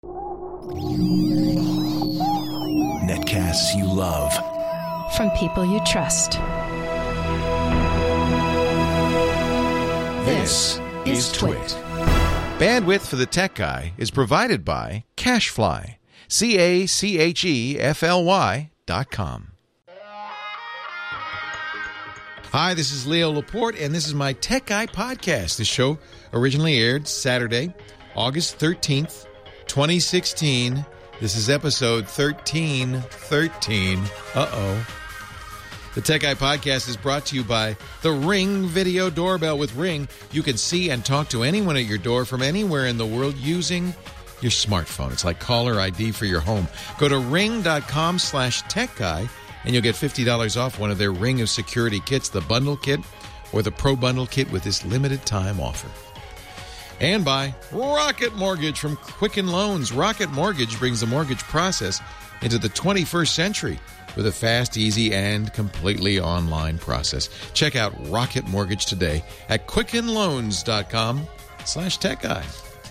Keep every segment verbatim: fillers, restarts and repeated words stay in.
Netcasts you love. From people you trust. This is Twit. Bandwidth for the Tech Guy is provided by CacheFly. C A C H E F L Y dot com. Hi, this is Leo Laporte, and this is my Tech Guy podcast. The show originally aired Saturday, August thirteenth, twenty sixteen. This is episode thirteen thirteen. Uh-oh. The Tech Guy podcast is brought to you by the Ring Video Doorbell. With Ring, you can see and talk to anyone at your door from anywhere in the world using your smartphone. It's like caller I D for your home. Go to ring.com slash tech guy, and you'll get fifty dollars off one of their Ring of Security kits, the Bundle Kit or the Pro Bundle Kit with this limited time offer. And by Rocket Mortgage from Quicken Loans. Rocket Mortgage brings the mortgage process into the twenty-first century with a fast, easy, and completely online process. Check out Rocket Mortgage today at quickenloans.com slash tech guy.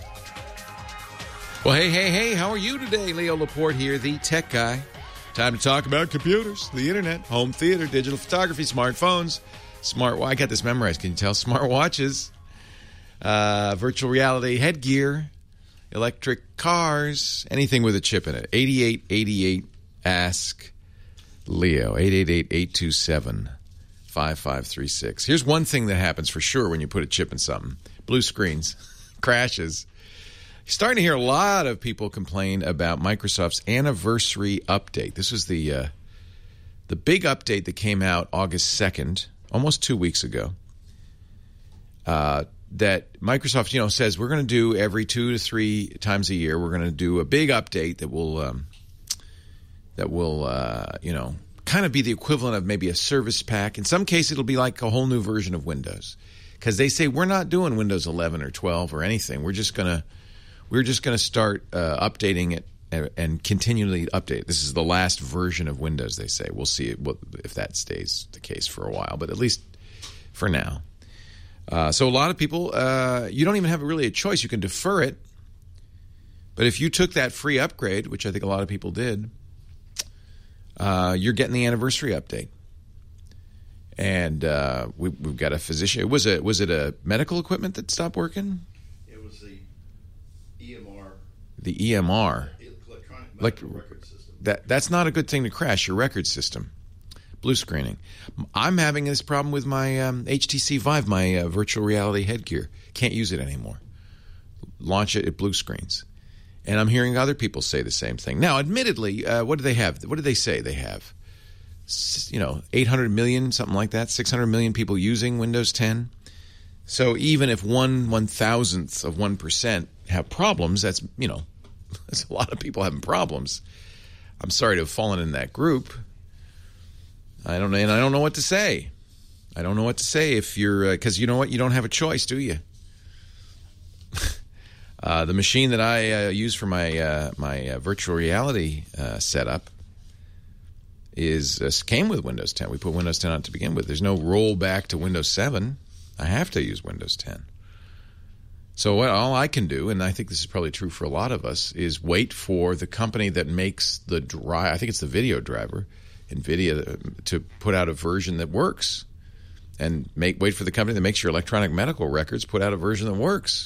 Well, hey, hey, hey, how are you today? Leo Laporte here, the Tech Guy. Time to talk about computers, the internet, home theater, digital photography, smartphones, smart. Well, I got this memorized. Can you tell? Smart watches, uh, virtual reality headgear, electric cars, anything with a chip in it. eighty-eight eighty-eight Ask Leo. eight eight eight, eight two seven, five five three six. Here's one thing that happens for sure when you put a chip in something: blue screens, crashes. Starting to hear a lot of people complain about Microsoft's anniversary update. This was the uh, the big update that came out August second, almost two weeks ago. Uh, that Microsoft, you know, says we're going to do every two to three times a year. We're going to do a big update that will um, that will uh, you know kind of be the equivalent of maybe a service pack. In some cases, it'll be like a whole new version of Windows, because they say we're not doing Windows eleven or twelve or anything. We're just going to We're just going to start uh, updating it and, and continually update. This is the last version of Windows, they say. We'll see if that stays the case for a while, but at least for now. Uh, so a lot of people, uh, you don't even have really a choice. You can defer it. But if you took that free upgrade, which I think a lot of people did, uh, you're getting the anniversary update. And uh, we, we've got a physician. Was it, was it a medical equipment that stopped working? E M R. The E M R. Electronic Like, record system. That, that's not a good thing to crash your record system. Blue screening. I'm having this problem with my um, H T C Vive, my uh, virtual reality headgear. Can't use it anymore. Launch it, it blue screens. And I'm hearing other people say the same thing. Now, admittedly, uh, what do they have? What do they say they have? You know, eight hundred million, something like that, six hundred million people using Windows ten. So even if one one-thousandth of one percent have problems, that's, you know, that's a lot of people having problems. I'm sorry to have fallen in that group. I don't know, and I don't know what to say. I don't know what to say if you're, because uh, you know what? You don't have a choice, do you? uh, the machine that I uh, use for my uh, my uh, virtual reality uh, setup is uh, came with Windows ten. We put Windows ten on to begin with. There's no rollback to Windows seven. I have to use Windows ten. So what all I can do, and I think this is probably true for a lot of us, is wait for the company that makes the drive, I think it's the video driver, NVIDIA, to put out a version that works. And make wait for the company that makes your electronic medical records put out a version that works.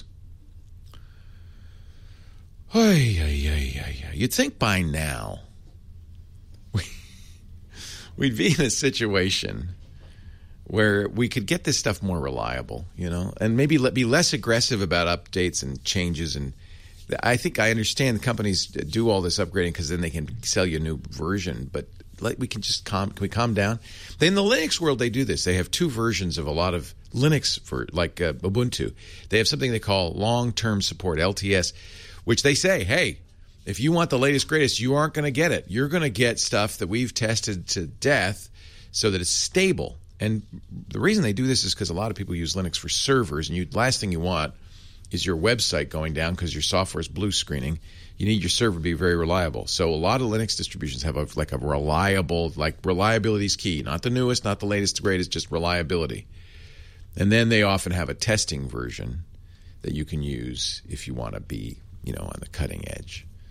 Ay, ay, ay, ay, ay. You'd think by now we, we'd be in a situation where we could get this stuff more reliable, you know, and maybe let, be less aggressive about updates and changes. And I think I understand the companies do all this upgrading because then they can sell you a new version. But like, we can just calm. Can we calm down? In the Linux world, they do this. They have two versions of a lot of Linux, for like uh, Ubuntu. They have something they call long-term support, L T S, which they say, hey, if you want the latest, greatest, you aren't going to get it. You're going to get stuff that we've tested to death so that it's stable. And the reason they do this is because a lot of people use Linux for servers, and you last thing you want is your website going down because your software is blue screening. You need your server to be very reliable. So a lot of Linux distributions have a, like a reliable, like reliability is key. Not the newest, not the latest, greatest, just reliability. And then they often have a testing version that you can use if you want to be, you know, on the cutting edge.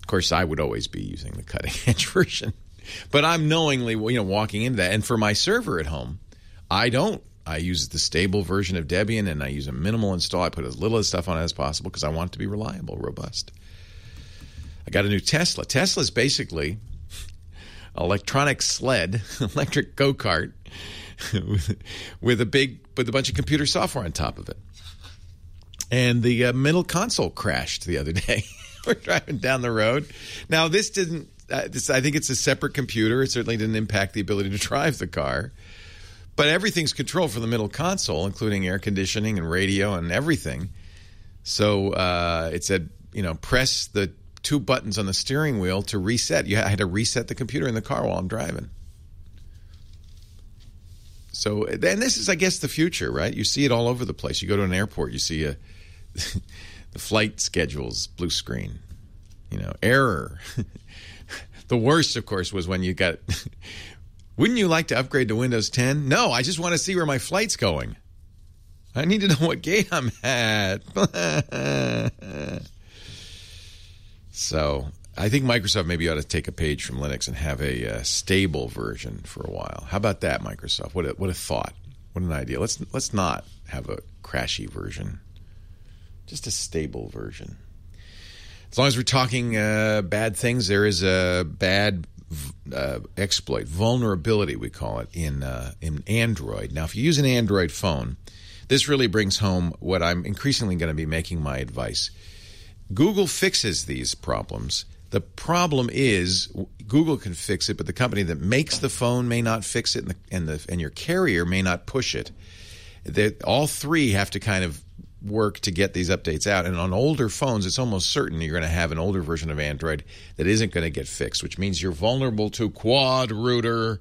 course, I would always be using the cutting-edge version. But I'm knowingly, you know, walking into that. And for my server at home, I don't. I use the stable version of Debian, and I use a minimal install. I put as little stuff on it as possible because I want it to be reliable, robust. I got a new Tesla. Tesla's basically electronic sled, electric go-kart with, with a big, with a bunch of computer software on top of it. And the uh, middle console crashed the other day. We're driving down the road. Now, this didn't, uh, this, I think it's a separate computer. It certainly didn't impact the ability to drive the car. But everything's controlled from the middle console, including air conditioning and radio and everything. So uh, it said, you know, press the two buttons on the steering wheel to reset. You I had to reset the computer in the car while I'm driving. So, and this is, I guess, the future, right? You see it all over the place. You go to an airport, you see a, the flight schedules, blue screen, you know, error. The worst, of course, was when you got, wouldn't you like to upgrade to Windows ten? No, I just want to see where my flight's going. I need to know what gate I'm at. So I think Microsoft maybe ought to take a page from Linux and have a uh, stable version for a while. How about that, Microsoft? What a, what a thought. What an idea. Let's let's not have a crashy version. Just a stable version. As long as we're talking uh, bad things, there is a bad uh, exploit, vulnerability we call it, in uh, in Android. Now, if you use an Android phone, this really brings home what I'm increasingly going to be making my advice. Google fixes these problems. The problem is Google can fix it, but the company that makes the phone may not fix it, and the, and, the, and your carrier may not push it. They're, all three have to kind of work to get these updates out. And on older phones, it's almost certain you're going to have an older version of Android that isn't going to get fixed, which means you're vulnerable to quad rooter.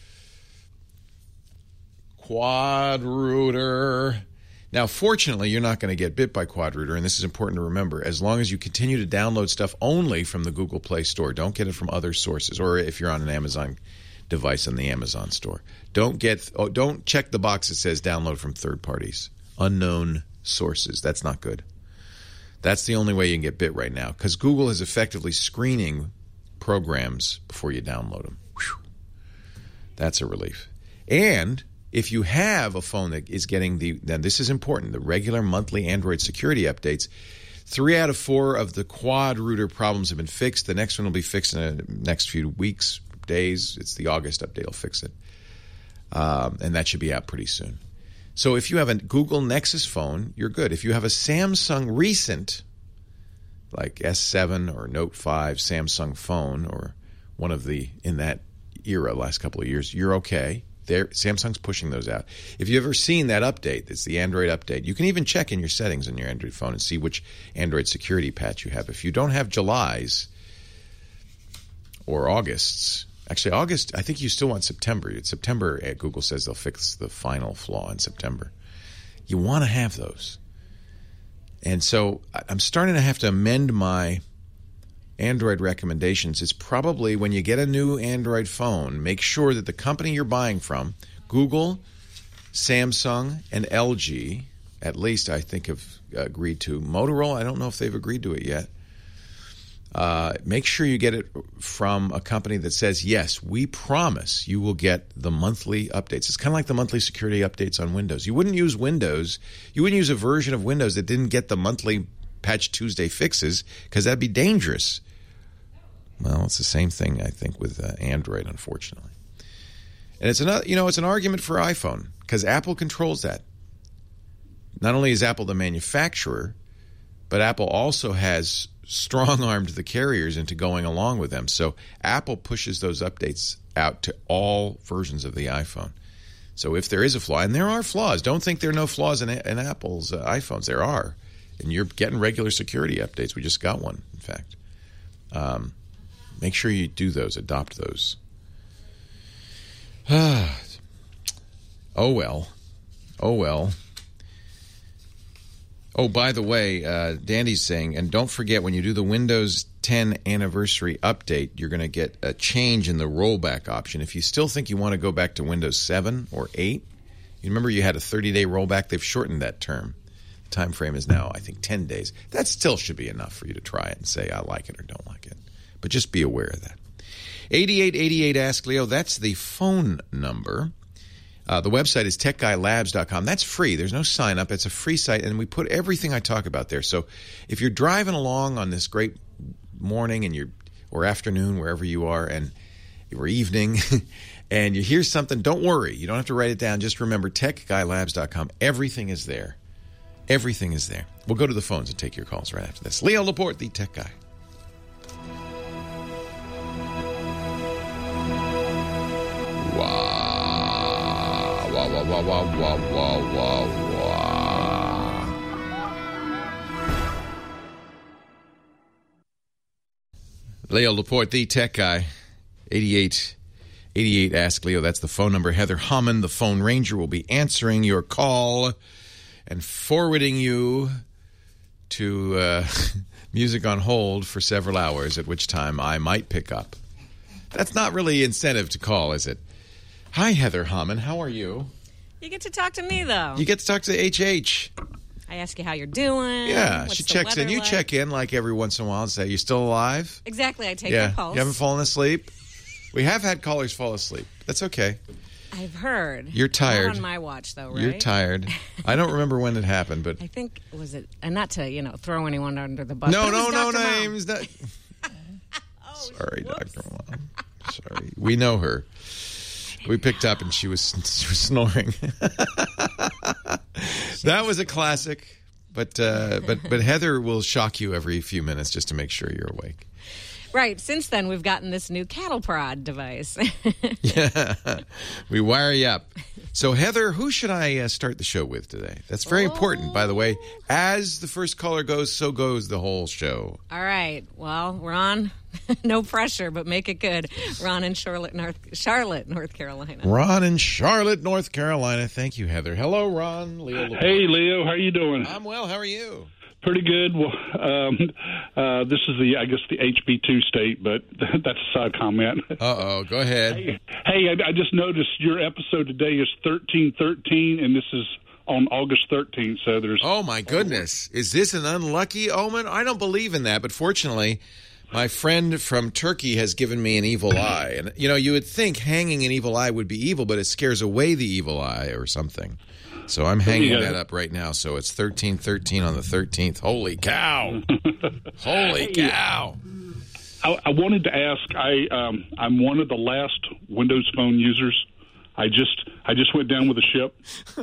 Quad rooter. Now, fortunately, you're not going to get bit by Quadrooter, and this is important to remember. As long as you continue to download stuff only from the Google Play Store, don't get it from other sources, or if you're on an Amazon device in the Amazon store. Don't get, oh, don't check the box that says download from third parties, unknown sources. That's not good. That's the only way you can get bit right now, because Google is effectively screening programs before you download them. Whew. That's a relief. And if you have a phone that is getting the, now this is important, the regular monthly Android security updates, three out of four of the quad rooter problems have been fixed. The next one will be fixed in the next few weeks, days. It's the August update. It'll fix it. Um, and that should be out pretty soon. So if you have a Google Nexus phone, you're good. If you have a Samsung recent, like S seven or Note five Samsung phone, or one of the, in that era, last couple of years, you're okay. There, Samsung's pushing those out. If you've ever seen that update, it's the Android update. You can even check in your settings on your Android phone and see which Android security patch you have. If you don't have July's or August's, actually August, I think you still want September. It's September, Google says they'll fix the final flaw in September. You want to have those. And so I'm starting to have to amend my Android recommendations. It's probably when you get a new Android phone, make sure that the company you're buying from, Google, Samsung, and L G, at least I think have agreed to. Motorola, I don't know if they've agreed to it yet. Uh, make sure you get it from a company that says, yes, we promise you will get the monthly updates. It's kind of like the monthly security updates on Windows. You wouldn't use Windows. You wouldn't use a version of Windows that didn't get the monthly Patch Tuesday fixes, because that'd be dangerous. Well, it's the same thing, I think, with uh, Android, unfortunately. And it's another, you know, it's an argument for iPhone, because Apple controls that. Not only is Apple the manufacturer, but Apple also has strong-armed the carriers into going along with them. So Apple pushes those updates out to all versions of the iPhone. So if there is a flaw, and there are flaws, don't think there are no flaws in, in Apple's uh, iPhones. There are. And you're getting regular security updates. We just got one, in fact. Um, make sure you do those, adopt those. oh, well. Oh, well. Oh, by the way, uh, Dandy's saying, and don't forget, when you do the Windows ten anniversary update, you're going to get a change in the rollback option. If you still think you want to go back to Windows seven or eight, you remember you had a thirty-day rollback? They've shortened that term. The time frame is now, I think, ten days. That still should be enough for you to try it and say, I like it or don't like it. But just be aware of that. eighty-eight eighty-eight Ask Leo, that's the phone number. Uh, the website is tech guy labs dot com. That's free. There's no sign up. It's a free site, and we put everything I talk about there. So if you're driving along on this great morning and you're or afternoon, wherever you are, and or evening, and you hear something, don't worry. You don't have to write it down. Just remember tech guy labs dot com. Everything is there. Everything is there. We'll go to the phones and take your calls right after this. Leo Laporte, the Tech Guy. Wow. Wow, wow, wow, wow, wow, wow, wow, wow. Leo Laporte, the Tech Guy. eighty-eight eighty-eight Ask Leo. That's the phone number. Heather Hammond, the phone ranger, will be answering your call and forwarding you to uh, music on hold for several hours, at which time I might pick up. That's not really incentive to call, is it? Hi, Heather Hammond. How are you? You get to talk to me, though. You get to talk to H H. I ask you how you're doing. Yeah, what's she the checks in. weather You like. check in like every once in a while and say, you still alive? Exactly. I take Yeah. your pulse. You haven't fallen asleep? We have had callers fall asleep. That's okay. I've heard. You're tired. Not on my watch, though, right? You're tired. I don't remember when it happened, but... I think, was it, and not to, you know, throw anyone under the bus. No, but it no, was no Doctor Mom. names. No. Oh, Sorry, whoops. Doctor Mom. Sorry. We know her. We picked up and she was, she was snoring. That was a classic. But, uh, but, but Heather will shock you every few minutes just to make sure you're awake. Right. Since then, we've gotten this new cattle prod device. Yeah. We wire you up. So, Heather, who should I uh, start the show with today? That's very Oh. important, by the way. As the first caller goes, so goes the whole show. All right. Well, Ron, no pressure, but make it good. Ron in Charlotte, North, Charlotte, North Carolina. Ron in Charlotte, North Carolina. Thank you, Heather. Hello, Ron. Leo Laporte. Hey, Leo, how you doing? I'm well. How are you? Pretty good. Well, um, uh, this is the, I guess, the H B two state, but that's a side comment. Uh-oh. Go ahead. Hey, hey I, I just noticed your episode today is thirteen thirteen, and this is on August thirteenth, so there's... Oh, my goodness. Is this an unlucky omen? I don't believe in that, but fortunately, my friend from Turkey has given me an evil eye. And, you know, you would think hanging an evil eye would be evil, but it scares away the evil eye or something. So I'm hanging Yeah. that up right now. So it's thirteen thirteen on the thirteenth. Holy cow. Holy cow. I, I wanted to ask, I, um, I'm one of the last Windows Phone users. I just I just went down with a ship.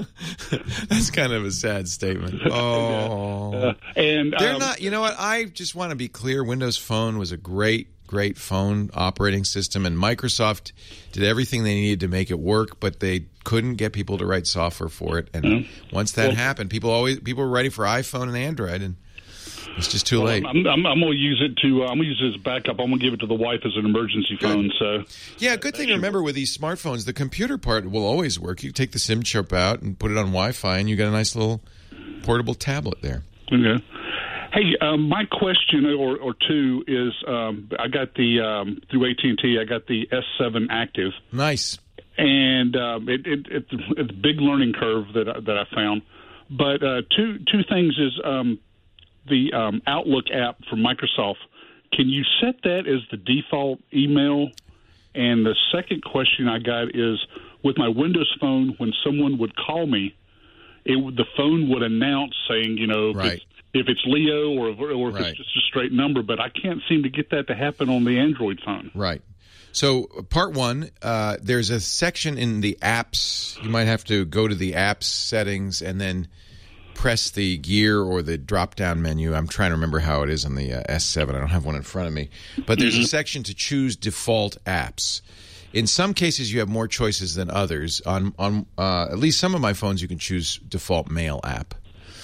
That's kind of a sad statement. Oh. Uh, and They're um, not, you know what? I just want to be clear. Windows Phone was a great, great phone operating system, and Microsoft did everything they needed to make it work, but they couldn't get people to write software for it. And Mm-hmm. once that Well- happened, people always people were ready for iPhone and Android, and it's just too Well, late. I'm, I'm, I'm going to use it to. Uh, I'm going to use it as backup. I'm going to give it to the wife as an emergency phone. So, Yeah, good thing to remember with these smartphones, the computer part will always work. You take the SIM chip out and put it on Wi-Fi, and you got a nice little portable tablet there. okay. Hey, um, my question or, or two is, um, I got the um, through A T and T. I got the S seven Active, Nice. and um, it, it, it, it's a big learning curve that I, that I found. But uh, two two things is um, the um, Outlook app from Microsoft. Can you set that as the default email? And the second question I got is, with my Windows Phone, when someone would call me, it would- the phone would announce saying, you know, if, Right. it's, if it's Leo or if, or if Right. it's just a straight number. But I can't seem to get that to happen on the Android phone. Right. So, part one, uh, there's a section in the apps. You might have to go to the apps settings and then press the gear or the drop-down menu. I'm trying to remember how it is on the uh, S seven. I don't have one in front of me. But there's a section to choose default apps. In some cases, you have more choices than others. On on uh, at least some of my phones, you can choose default mail app.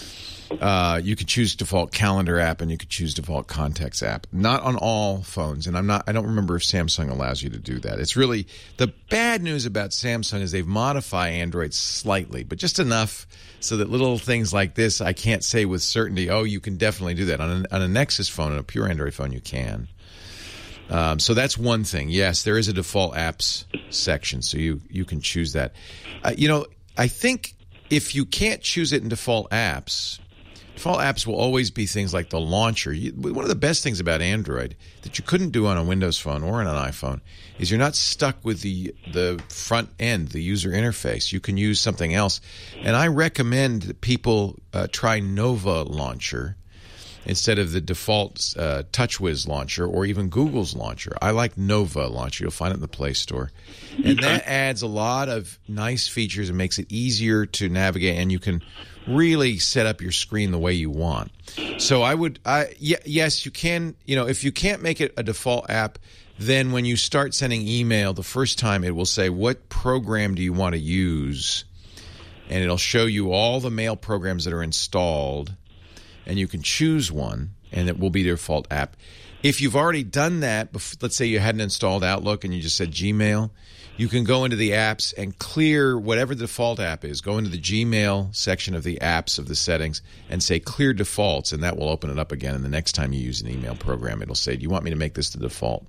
Uh, you could choose default calendar app, and you could choose default contacts app. Not on all phones, and I'm not. I don't remember if Samsung allows you to do that. It's really the bad news about Samsung is they've modified Android slightly, but just enough so that little things like this, I can't say with certainty. Oh, you can definitely do that on a, on a Nexus phone, on a pure Android phone, you can. Um, so that's one thing. Yes, there is a default apps section, so you you can choose that. Uh, you know, I think if you can't choose it in default apps, default apps will always be things like the launcher. You, one of the best things about Android that you couldn't do on a Windows phone or on an iPhone is you're not stuck with the the front end, the user interface. You can use something else. And I recommend that people uh, try Nova Launcher instead of the default uh, TouchWiz launcher or even Google's launcher. I like Nova Launcher. You'll find it in the Play Store. And that adds a lot of nice features and makes it easier to navigate, and you can really set up your screen the way you want. So I would, I y- yes, you can, you know, if you can't make it a default app, then when you start sending email the first time, it will say, what program do you want to use? And it'll show you all the mail programs that are installed, and you can choose one, and it will be the default app. If you've already done that, let's say you hadn't installed Outlook and you just said Gmail, you can go into the apps and clear whatever the default app is. Go into the Gmail section of the apps of the settings and say clear defaults, and that will open it up again. And the next time you use an email program, it'll say, do you want me to make this the default?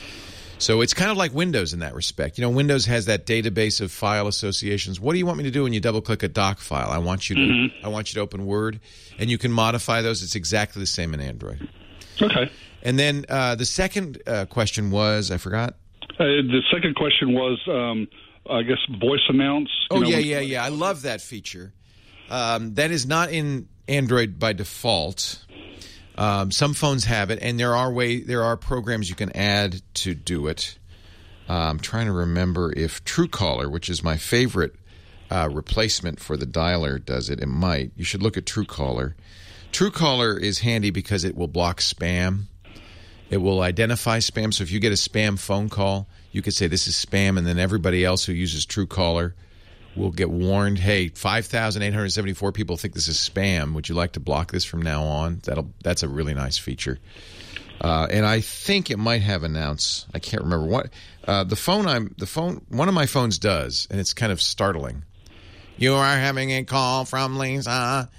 So it's kind of like Windows in that respect. You know, Windows has that database of file associations. What do you want me to do when you double-click a doc file? I want you to mm-hmm. I want you to open Word, and you can modify those. It's exactly the same in Android. Okay. And then uh, the second uh, question was, I forgot. Uh, the second question was, um, I guess, voice announce. Oh, know, yeah, yeah, yeah. I love that feature. Um, that is not in Android by default. Um, some phones have it, and there are way there are programs you can add to do it. Uh, I'm trying to remember if Truecaller, which is my favorite uh, replacement for the dialer, does it. It might. You should look at Truecaller. Truecaller is handy because it will block spam. It will identify spam. So if you get a spam phone call, you could say this is spam, and then everybody else who uses Truecaller will get warned, hey, five thousand eight hundred seventy-four people think this is spam. Would you like to block this from now on? That'll That's a really nice feature. Uh, and I think it might have announce. I can't remember what. Uh, the phone I'm the phone one of my phones does, and it's kind of startling. You are having a call from Lisa.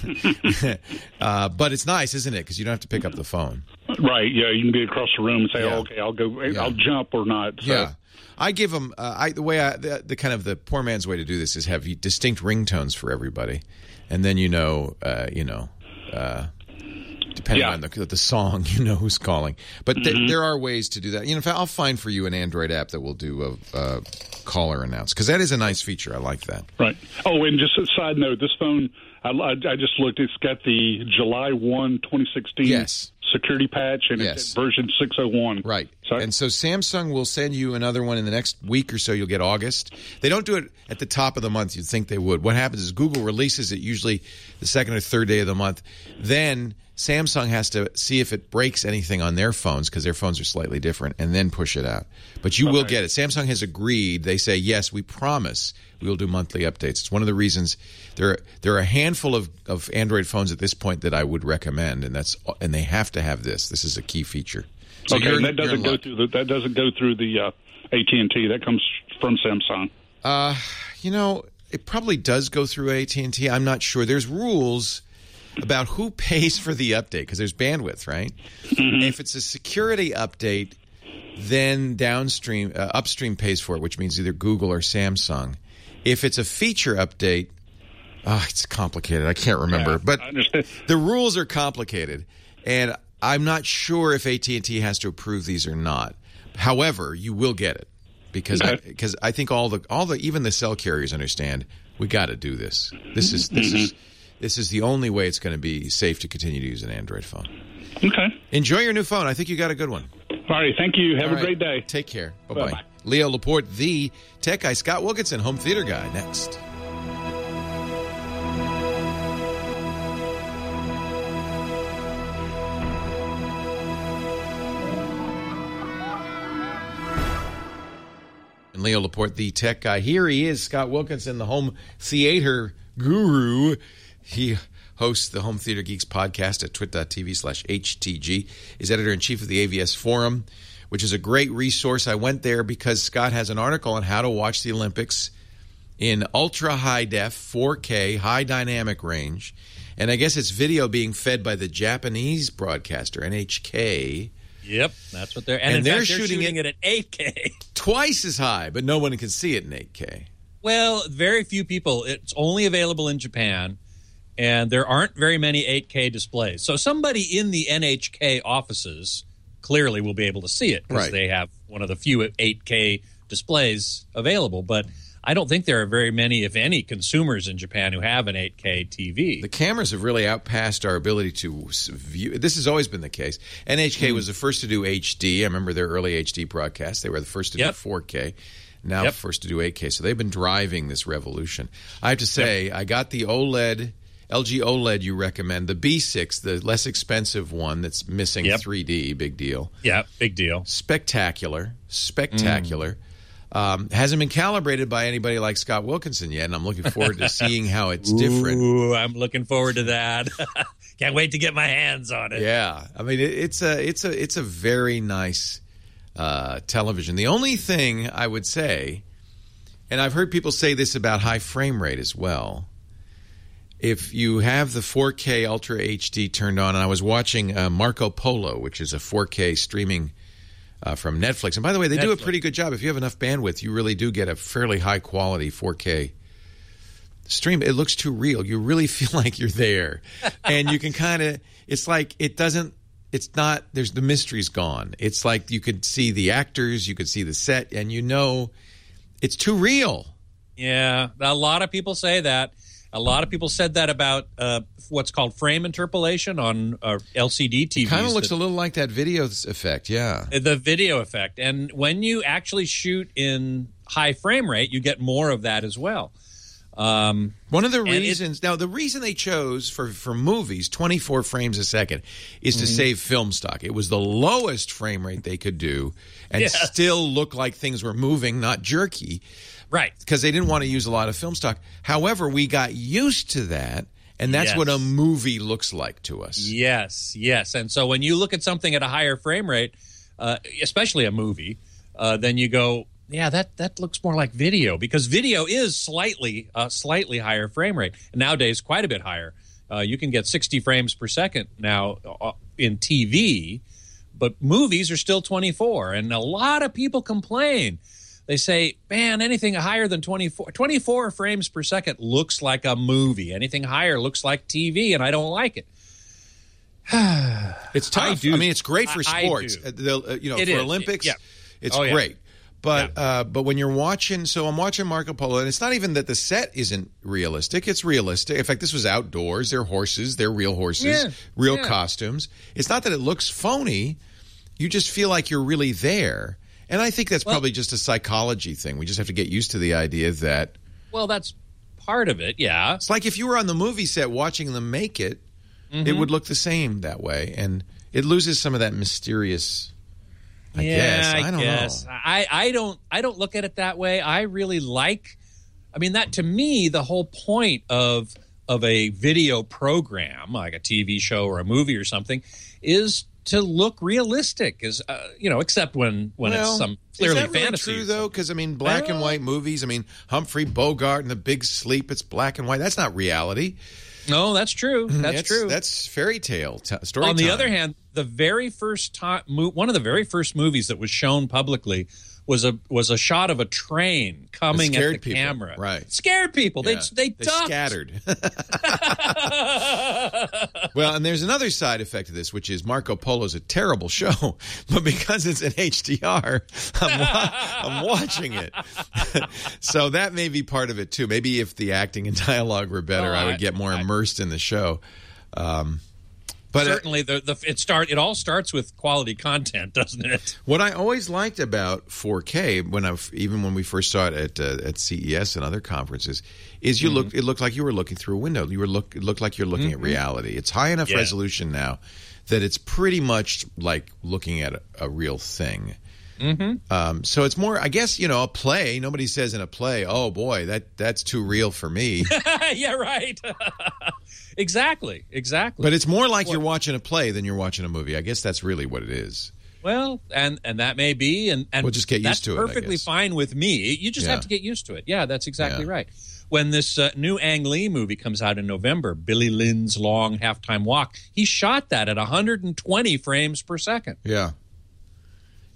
uh, but it's nice, isn't it? Because you don't have to pick up the phone. Right. Yeah. You can be across the room and say, yeah. oh, "Okay, I'll go. Yeah. I'll jump or not." So. Yeah. I give them. Uh, I the way I the, the kind of the poor man's way to do this is have distinct ringtones for everybody, and then you know, uh, you know, uh, depending yeah. on the the song, you know who's calling. But th- mm-hmm. there are ways to do that. You know, in fact, I'll find for you an Android app that will do a, a caller announce, because that is a nice feature. I like that. Right. Oh, and just a side note, this phone. I, I just looked. It's got the July first, twenty sixteen yes. security patch, and yes. it's at version six oh one. Right. So, and so Samsung will send you another one in the next week or so. You'll get August. They don't do it at the top of the month. You'd think they would. What happens is Google releases it usually the second or third day of the month. Then Samsung has to see if it breaks anything on their phones, because their phones are slightly different, and then push it out. But you okay. will get it. Samsung has agreed. They say, yes, we promise we will do monthly updates. It's one of the reasons there are, there are a handful of, of Android phones at this point that I would recommend, and that's and they have to have this. This is a key feature. So okay, and that doesn't go through the that doesn't go through the uh, A T and T. That comes from Samsung. Uh, you know, it probably does go through A T and T. I'm not sure. There's rules about who pays for the update, because there's bandwidth, right? Mm-hmm. If it's a security update, then downstream, uh, upstream pays for it, which means either Google or Samsung. If it's a feature update, oh, it's complicated. I can't remember, yeah, but I understand. The rules are complicated, and I'm not sure if A T and T has to approve these or not. However, you will get it, because okay. I, because I think all the all the even the cell carriers understand we got to do this. This is this mm-hmm. is this is the only way it's going to be safe to continue to use an Android phone. Okay. Enjoy your new phone. I think you got a good one. All right. Thank you. Have all a right. great day. Take care. Bye Bye-bye. bye. Leo Laporte, the tech guy. Scott Wilkinson, home theater guy. Next. And Leo Laporte, the tech guy. Here he is, Scott Wilkinson, the home theater guru. He hosts the Home Theater Geeks podcast at twit.tv slash HTG. He's editor-in-chief of the A V S Forum, which is a great resource. I went there because Scott has an article on how to watch the Olympics in ultra-high def, four K, high dynamic range. And I guess it's video being fed by the Japanese broadcaster, N H K. Yep, that's what they're... And, And in they're fact, they're shooting shooting, it- it, at eight K. Twice as high, but no one can see it in eight K. Well, very few people. It's only available in Japan. and there aren't very many eight K displays. So somebody in the N H K offices clearly will be able to see it because Right. they have one of the few eight K displays available. But I don't think there are very many, if any, consumers in Japan who have an eight K T V. The cameras have really outpassed our ability to s- view. This has always been the case. N H K Mm. was the first to do H D. I remember their early H D broadcasts. They were the first to do Yep. four K. Now Yep. first to do eight K. So they've been driving this revolution. I have to say, I got the OLED, L G OLED you recommend, the B six, the less expensive one that's missing Yep. three D. Big deal. Yeah, big deal. Spectacular. Spectacular. Um, hasn't been calibrated by anybody like Scott Wilkinson yet, and I'm looking forward to seeing how it's different. Ooh, I'm looking forward to that. Can't wait to get my hands on it. Yeah, I mean it, it's a it's a it's a very nice uh, television. The only thing I would say, and I've heard people say this about high frame rate as well. If you have the four K Ultra H D turned on, and I was watching uh, Marco Polo, which is a four K streaming uh, from Netflix, and by the way, they do a Netflix. pretty good job. If you have enough bandwidth, you really do get a fairly high quality four K stream. It looks too real. You really feel like you're there, and you can kind of. It's like it doesn't. It's not. There's the mystery's gone. It's like you could see the actors, you could see the set, and you know, it's too real. Yeah, a lot of people say that. A lot of people said that about uh, what's called frame interpolation on uh, L C D T Vs. Kind of looks that- a little like that video effect. Yeah. the video effect. And when you actually shoot in high frame rate, you get more of that as well. Um, One of the it- reasons now the reason they chose for for movies twenty-four frames a second is to Mm-hmm. save film stock. It was the lowest frame rate they could do and Yes. still look like things were moving, not jerky. right. Because they didn't want to use a lot of film stock. However, we got used to that, and that's Yes. what a movie looks like to us. Yes, yes. And so when you look at something at a higher frame rate, uh, especially a movie, uh, then you go, yeah, that, that looks more like video, because video is slightly uh, slightly higher frame rate. Nowadays, quite a bit higher. Uh, you can get sixty frames per second now uh, in T V, but movies are still twenty-four. And a lot of people complain. They say, man, anything higher than twenty-four, twenty-four frames per second looks like a movie. Anything higher looks like T V, and I don't like it. It's tough. I I, do. mean, it's great for I- I sports. do. Uh, the, uh, you know, It for is. Olympics, Yeah. it's Oh, yeah. great. But Yeah. uh, but when you're watching, so I'm watching Marco Polo, and it's not even that the set isn't realistic. It's realistic. In fact, this was outdoors. They're horses. They're real horses. Yeah. Real Yeah. costumes. It's not that it looks phony. You just feel like you're really there. And I think that's Well- probably just a psychology thing. We just have to get used to the idea that Well, that's part of it, yeah. it's like if you were on the movie set watching them make it, Mm-hmm. it would look the same that way. And it loses some of that mysterious. I yeah, guess. I don't guess. know. I, I don't I don't look at it that way. I really like I mean that to me the whole point of of a video program like a T V show or a movie or something is to look realistic is uh, you know except when when Well, it's some clearly is that really fantasy. true though? Because I mean, black and Well- white movies. I mean, Humphrey Bogart and The Big Sleep. It's black and white. That's not reality. No, that's true. That's It's- true. That's fairy tale t- story. On the time. other hand, the very first time, mo- one of the very first movies that was shown publicly was a was a shot of a train coming It at scared the people, camera. right. Scared people. Yeah. They they ducked. scattered. Well, and there's another side effect of this, which is Marco Polo's a terrible show, but because it's in H D R, I'm, wa- I'm watching it. So that may be part of it too. Maybe if the acting and dialogue were better, Oh, I would I- get more I- immersed in the show. Um, but uh, Certainly, the, the it start it all starts with quality content, doesn't it? what I always liked about four K, when I even when we first saw it at uh, at C E S and other conferences, is you Mm-hmm. looked. It looked like you were looking through a window. You were look. It looked like you're looking at reality. It's high enough Yeah. resolution now that it's pretty much like looking at a, a real thing. Mm-hmm. Um, so it's more, I guess, you know, a play. Nobody says in a play, "Oh boy, that that's too real for me." Yeah, right. Exactly, exactly. But it's more like you're watching a play than you're watching a movie. I guess that's really what it is. Well, and and that may be, and and We'll just get used that's to it, I perfectly guess. fine with me. You just Yeah. have to get used to it. Yeah, that's exactly Yeah. right. When this uh, new Ang Lee movie comes out in November, Billy Lynn's Long Halftime Walk, he shot that at one hundred twenty frames per second. Yeah.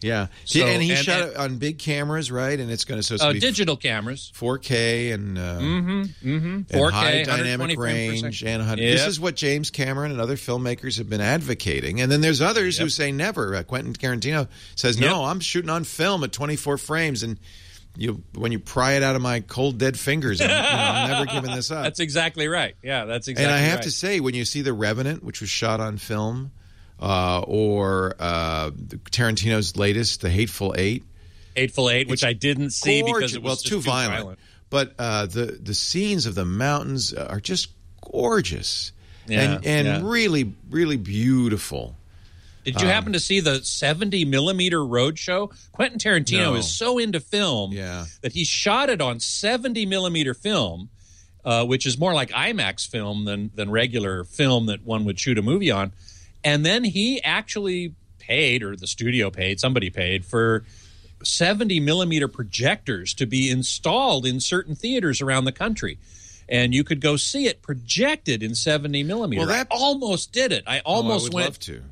Yeah, So, and he and- shot and- it on big cameras, right? And it's going to supposed Uh, to be digital cameras. four K and uh, Mm-hmm. Mm-hmm. and four K, high one hundred dynamic twenty frames per range second. and one hundred. Yep. This is what James Cameron and other filmmakers have been advocating. And then there's others Yep. who say never. Uh, Quentin Tarantino says, "No, Yep. I'm shooting on film at twenty-four frames, and you when you pry it out of my cold dead fingers, I'm, you know, I'm never giving this up." That's exactly right. Yeah, that's exactly and I have right. to say, when you see The Revenant, which was shot on film, uh, or uh, Tarantino's latest, The Hateful Eight. Hateful Eight, which I didn't see Gorgeous. because it was well, just too violent. violent. But uh, the the scenes of the mountains are just gorgeous Yeah, and and yeah. really really beautiful. Did you happen to see the seventy millimeter Roadshow? Quentin Tarantino No. is so into film Yeah. that he shot it on seventy millimeter film, uh, which is more like IMAX film than than regular film that one would shoot a movie on. And then he actually paid, or the studio paid, somebody paid for seventy millimeter projectors to be installed in certain theaters around the country. And you could go see it projected in seventy millimeter. Well, that- I almost did it. I almost oh, I would went. love to.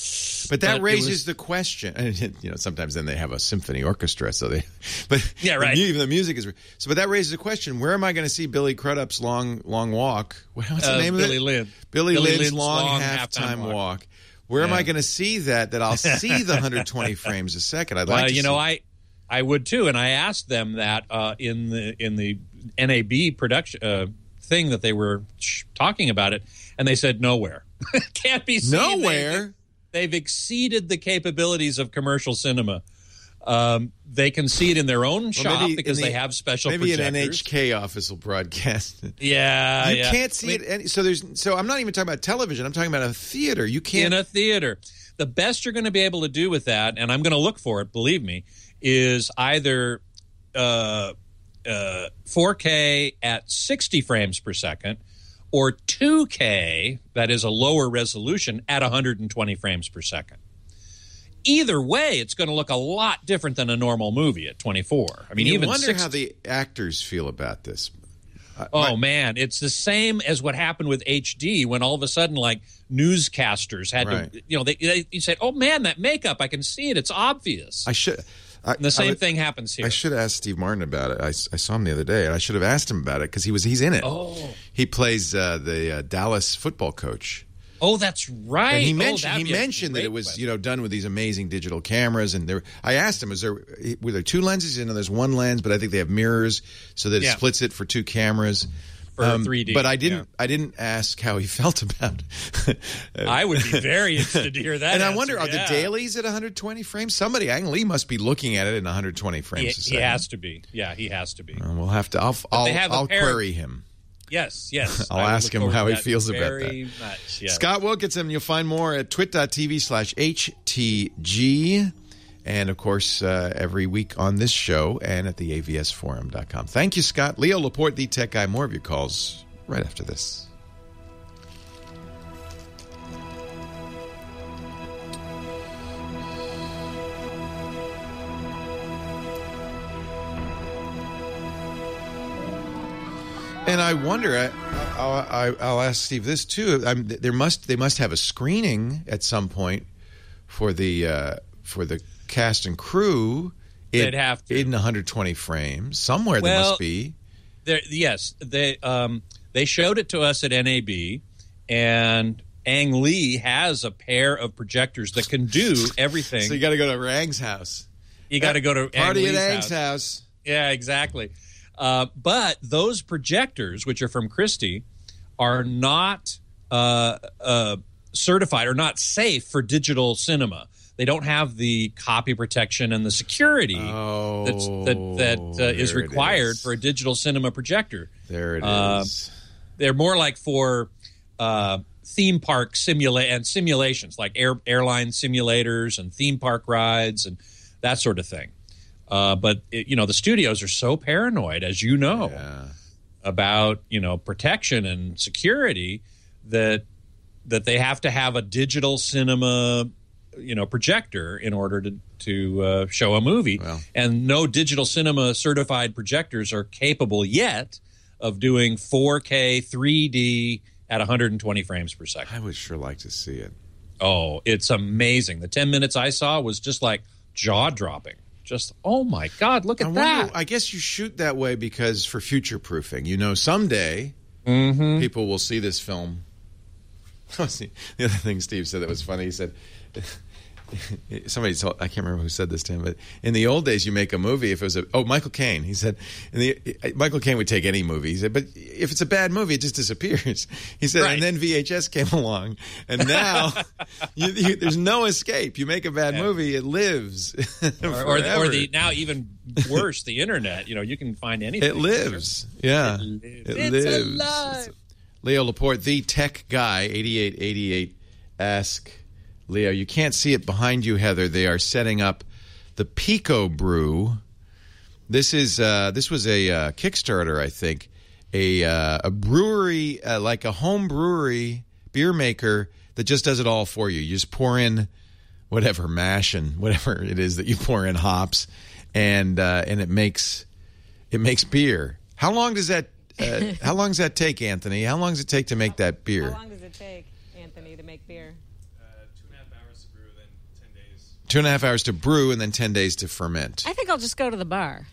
But that But it raises was- the question. And you know, sometimes then they have a symphony orchestra, so they. But Yeah, right. the mu- Even the music is. So, but that raises the question: where am I going to see Billy Crudup's long long walk? What's the Uh, name Billy of it? Lynn. Billy, Billy Lynn's, Lynn's long, long halftime halftime walk. walk. Where am Yeah. I going to see that? That I'll see the one hundred twenty frames a second. I'd like Uh, to. you know, see. I I would too, and I asked them that uh, in the in the N A B production uh, thing that they were sh- talking about it, and they said nowhere, can't be seen. Nowhere? They, they've exceeded the capabilities of commercial cinema. Um, they can see it in their own shop maybe because in the- they have special Maybe projectors. an N H K office will broadcast it. Yeah, You yeah. can't see I mean, it. Any, so there's. So I'm not even talking about television. I'm talking about a theater. You can't. in a theater. The best you're going to be able to do with that, and I'm going to look for it, believe me, is either uh, uh, four K at sixty frames per second or two K, that is a lower resolution, at one hundred twenty frames per second. Either way, it's going to look a lot different than a normal movie at twenty-four. I mean, you even wonder sixty how the actors feel about this. Oh, man, it's the same as what happened with H D when all of a sudden, like, newscasters had Right. to, you know, they, they you said, oh, man, that makeup, I can see it. It's obvious. I should. I, And the same I would- thing happens here. I should have asked Steve Martin about it. I, I saw him the other day, and I should have asked him about it because he was he's in it. Oh. He plays uh, the uh, Dallas football coach. Oh, that's right. And he Oh, mentioned that'd he be a mentioned that great it was question. you know done with these amazing digital cameras, and there. I asked him, "Is there were there two lenses? You know, there's one lens, but I think they have mirrors so that it Yeah. splits it for two cameras For three D, But I didn't. yeah. I didn't ask how he felt about. it. I would be very interested to hear that. and I answer, wonder, are yeah. the dailies at one hundred twenty frames? Somebody, Ang Lee, must be looking at it in one hundred twenty frames He, a he second. has to be. Yeah, he has to be. Uh, we'll have to. I'll. I'll, they have a I'll pair of- query him. Yes, yes. I'll I will ask look him forward how to he that feels about very that. much. Yeah. Scott Wilkinson, you'll find more at twit.tv slash HTG. And, of course, uh, every week on this show and at the A V S forum dot com. Thank you, Scott. Leo Laporte, the tech guy. More of your calls right after this. And I wonder, I, I, I'll ask Steve this too. I'm, there must they must have a screening at some point for the uh, for the cast and crew. In, They'd have to. in one hundred twenty frames somewhere. there Well, must be. There, yes, they um, they showed it to us at N A B, and Ang Lee has a pair of projectors that can do everything. So you got to go to Ang's house. You got to go to Party Ang at Lee's Ang's house. house. Yeah, exactly. Uh, but those projectors, which are from Christie, are not uh, uh, certified or not safe for digital cinema. They don't have the copy protection and the security Oh, that's, that that uh, is there it required is. for a digital cinema projector. There it Uh, is. They're more like for uh, theme park simula- and simulations, like air- airline simulators and theme park rides and that sort of thing. Uh, but it, you know, the studios are so paranoid, as you know, Yeah. about you know protection and security that that they have to have a digital cinema, you know, projector in order to to uh, show a movie. Well. And no digital cinema certified projectors are capable yet of doing four K, three D at one hundred twenty frames per second. I would sure like to see it. Oh, it's amazing. The ten minutes I saw was just like jaw-dropping. Just, oh, my God, look at I that. wonder, I guess you shoot that way because for future-proofing. You know, someday Mm-hmm. people will see this film. The other thing Steve said that was funny, he said... Somebody told, I can't remember who said this to him, but in the old days, you make a movie if it was a oh Michael Caine. He said, in the, Michael Caine would take any movie. He said, but if it's a bad movie, it just disappears. He said, Right. and then V H S came along, and now you, you, there's no escape. You make a bad Yeah. movie, it lives, or, or, the, forever. or the now even worse, the internet. You know, you can find anything. It lives. Yeah, It lives. it It's lives. alive. Leo Laporte, the tech guy, eighty-eight eighty-eight. Ask. Leo, you can't see it behind you, Heather. They are setting up the Pico Brew. This is uh, this was a uh, Kickstarter, I think, a uh, a brewery uh, like a home brewery beer maker that just does it all for you. You just pour in whatever mash and whatever it is that you pour in hops, and uh, and it makes it makes beer. How long does that uh, How long does that take, Anthony? How long does it take to make that beer? How long does it take, Anthony, to make beer? Two and a half hours to brew and then ten days to ferment. I think I'll just go to the bar.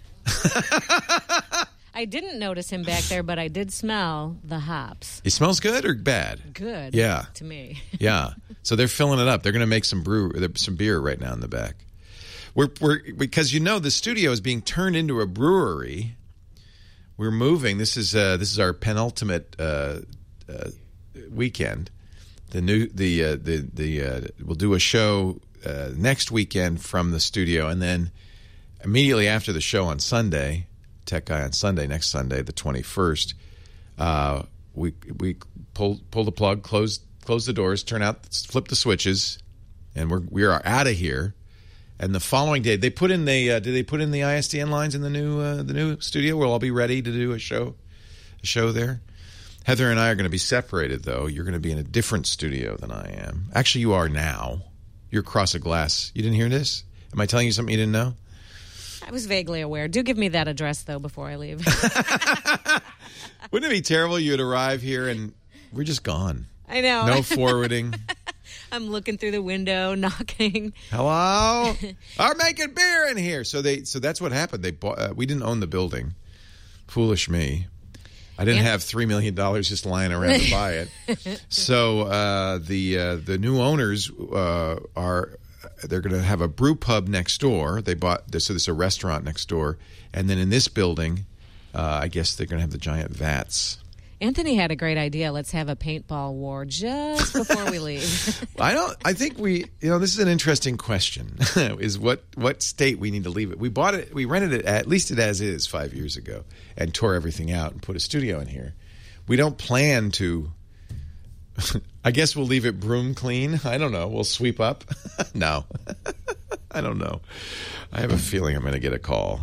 I didn't notice him back there, but I did smell the hops. It smells good or bad? Good. Yeah. To me. Yeah. So they're filling it up. They're going to make some brew, some beer right now in the back. We're, we're because you know the studio is being turned into a brewery. We're moving. This is uh, this is our penultimate uh, uh, weekend. The new the uh, the the uh, we'll do a show uh, next weekend from the studio, and then immediately after the show on Sunday, Tech Guy on Sunday, next Sunday, the twenty-first, uh, we we pull pull the plug, close close the doors, turn out, flip the switches, and we're we are out of here. And the following day, they put in the uh, did they put in the I S D N lines in the new uh, the new studio? We'll all be ready to do a show a show there. Heather and I are going to be separated, though. You're going to be in a different studio than I am. Actually, you are now. You're across a glass. You didn't hear this? Am I telling you something you didn't know? I was vaguely aware. Do give me that address, though, before I leave. Wouldn't it be terrible you'd arrive here and we're just gone? I know. No forwarding. I'm looking through the window, knocking. Hello? I'm making beer in here. So they. So that's what happened. They bought. Uh, we didn't own the building. Foolish me. I didn't have three million dollars just lying around to buy it. So uh, the uh, the new owners uh, are they're going to have a brew pub next door. They bought this, so there's a restaurant next door, and then in this building, uh, I guess they're going to have the giant vats. Anthony had a great idea. Let's have a paintball war just before we leave. I don't. I think we. You know, this is an interesting question. Is what what state we need to leave it? We bought it. We rented it at least it as is five years ago, and tore everything out and put a studio in here. We don't plan to. I guess we'll leave it broom clean. I don't know. We'll sweep up. No, I don't know. I have a feeling I'm going to get a call.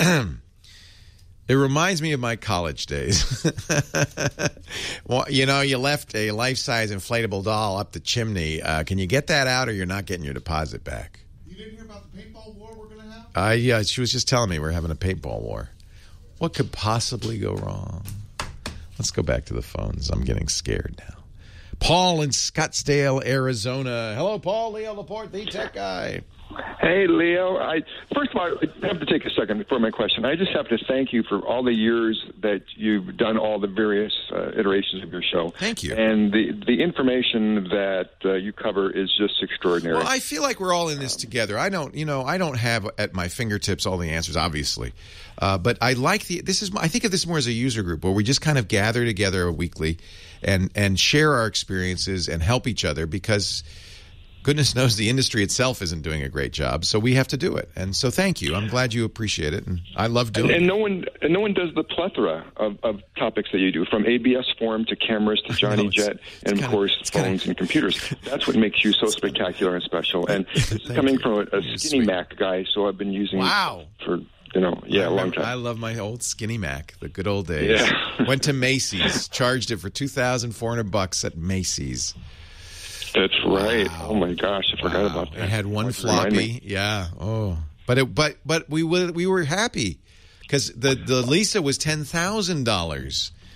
It reminds me of my college days. Well, you know, you left a life-size inflatable doll up the chimney. Uh, can you get that out, or you're not getting your deposit back? You didn't hear about the paintball war we're going to have? Uh, yeah, she was just telling me we're having a paintball war. What could possibly go wrong? Let's go back to the phones. I'm getting scared now. Paul in Scottsdale, Arizona. Hello, Paul. Leo Laporte, the tech guy. Hey, Leo. I First of all, I have to take a second for my question. I just have to thank you for all the years that you've done all the various uh, iterations of your show. Thank you. And the, the information that uh, you cover is just extraordinary. Well, I feel like we're all in this together. I don't, you know, I don't have at my fingertips all the answers, obviously. Uh, but I like the, this is, I think of this more as a user group where we just kind of gather together weekly and, and share our experiences and help each other because goodness knows the industry itself isn't doing a great job, so we have to do it. And so thank you. I'm glad you appreciate it, and I love doing and, and it. no one and no one does the plethora of, of topics that you do, from A B S Forum to cameras to Johnny know, it's- Jet, it's and kinda- of course it's phones kinda- and computers. That's what makes you so spectacular and special. And this is Thank coming you. from a, a You're skinny sweet. Mac guy, so I've been using Wow. it for you know yeah I a long remember- time. I love my old Skinny Mac, the good old days. Yeah. Went to Macy's, charged it for two thousand four hundred bucks at Macy's. That's right. Wow. Oh my gosh, I forgot Wow. about that. It had one Remind me. floppy. Yeah. Oh, but it, but but we were we were happy because the the Lisa was ten thousand dollars.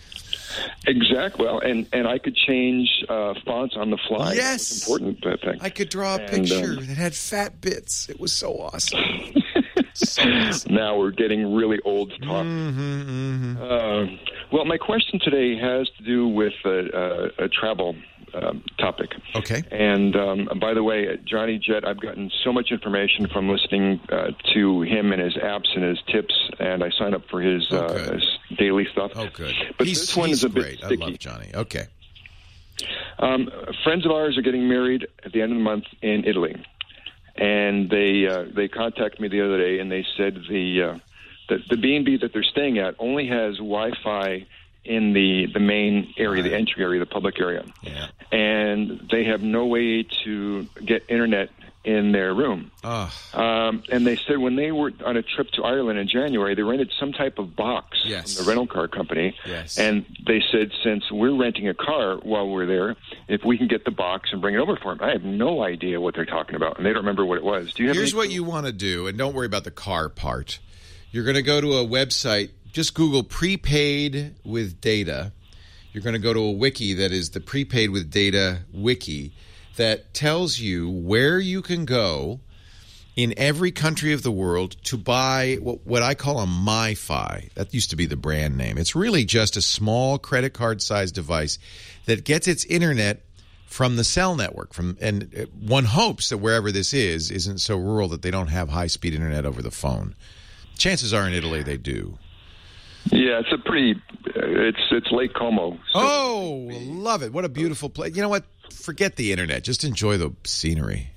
Exactly. Well, and, and I could change uh, fonts on the fly. Yes. That was important, that thing. I could draw a And, picture um, that had fat bits. It was so awesome. so awesome. Now we're getting really old to talk. Mm-hmm, mm-hmm. Uh, well, my question today has to do with a, a, a travel um, topic. Okay. And um, by the way, Johnny Jet, I've gotten so much information from listening uh, to him and his apps and his tips, and I sign up for his, Oh, uh, good. his daily stuff. Oh, good. But he's this one he's is a great. bit I sticky. love Johnny. Okay. Um, friends of ours are getting married at the end of the month in Italy, and they uh, they contacted me the other day, and they said the uh, the, the B and B that they're staying at only has Wi-Fi in the, the main area, the entry area, the public area, Yeah. and they have no way to get internet in their room. Oh, Um, and they said when they were on a trip to Ireland in January, they rented some type of box Yes. from the rental car company. Yes. And they said, since we're renting a car while we're there, if we can get the box and bring it over for them. I have no idea what they're talking about, and they don't remember what it was. Do you have here's any what clue? you want to do, and don't worry about the car part. You're going to go to a website. Just Google prepaid with data. You're going to go to a wiki that is the prepaid with data wiki that tells you where you can go in every country of the world to buy what, what I call a MiFi. That used to be the brand name. It's really just a small credit card-sized device that gets its internet from the cell network. From and one hopes that wherever this is isn't so rural that they don't have high-speed internet over the phone. Chances are in Italy they do. Yeah, it's a pretty. Uh, it's it's Lake Como. So Oh, love it. What a beautiful place. You know what? Forget the internet. Just enjoy the scenery.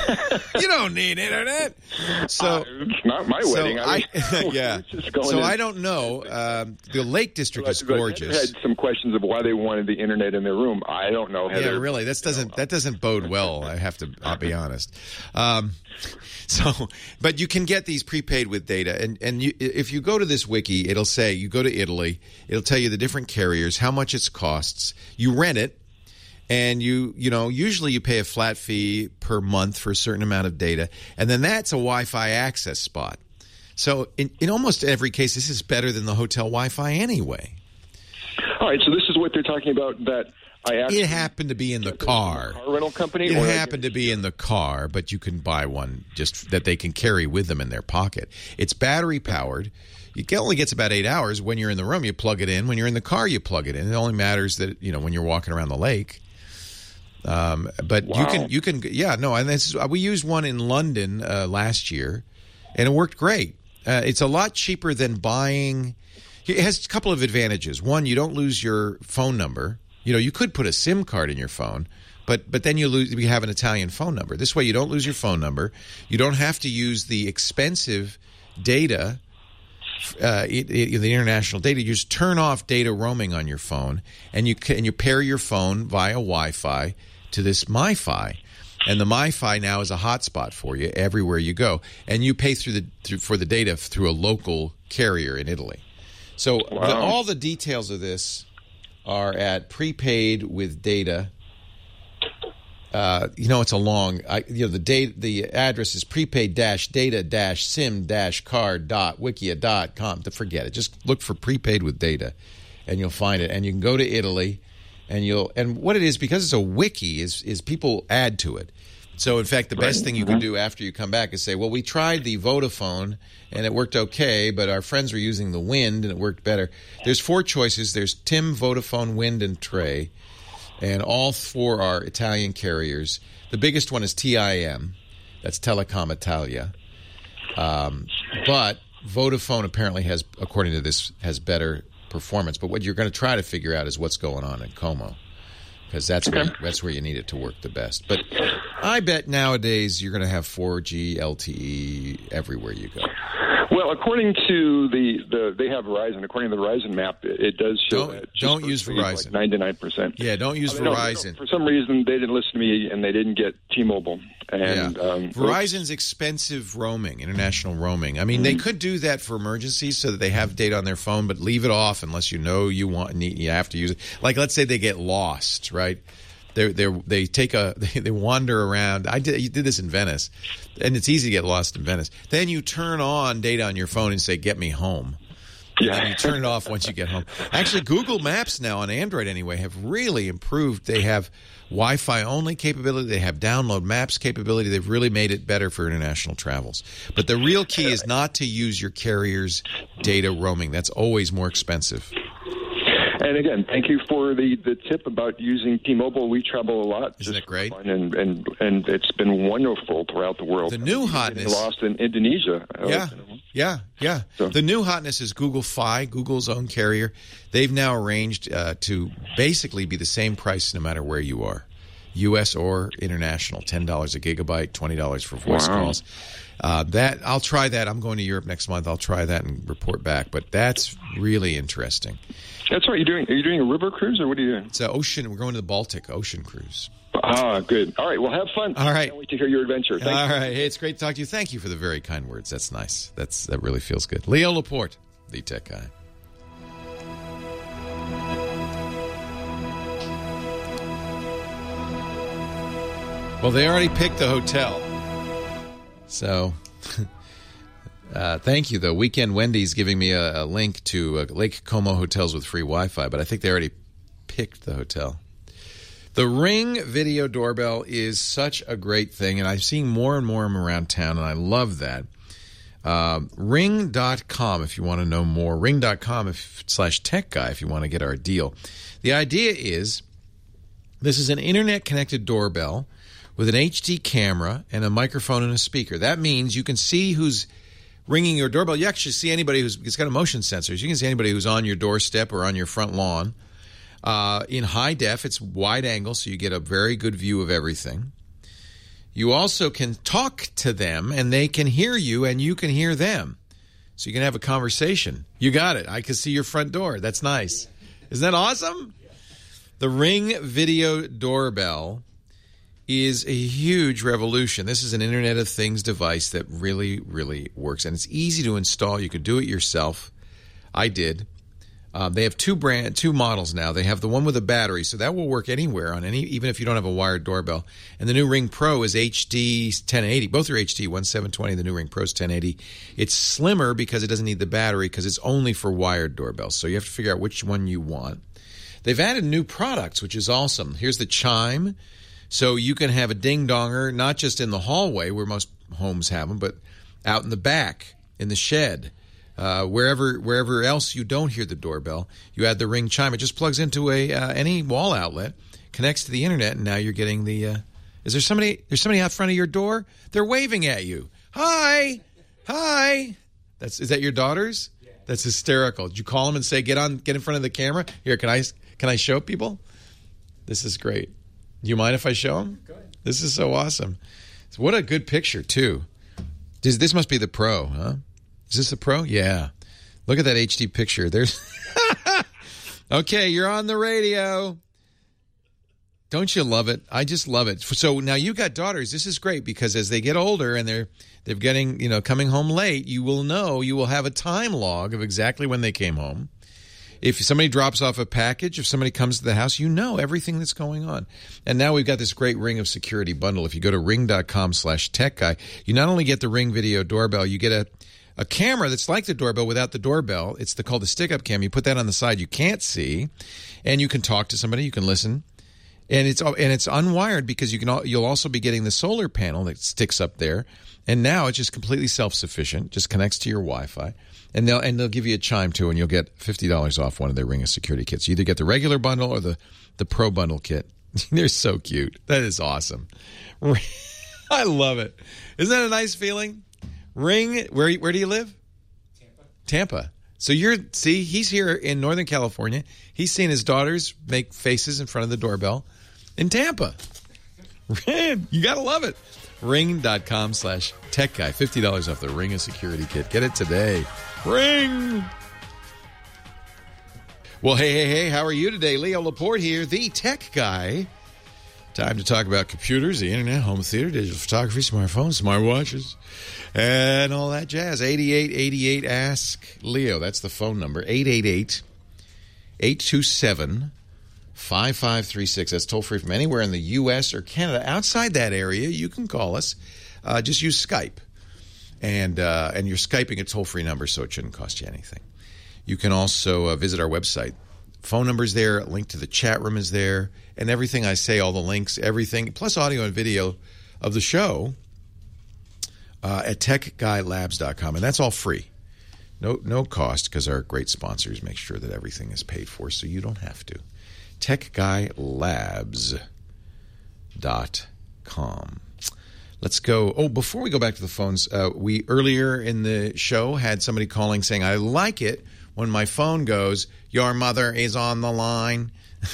You don't need internet. So Uh, it's not my so wedding. I, I, mean, yeah. we're just going So in. I don't know. Um, the Lake District is But I gorgeous. had some questions of why they wanted the internet in their room. I don't know. Heather. Yeah, really. That doesn't that doesn't bode well. I have to. I'll be honest. Um, so, but you can get these prepaid with data, and and you, if you go to this wiki, it'll say you go to Italy. It'll tell you the different carriers, how much it costs. You rent it, and you you know usually you pay a flat fee per month for a certain amount of data, and then that's a Wi-Fi access spot. So in, in almost every case, this is better than the hotel Wi-Fi anyway. All right, so this is what they're talking about. That I asked. It happened to be in the car. Car rental company. It or I happened to guess- be in the car, but you can buy one just that they can carry with them in their pocket. It's battery powered. It only gets about eight hours. When you're in the room, you plug it in. When you're in the car, you plug it in. It only matters that you know when you're walking around the lake. Um, but Wow. you can you can yeah no. And this is, we used one in London uh, last year, and it worked great. Uh, it's a lot cheaper than buying. It has a couple of advantages. One, you don't lose your phone number. You know, you could put a SIM card in your phone, but but then you lose. You have an Italian phone number. This way, you don't lose your phone number. You don't have to use the expensive data, uh, it, it, the international data. You just turn off data roaming on your phone, and you can, and you pair your phone via Wi-Fi to this MiFi. And the MiFi now is a hotspot for you everywhere you go, and you pay through the through, for the data through a local carrier in Italy. So the, Wow. all the details of this are at prepaid with data. Uh, you know, it's a long. I, you know, the date. The address is prepaid dash data dash sim dash card dot wikia dot com. To forget it, just look for prepaid with data, and you'll find it. And you can go to Italy, and you'll. And what it is, because it's a wiki, is is people add to it. So, in fact, the best thing you can do after you come back is say, well, we tried the Vodafone, and it worked okay, but our friends were using the Wind, and it worked better. There's four choices. There's Tim, Vodafone, Wind, and Tre, and all four are Italian carriers. The biggest one is T I M. That's Telecom Italia. Um, but Vodafone apparently has, according to this, has better performance. But what you're going to try to figure out is what's going on in Como, because that's where, that's where you need it to work the best. But I bet nowadays you're going to have four G L T E everywhere you go. Well, according to the, the they have Verizon. According to the Verizon map, it, it does show Don't- that. don't use Verizon. Like ninety-nine percent. Yeah, don't use I mean, no, Verizon. for some reason, they didn't listen to me, and they didn't get T-Mobile. And yeah. um, Verizon's expensive roaming, international roaming. I mean, they could do that for emergencies so that they have data on their phone, but leave it off unless you know you want need, you have to use it. Like, let's say they get lost, right? They they they take a they, they wander around. I did you did this in Venice, and it's easy to get lost in Venice. Then you turn on data on your phone and say, "Get me home," And then you turn it off once you get home. Actually, Google Maps now on Android anyway have really improved. They have Wi-Fi only capability. They have download maps capability. They've really made it better for international travels. But the real key is not to use your carrier's data roaming. That's always more expensive. And again, thank you for the, the tip about using T-Mobile. We travel a lot. Isn't it great? And, and and it's been wonderful throughout the world. The new hotness. Lost in Indonesia. Yeah, yeah, yeah. So. The new hotness is Google Fi, Google's own carrier. They've now arranged uh, to basically be the same price no matter where you are, U S or international. ten dollars a gigabyte, twenty dollars for voice wow. calls. Uh, that I'll try that. I'm going to Europe next month. I'll try that and report back. But that's really interesting. That's right. You're doing. Are you doing a river cruise, or what are you doing? It's an ocean. We're going to the Baltic ocean cruise. Ah, good. All right. Well, have fun. All right. Can't wait to hear your adventure. Thank All you. right. Hey, it's great to talk to you. Thank you for the very kind words. That's nice. That's that really feels good. Leo Laporte, the tech guy. Well, they already picked the hotel. So, uh, thank you, though. Weekend Wendy's giving me a, a link to uh, Lake Como hotels with free Wi-Fi, but I think they already picked the hotel. The Ring video doorbell is such a great thing, and I'm seeing more and more of them around town, and I love that. Uh, ring dot com if you want to know more. ring dot com if, slash tech guy if you want to get our deal. The idea is this is an internet-connected doorbell with an H D camera and a microphone and a speaker. That means you can see who's ringing your doorbell. You actually see anybody who's it's got a motion sensors. You can see anybody who's on your doorstep or on your front lawn. Uh, in high def, it's wide angle, so you get a very good view of everything. You also can talk to them, and they can hear you, and you can hear them. So you can have a conversation. You got it. I can see your front door. That's nice. Isn't that awesome? The Ring video doorbell is a huge revolution. This is an Internet of Things device that really, really works. And it's easy to install. You can do it yourself. I did. Uh, they have two brand, two models now. They have the one with a battery, so that will work anywhere, on any, even if you don't have a wired doorbell. And the new Ring Pro is H D ten eighty. Both are H D, one's seven twenty, the new Ring Pro is ten eighty. It's slimmer because it doesn't need the battery because it's only for wired doorbells. So you have to figure out which one you want. They've added new products, which is awesome. Here's the Chime. So you can have a ding-donger, not just in the hallway where most homes have them, but out in the back, in the shed, uh, wherever wherever else you don't hear the doorbell. You add the Ring Chime. It just plugs into a uh, any wall outlet, connects to the internet, and now you're getting the. Uh, is there somebody? There's somebody out front of your door. They're waving at you. Hi, hi. That's is that your daughters? Yeah. That's hysterical. Did you call them and say, "Get on, get in front of the camera"? Here, can I can I show people? This is great. Do you mind if I show them? Go ahead. This is so awesome. So what a good picture, too. This, this must be the Pro, huh? Is this the Pro? Yeah. Look at that H D picture. There's. Okay, you're on the radio. Don't you love it? I just love it. So now you got daughters. This is great because as they get older and they're they're getting, you know, coming home late, you will know, you will have a time log of exactly when they came home. If somebody drops off a package, if somebody comes to the house, you know everything that's going on. And now we've got this great Ring of Security bundle. If you go to ring.com slash tech guy, you not only get the Ring video doorbell, you get a, a camera that's like the doorbell without the doorbell. It's the, called the stick-up cam. You put that on the side you can't see, and you can talk to somebody, you can listen. And it's and it's unwired because you can you'll also be getting the solar panel that sticks up there. And now it's just completely self-sufficient, just connects to your Wi-Fi. And they'll and they'll give you a Chime, too, and you'll get fifty dollars off one of their Ring of Security kits. You either get the regular bundle or the, the Pro Bundle kit. They're so cute. That is awesome. I love it. Isn't that a nice feeling? Ring, where where do you live? Tampa. Tampa. So you're, see, he's here in Northern California. He's seeing his daughters make faces in front of the doorbell in Tampa. You got to love it. Ring.com slash tech guy. fifty dollars off the Ring of Security kit. Get it today. Ring. Well, hey, hey, hey, how are you today? Leo Laporte here, the tech guy. Time to talk about computers, the internet, home theater, digital photography, smartphones, smartwatches, and all that jazz. eighty-eight eighty-eight Ask Leo. That's the phone number. eight eight eight, eight two seven, five five three six. That's toll free from anywhere in the U S or Canada. Outside that area, you can call us. Uh, just use Skype. And uh, and you're Skyping a toll-free number, so it shouldn't cost you anything. You can also uh, visit our website. Phone number's there, a link to the chat room is there, and everything I say, all the links, everything, plus audio and video of the show uh, at tech guy labs dot com. And that's all free. No no cost, because our great sponsors make sure that everything is paid for, so you don't have to. tech guy labs dot com. Let's go. Oh, before we go back to the phones, uh, we earlier in the show had somebody calling saying, I like it when my phone goes, your mother is on the line,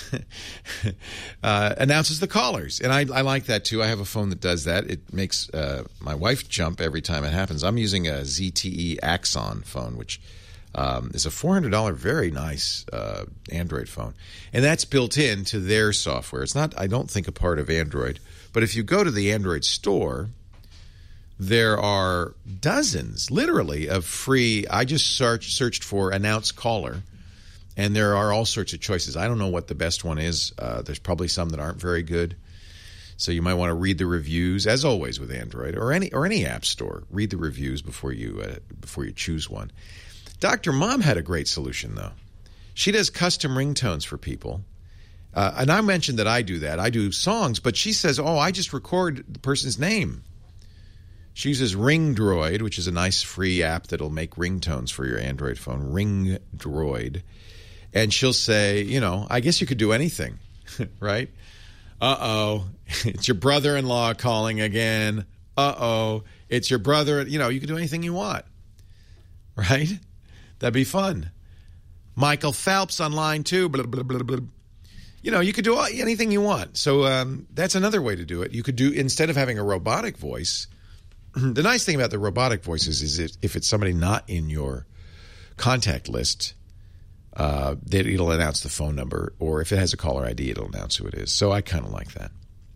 uh, announces the callers. And I, I like that, too. I have a phone that does that. It makes uh, my wife jump every time it happens. I'm using a Z T E Axon phone, which um, is a four hundred dollars very nice uh, Android phone. And that's built into their software. It's not, I don't think, a part of Android. But if you go to the Android store, there are dozens, literally, of free. I just search, searched for announce caller, and there are all sorts of choices. I don't know what the best one is. Uh, there's probably some that aren't very good. So you might want to read the reviews, as always with Android or any or any app store. Read the reviews before you uh, before you choose one. Doctor Mom had a great solution, though. She does custom ringtones for people. Uh, and I mentioned that I do that. I do songs, but she says, oh, I just record the person's name. She uses Ring Droid, which is a nice free app that'll make ringtones for your Android phone, Ring Droid. And she'll say, you know, I guess you could do anything, right? Uh-oh, it's your brother-in-law calling again. Uh-oh, it's your brother. You know, you can do anything you want, right? That'd be fun. Michael Phelps on line two, blah, blah, blah, blah. You know, you could do anything you want. So um, that's another way to do it. You could do, instead of having a robotic voice, the nice thing about the robotic voices is if, if it's somebody not in your contact list, uh, that it'll announce the phone number, or if it has a caller I D, it'll announce who it is. So I kind of like that.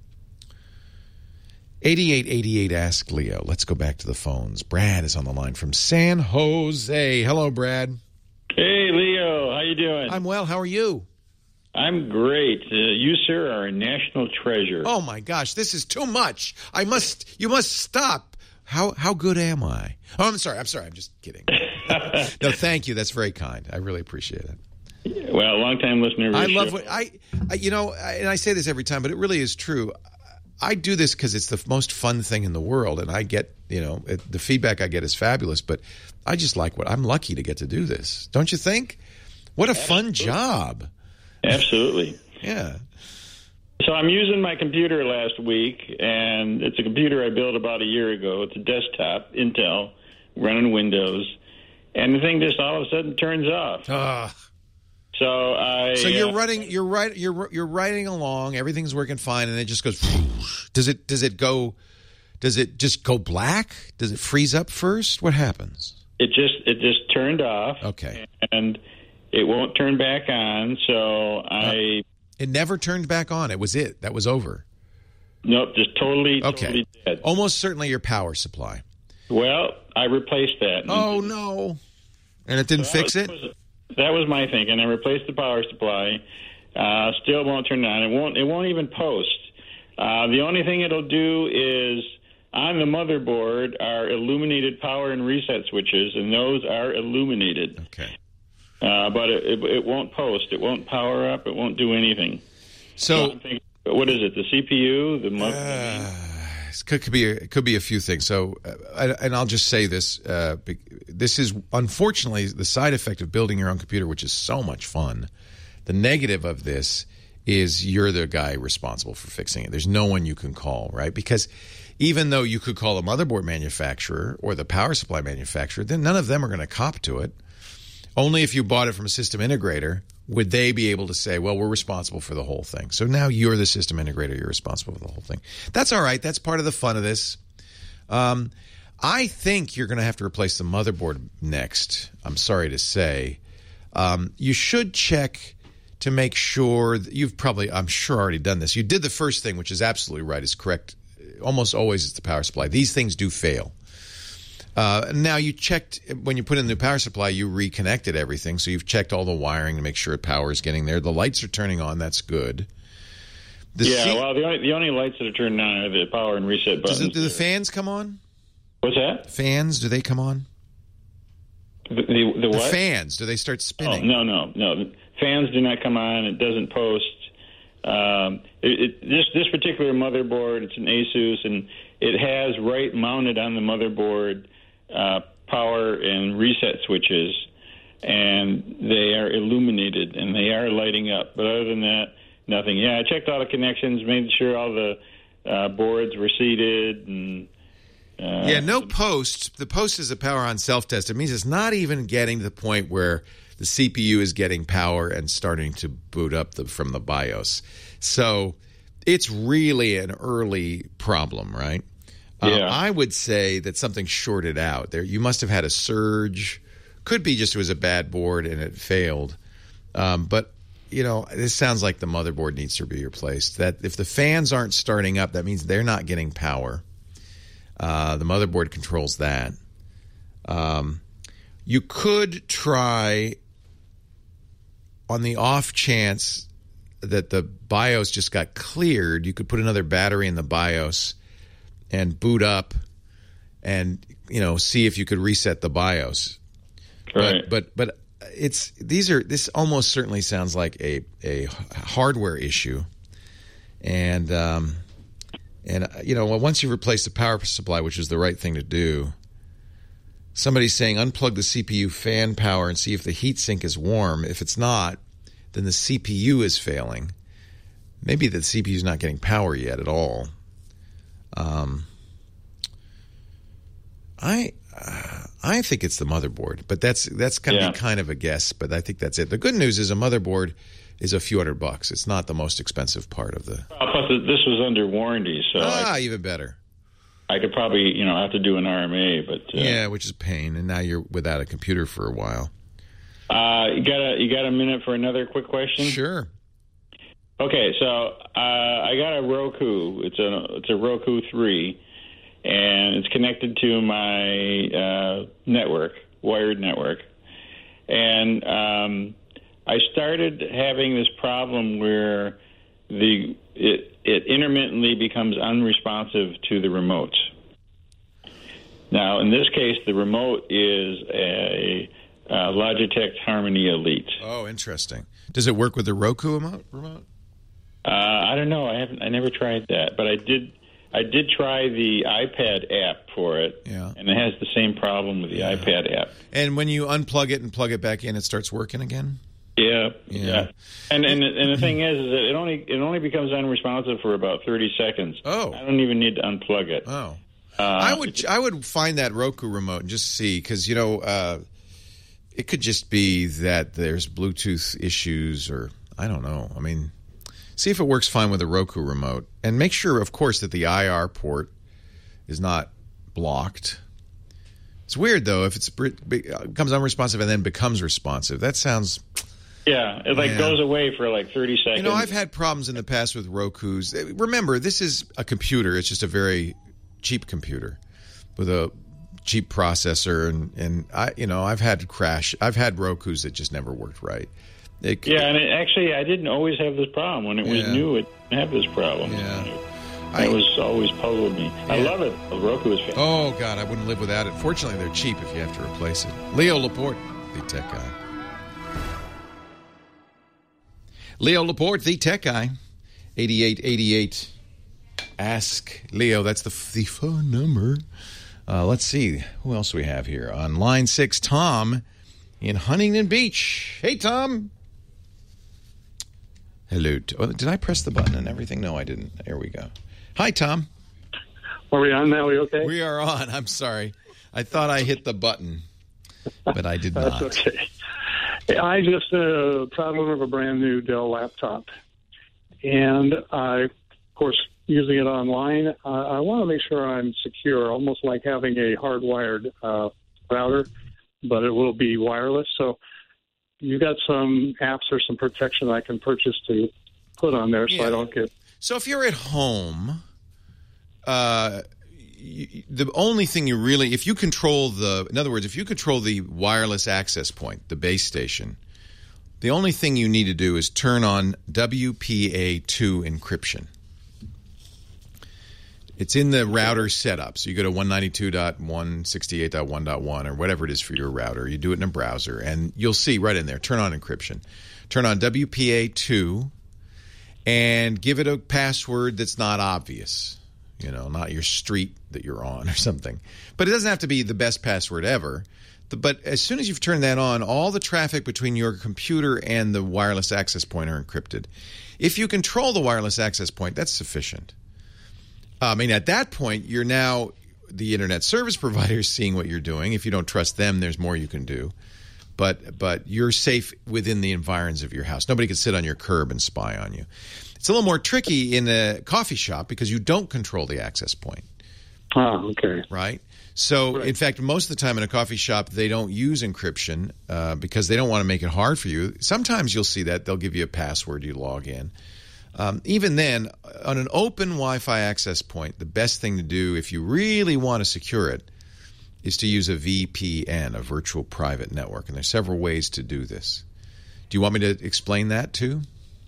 eighty-eight eighty-eight Ask Leo. Let's go back to the phones. Brad is on the line from San Jose. Hello, Brad. Hey, Leo. How you doing? I'm well. How are you? I'm great. Uh, you, sir, are a national treasure. Oh, my gosh. This is too much. I must, you must stop. How how good am I? Oh, I'm sorry. I'm sorry. I'm just kidding. No, thank you. That's very kind. I really appreciate it. Well, long-time listener. I love what I, I, you know, I, and I say this every time, but it really is true. I do this because it's the most fun thing in the world, and I get, you know, it, the feedback I get is fabulous, but I just like what, I'm lucky to get to do this. Don't you think? What a Absolutely. fun job. Absolutely. Yeah. So I'm using my computer last week, and it's a computer I built about a year ago. It's a desktop, Intel, running Windows, and the thing just all of a sudden turns off. Uh, so I. So you're uh, running, you're right, you're you're writing along, everything's working fine, and it just goes. Does it? Does it go? Does it just go black? Does it freeze up first? What happens? It just it just turned off. Okay. And it won't turn back on, so I... Uh, it never turned back on. It was it. That was over. Nope, just totally, okay. totally dead. Almost certainly your power supply. Well, I replaced that. Oh, no. And it didn't so fix was, it? Was, that was my thinking. I replaced the power supply. Uh, still won't turn on. It won't, it won't even post. Uh, the only thing it'll do is... On the motherboard are illuminated power and reset switches, and those are illuminated. Okay. Uh, but it, it, it won't post. It won't power up. It won't do anything. So, so I'm thinking, what is it? The C P U? The mother- uh, it could, could be a, it could be a few things. So, uh, and I'll just say this: uh, this is unfortunately the side effect of building your own computer, which is so much fun. The negative of this is you're the guy responsible for fixing it. There's no one you can call, right? Because even though you could call a motherboard manufacturer or the power supply manufacturer, then none of them are going to cop to it. Only if you bought it from a system integrator would they be able to say, well, we're responsible for the whole thing. So now you're the system integrator. You're responsible for the whole thing. That's all right. That's part of the fun of this. Um, I think you're going to have to replace the motherboard next. I'm sorry to say. Um, you should check to make sure that you've probably, I'm sure, already done this. You did the first thing, which is absolutely right, is correct. Almost always it's the power supply. These things do fail. Uh, now, you checked, when you put in the power supply, you reconnected everything. So you've checked all the wiring to make sure power is getting there. The lights are turning on. That's good. The yeah, C- well, the only, the only lights that are turned on are the power and reset buttons. Does it, do the fans come on? What's that? Fans, do they come on? The, the, the The what? fans, do they start Oh, spinning? no, no, no. The fans do not come on. It doesn't post. Um, it, it, this this particular motherboard, it's an Asus, and it has right mounted on the motherboard uh, power and reset switches, and they are illuminated and they are lighting up. But other than that, nothing. Yeah, I checked all the connections, made sure all the uh, boards were seated, and uh, Yeah, no post. The post is a power on self-test. It means it's not even getting to the point where the C P U is getting power and starting to boot up the, from the BIOS. So it's really an early problem, right? Yeah. Um, I would say that something shorted out there. You must have had a surge. Could be just it was a bad board and it failed. Um, but, you know, this sounds like the motherboard needs to be replaced. That if the fans aren't starting up, that means they're not getting power. Uh, the motherboard controls that. Um, you could try, on the off chance that the BIOS just got cleared, you could put another battery in the BIOS and boot up and, you know, see if you could reset the BIOS. Right. But, but but it's these are this almost certainly sounds like a a hardware issue, and um, and you know well, once you replace the power supply, which is the right thing to do. Somebody's saying unplug the C P U fan power and see if the heatsink is warm. If it's not, then the C P U is failing. Maybe the C P U is not getting power yet at all. Um, I uh, I think it's the motherboard, but that's that's going to Yeah. be kind of a guess. But I think that's it. The good news is a motherboard is a few hundred bucks. It's not the most expensive part of the. Uh, plus, this was under warranty, so Ah, I, even better. I could probably, you know, have to do an R M A. But uh, Yeah, which is pain, and now you're without a computer for a while. uh, you got a you got a minute for another quick question? Sure. Okay, so uh, I got a Roku. It's a it's a Roku three, and it's connected to my uh, network, wired network, and um, I started having this problem where the it it intermittently becomes unresponsive to the remote. Now, in this case, the remote is a, a Logitech Harmony Elite. Oh, interesting. Does it work with the Roku remote? remote? Uh, I don't know. I haven't. I never tried that, but I did. I did try the iPad app for it, Yeah. and it has the same problem with the Yeah. iPad app. And when you unplug it and plug it back in, it starts working again? Yeah, Yeah. yeah. And and and the thing is, is that it only it only becomes unresponsive for about thirty seconds. Oh. I don't even need to unplug it. Oh. Uh, I would I would find that Roku remote and just see, because, you know, uh, it could just be that there's Bluetooth issues, or I don't know. I mean, see if it works fine with the Roku remote. And make sure, of course, that the I R port is not blocked. It's weird, though, if it's, it becomes unresponsive and then becomes responsive. That sounds... Yeah, it like Yeah. goes away for like thirty seconds. You know, I've had problems in the past with Rokus. Remember, this is a computer. It's just a very cheap computer with a cheap processor, and, and I, you know, I've had crash. I've had Rokus that just never worked right. It, Yeah, and it, actually, I didn't always have this problem. When it was Yeah. new, it didn't have this problem. Yeah. It I- was always puzzled me. I Yeah. love it. Roku is fantastic. Oh God, I wouldn't live without it. Fortunately, they're cheap if you have to replace it. Leo Laporte, the tech guy. Leo Laporte, the tech guy. eighty-eight eighty-eight. Ask Leo. That's the, the phone number. Uh, let's see. Who else we have here? On line six, Tom in Huntington Beach. Hey, Tom. Hello. Oh, did I press the button and everything? No, I didn't. There we go. Hi, Tom. Are we on now? Are we okay? We are on. I'm sorry. I thought I hit the button, but I did That's not. okay. I just uh, proud owner of a brand new Dell laptop, and I, of course, using it online. Uh, I want to make sure I'm secure, almost like having a hardwired uh, router, but it will be wireless. So, you got some apps or some protection I can purchase to put on there, so Yeah. I don't get. So if you're at home, uh, you, the only thing you really, if you control the, in other words, if you control the wireless access point, the base station, the only thing you need to do is turn on W P A two encryption. It's in the router setup. So you go to one ninety-two dot one sixty-eight dot one dot one or whatever it is for your router. You do it in a browser, and you'll see right in there, turn on encryption. Turn on W P A two and give it a password that's not obvious. You know, not your street that you're on or something. But it doesn't have to be the best password ever. But as soon as you've turned that on, all the traffic between your computer and the wireless access point are encrypted. If you control the wireless access point, that's sufficient. I mean, at that point, you're now the internet service provider is seeing what you're doing. If you don't trust them, there's more you can do. But but you're safe within the environs of your house. Nobody can sit on your curb and spy on you. It's a little more tricky in a coffee shop because you don't control the access point. Oh, okay. Right? So, right. in fact, most of the time in a coffee shop, they don't use encryption uh, because they don't want to make it hard for you. Sometimes you'll see that. They'll give you a password, you log in. Um, even then, on an open Wi-Fi access point, the best thing to do if you really want to secure it is to use a V P N, a virtual private network. And there's several ways to do this. Do you want me to explain that too?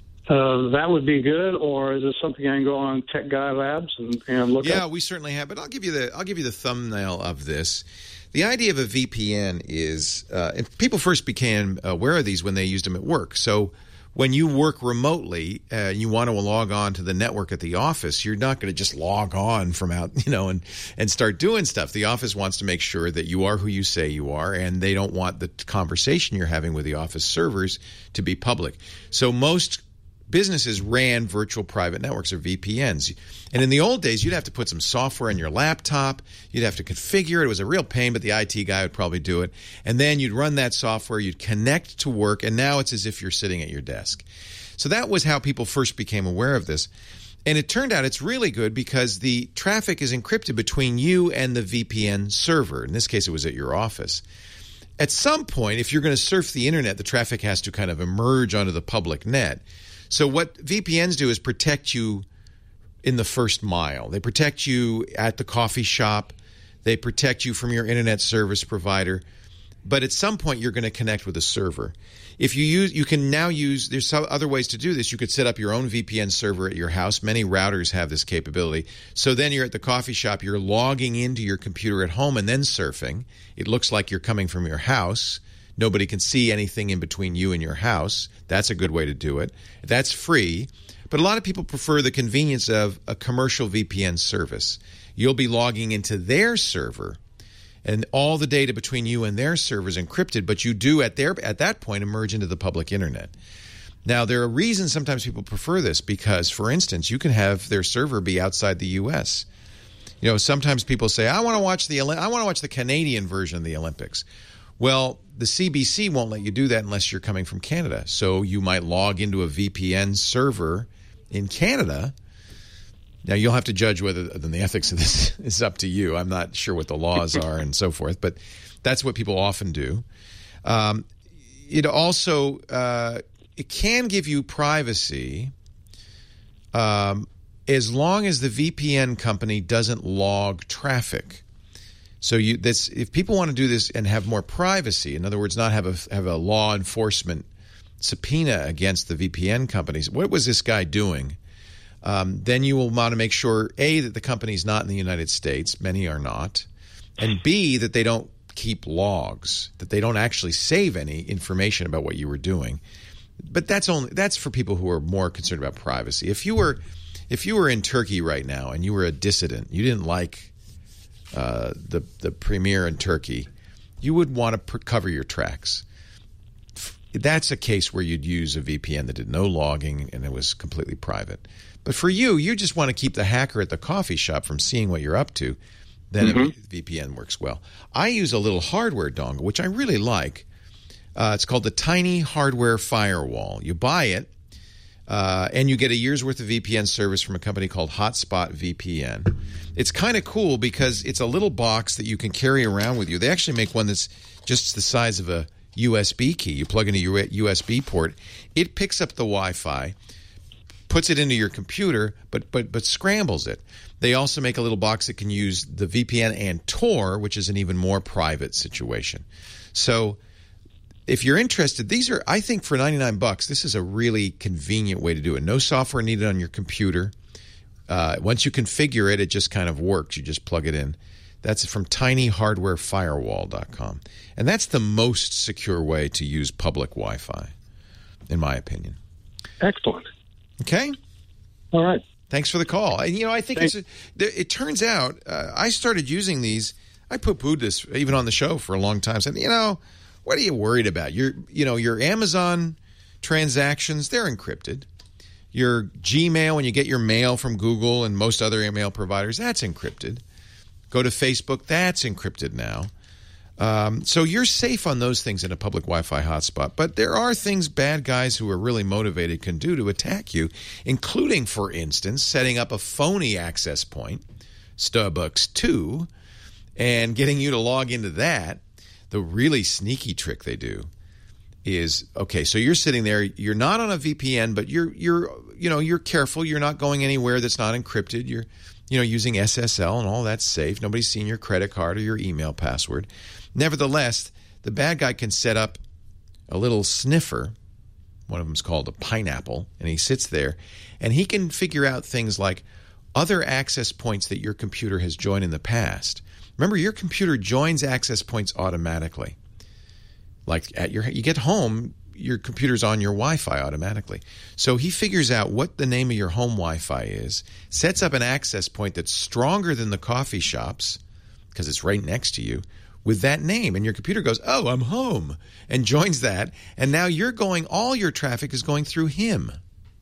Uh, that would be good, or is it something I can go on Tech Guy Labs and, and look at? Yeah, we certainly have, but I'll give you the I'll give you the thumbnail of this. The idea of a V P N is, uh, and people first became aware of these when they used them at work. So when you work remotely, uh, you want to log on to the network at the office, you're not going to just log on from out, you know, and, and start doing stuff. The office wants to make sure that you are who you say you are, and they don't want the conversation you're having with the office servers to be public. So most businesses ran virtual private networks or V P Ns. And in the old days, you'd have to put some software in your laptop. You'd have to configure it. It was a real pain, but the I T guy would probably do it. And then you'd run that software. You'd connect to work. And now it's as if you're sitting at your desk. So that was how people first became aware of this. And it turned out it's really good because the traffic is encrypted between you and the V P N server. In this case, it was at your office. At some point, if you're going to surf the internet, the traffic has to kind of emerge onto the public net. So what V P Ns do is protect you in the first mile. They protect you at the coffee shop. They protect you from your internet service provider. But at some point, you're going to connect with a server. If you use, you can now use, there's some other ways to do this. You could set up your own V P N server at your house. Many routers have this capability. So then you're at the coffee shop, you're logging into your computer at home and then surfing. It looks like you're coming from your house. Nobody can see anything in between you and your house. That's a good way to do it. That's free. But a lot of people prefer the convenience of a commercial V P N service. You'll be logging into their server, and all the data between you and their server is encrypted, but you do at their at that point emerge into the public internet. Now, there are reasons sometimes people prefer this because, for instance, you can have their server be outside the U S. You know, sometimes people say, I want to watch the I want to watch the Canadian version of the Olympics. Well, the C B C won't let you do that unless you're coming from Canada. So you might log into a V P N server in Canada. Now, you'll have to judge whether then the ethics of this is up to you. I'm not sure what the laws are and so forth, but that's what people often do. Um, it also uh, it can give you privacy um, as long as the V P N company doesn't log traffic. So you, this, if people want to do this and have more privacy, in other words, not have a have a law enforcement subpoena against the V P N companies, what was this guy doing? Um, then you will want to make sure, A, that the company's not in the United States. Many are not. And B, that they don't keep logs, that they don't actually save any information about what you were doing. But that's only that's for people who are more concerned about privacy. If you were if you were in Turkey right now and you were a dissident, you didn't like Uh, the the premier in Turkey, you would want to pr- cover your tracks. That's a case where you'd use a V P N that did no logging and it was completely private. But for you, you just want to keep the hacker at the coffee shop from seeing what you're up to. Then mm-hmm. a V P N works well. I use a little hardware dongle, which I really like. Uh, it's called the Tiny Hardware Firewall. You buy it, uh, and you get a year's worth of V P N service from a company called Hotspot V P N. It's kind of cool because it's a little box that you can carry around with you. They actually make one that's just the size of a U S B key. You plug into your U S B port. It picks up the Wi-Fi, puts it into your computer, but but but scrambles it. They also make a little box that can use the V P N and Tor, which is an even more private situation. So if you're interested, these are, I think for ninety-nine bucks, this is a really convenient way to do it. No software needed on your computer. Uh, once you configure it, it just kind of works. You just plug it in. That's from tiny hardware firewall dot com. And that's the most secure way to use public Wi-Fi, in my opinion. Excellent. Okay? All right. Thanks for the call. And, you know, I think it's, it turns out uh, I started using these. I poo-pooed this even on the show for a long time. Said, you know, what are you worried about? Your, you know, your Amazon transactions, they're encrypted. Your Gmail, when you get your mail from Google and most other email providers, that's encrypted. Go to Facebook, that's encrypted now. Um, so you're safe on those things in a public Wi-Fi hotspot. But there are things bad guys who are really motivated can do to attack you, including, for instance, setting up a phony access point, Starbucks two, and getting you to log into that. The really sneaky trick they do is, okay, so you're sitting there, you're not on a V P N, but you're you're you know, you're careful, you're not going anywhere that's not encrypted. You're you know, using S S L and all that's safe. Nobody's seen your credit card or your email password. Nevertheless, the bad guy can set up a little sniffer. One of them's called a pineapple, and he sits there, and he can figure out things like other access points that your computer has joined in the past. Remember, your computer joins access points automatically. Like at your, you get home, your computer's on your Wi-Fi automatically. So he figures out what the name of your home Wi-Fi is, sets up an access point that's stronger than the coffee shop's because it's right next to you with that name. And your computer goes, oh, I'm home, and joins that. And now you're going, all your traffic is going through him.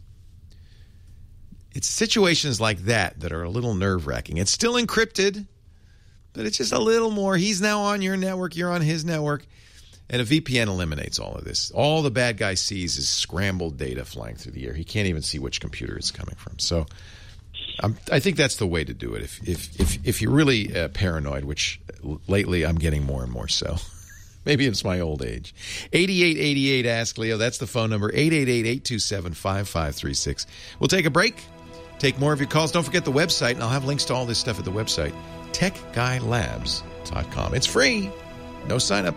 It's situations like that that are a little nerve-wracking. It's still encrypted, but it's just a little more. He's now on your network, you're on his network. And a V P N eliminates all of this. All the bad guy sees is scrambled data flying through the air. He can't even see which computer it's coming from. So um, I think that's the way to do it. If if if, if you're really uh, paranoid, which lately I'm getting more and more so. Maybe it's my old age. eighty-eight eighty-eight, ask Leo. That's the phone number, eight eight eight, eight two seven, five five three six. We'll take a break, take more of your calls. Don't forget the website, and I'll have links to all this stuff at the website, tech guy labs dot com. It's free. No sign-up.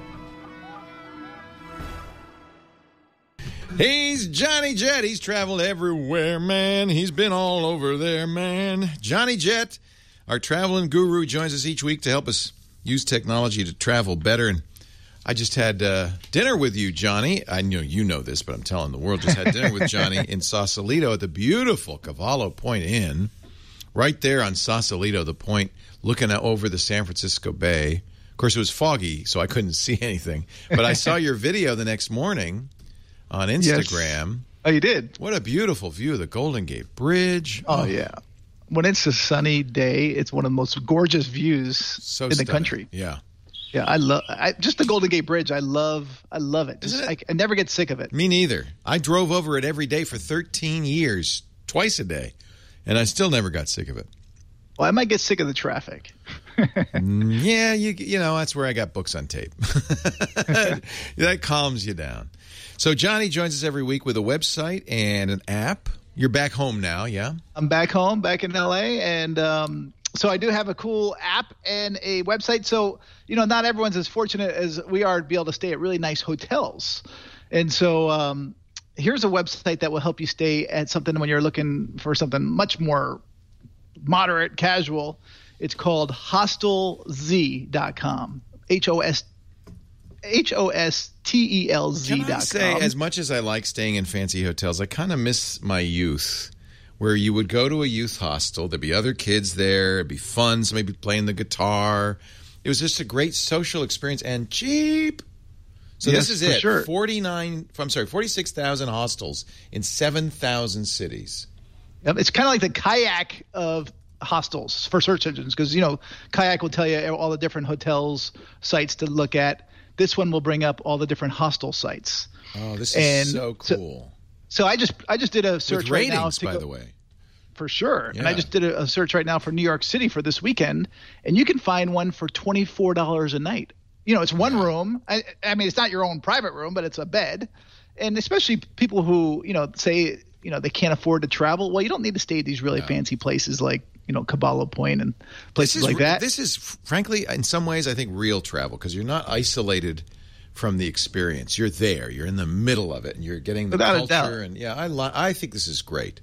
He's Johnny Jet. He's traveled everywhere, man. He's been all over there, man. Johnny Jet, our traveling guru, joins us each week to help us use technology to travel better. And I just had uh, dinner with you, Johnny. I know you know this, but I'm telling the world. Just had dinner with Johnny in Sausalito at the beautiful Cavallo Point Inn, right there on Sausalito, the point looking over the San Francisco Bay. Of course, it was foggy, so I couldn't see anything. But I saw your video the next morning on Instagram. Yes. Oh, you did? What a beautiful view of the Golden Gate Bridge. Oh, oh. yeah. When it's a sunny day, it's one of the most gorgeous views so in the stunning. country. Yeah. Yeah, I love I, just the Golden Gate Bridge. I love I love it. Just, it? I, I never get sick of it. Me neither. I drove over it every day for thirteen years, twice a day, and I still never got sick of it. Well, I might get sick of the traffic. yeah, you you know, that's where I got books on tape. That calms you down. So Johnny joins us every week with a website and an app. You're back home now, yeah? I'm back home, back in L A, and um, so I do have a cool app and a website. So, you know, not everyone's as fortunate as we are to be able to stay at really nice hotels. And so um, here's a website that will help you stay at something when you're looking for something much more moderate, casual. It's called hostel z dot com. H O S H O S T E L Z dot com. Can I say, as much as I like staying in fancy hotels, I kind of miss my youth, where you would go to a youth hostel. There'd be other kids there. It'd be fun. Somebody be playing the guitar. It was just a great social experience and cheap. So yes, this is it. Sure. forty-nine, I'm sorry, forty-six thousand hostels in seven thousand cities. Yep, it's kind of like the Kayak of hostels for search engines, because, you know, Kayak will tell you all the different hotels, sites to look at. This one will bring up all the different hostel sites. Oh, this is and so cool. So, so I just I just did a search With right now. ratings, to by go, the way. For sure. Yeah. And I just did a, a search right now for New York City for this weekend, and you can find one for twenty-four dollars a night. You know, it's one yeah. room. I, I mean, it's not your own private room, but it's a bed. And especially people who, you know, say, you know, they can't afford to travel. Well, you don't need to stay at these really yeah. fancy places like, you know, Caballo Point and places like re- that. This is, frankly, in some ways, I think real travel, because you're not isolated from the experience. You're there. You're in the middle of it, and you're getting the Without culture. a doubt. And yeah, I li- I think this is great.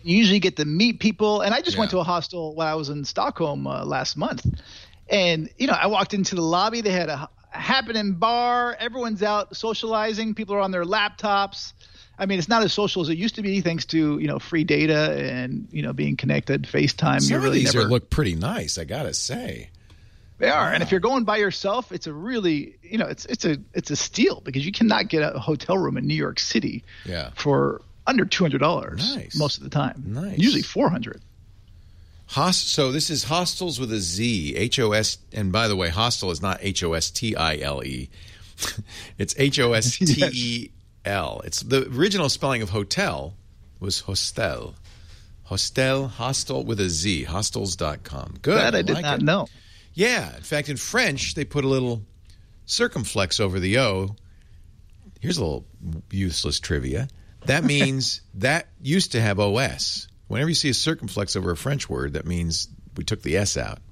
You usually get to meet people. And I just Yeah. went to a hostel when I was in Stockholm uh, last month. And, you know, I walked into the lobby. They had a, a happening bar. Everyone's out socializing. People are on their laptops. I mean, it's not as social as it used to be, thanks to, you know, free data and, you know, being connected, FaceTime. Some You're of really these never... are, look pretty nice, I gotta say. They are. And if you're going by yourself, it's a really, you know, it's it's a it's a steal because you cannot get a hotel room in New York City Yeah. for under two hundred dollars Nice. most of the time. Nice. Usually four hundred. Host, so this is Hostels with a Z, H O S, and by the way, hostel is not H O S T I L E. It's H O S T E L. It's the original spelling of hotel was hostel. Hostel, hostel with a Z, hostels dot com. Good. That I did like not it. know. Yeah. In fact, in French, they put a little circumflex over the O. Here's a little useless trivia. That means that used to have O S. Whenever you see a circumflex over a French word, that means we took the S out.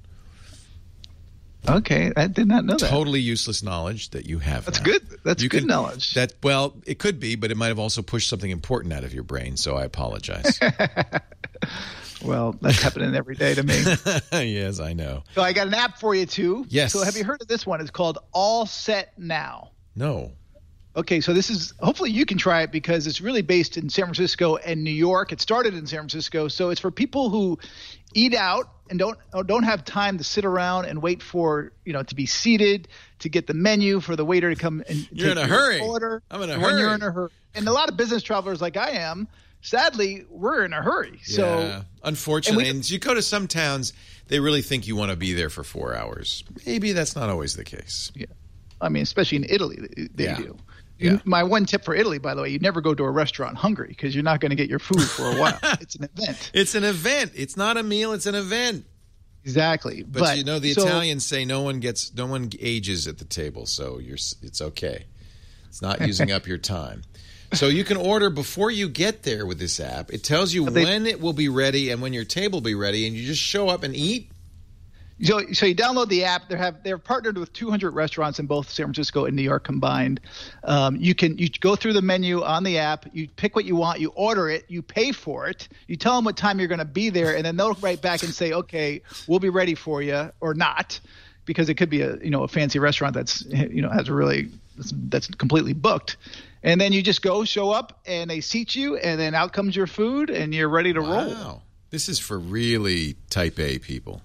Okay, I did not know that. Totally useless knowledge that you have. That's now. good. That's You good can- knowledge. That well, it could be, but it might have also pushed something important out of your brain. So I apologize. Well, that's happening every day to me. Yes, I know. So I got an app for you too. Yes. So have you heard of this one? It's called All Set Now. No. Okay, so this is hopefully you can try it because it's really based in San Francisco and New York. It started in San Francisco, so it's for people who eat out and don't don't have time to sit around and wait for, you know, to be seated, to get the menu, for the waiter to come and You're take in a your hurry. order. I'm in a when hurry. you're in a hurry. And a lot of business travelers like I am, sadly, we're in a hurry. So yeah, unfortunately, and we- and you go to some towns, they really think you want to be there for four hours. Maybe that's not always the case. Yeah. I mean, especially in Italy, they, they Yeah. do. Yeah. My one tip for Italy, by the way, you never go to a restaurant hungry because you're not going to get your food for a while. It's an event. It's an event. It's not a meal. It's an event. Exactly. But, But, you know, the so- Italians say no one gets, no one ages at the table, so you're, it's okay. It's not using up your time. So you can order before you get there with this app. It tells you they- when it will be ready and when your table will be ready, and you just show up and eat. So, so you download the app. They have they're partnered with two hundred restaurants in both San Francisco and New York combined. Um, you can you go through the menu on the app. You pick what you want. You order it. You pay for it. You tell them what time you're going to be there, and then they'll write back and say, "Okay, we'll be ready for you," or not, because it could be a you know a fancy restaurant that's you know has a really that's, that's completely booked. And then you just go, show up, and they seat you, and then out comes your food, and you're ready to roll. Wow. This is for really type A people.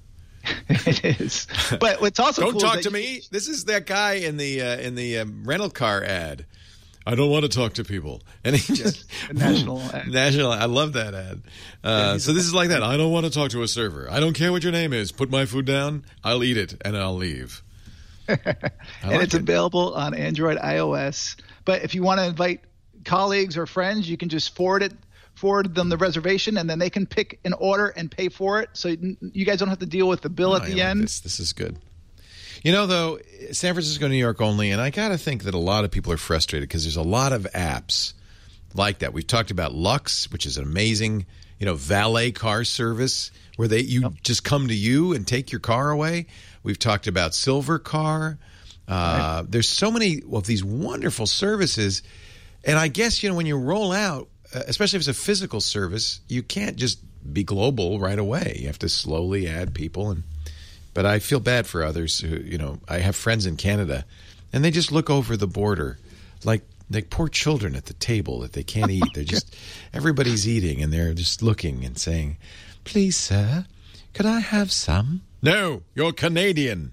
It is. But what's also Don't cool talk is to that me. This is that guy in the uh, in the um, rental car ad. I don't want to talk to people. And he just a national ad. national. I love that ad. Uh, so this is like that. I don't want to talk to a server. I don't care what your name is. Put my food down. I'll eat it and I'll leave. and like it's it. available on Android, iOS. But if you want to invite colleagues or friends, you can just forward it, forward them the reservation, and then they can pick an order and pay for it. So you guys don't have to deal with the bill Oh, at I the like end. This. this is good. You know, though, San Francisco, New York only, and I got to think that a lot of people are frustrated because there's a lot of apps like that. We've talked about Lux, which is an amazing, you know, valet car service where they you just come to you and take your car away. We've talked about Silver Car. Uh, right. There's so many of these wonderful services, and I guess you know when you roll out, uh, especially if it's a physical service, you can't just be global right away. You have to slowly add people and. But I feel bad for others who, you know, I have friends in Canada, and they just look over the border like like poor children at the table that they can't eat. They're just, everybody's eating, and they're just looking and saying, please, sir, could I have some? No, you're Canadian.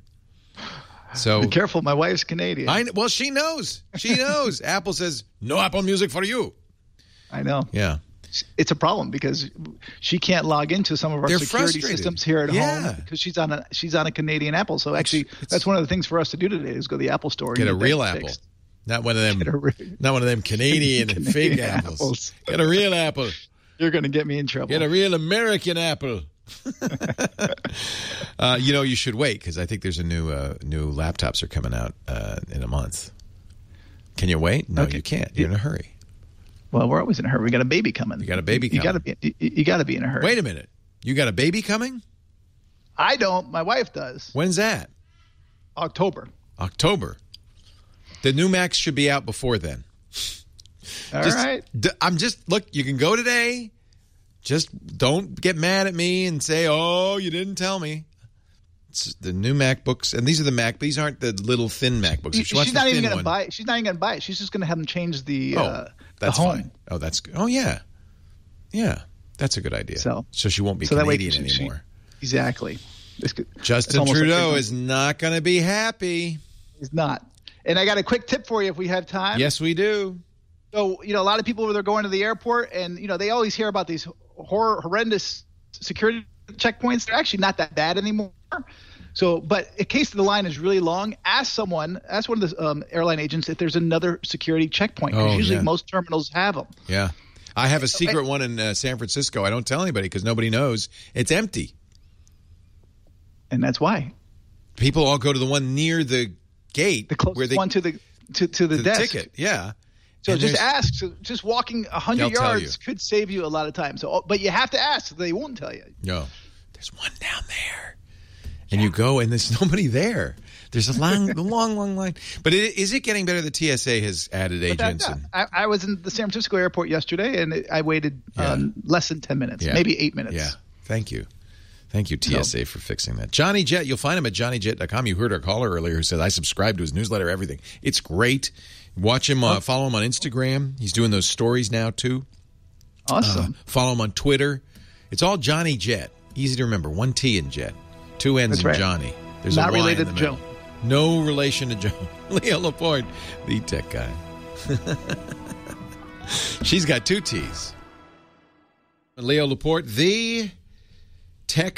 So be careful, my wife's Canadian. I, well, she knows. She knows. Apple says, no Apple Music for you. I know. Yeah. It's a problem because she can't log into some of our They're security frustrated. systems here at yeah. home because she's on a she's on a Canadian Apple. So actually, it's, it's, that's one of the things for us to do today is go to the Apple store. Get and a real Apple, fixed. not one of them. Re- not one of them Canadian, Canadian and fake apples. apples. Get a real Apple. You're going to get me in trouble. Get a real American Apple. uh, you know, you should wait because I think there's a new uh, new laptops are coming out uh, in a month. Can you wait? No, okay. You can't. You're in a hurry. Well, we're always in a hurry. We got a baby coming. You got a baby coming. You got to be. You, you got to be in a hurry. Wait a minute. You got a baby coming? I don't. My wife does. When's that? October. October. The new Macs should be out before then. All just, right. I'm just look. You can go today Just don't get mad at me and say, "Oh, you didn't tell me." It's the new MacBooks, and these are the Mac. These aren't the little thin MacBooks. If she wants She's not the even thin going to one- buy it. She's not even going to buy it. She's just going to have them change the, Oh, uh, that's the home. fine. Oh, that's good. Oh, yeah, yeah, that's a good idea. So, so she won't be so that way Canadian she- she- anymore. Exactly. This could- it's Justin almost like Trudeau they're- is not going to be happy. He's not. And I got a quick tip for you if we have time. Yes, we do. So, you know, a lot of people, they're going to the airport and, you know, they always hear about these hor- horrendous security checkpoints. They're actually not that bad anymore. So, but in case the line is really long, ask someone, ask one of the um, airline agents if there's another security checkpoint. Because Oh, usually yeah. most terminals have them. Yeah. I have a secret one in uh, San Francisco. I don't tell anybody because nobody knows. It's empty. And that's why. People all go to the one near the gate. The closest where they, one to the to, to the, the desk. ticket. Yeah. So And just there's- ask. So just walking one hundred They'll tell yards could save you a lot of time. So, but you have to ask. They won't tell you. No. There's one down there. And you go and there's nobody there. There's a long, long, long line. But it, is it getting better? The T S A has added But that- agents. and, I, I was in the San Francisco airport yesterday, and it, I waited Yeah. um, less than ten minutes, Yeah. maybe eight minutes. Yeah. Thank you. Thank you, T S A, for fixing that. Johnny Jet, you'll find him at johnny jet dot com. You heard our caller earlier who said, I subscribe to his newsletter, everything. It's great. Watch him, uh, follow him on Instagram. He's doing those stories now, too. Awesome. Uh, follow him on Twitter. It's all Johnny Jet. Easy to remember. One T in Jet. Two N's That's in right. Johnny. There's Not a Y related in the to middle. Joe. No relation to Joe. Leo Laporte, the tech guy. She's got two T's. Leo Laporte, the tech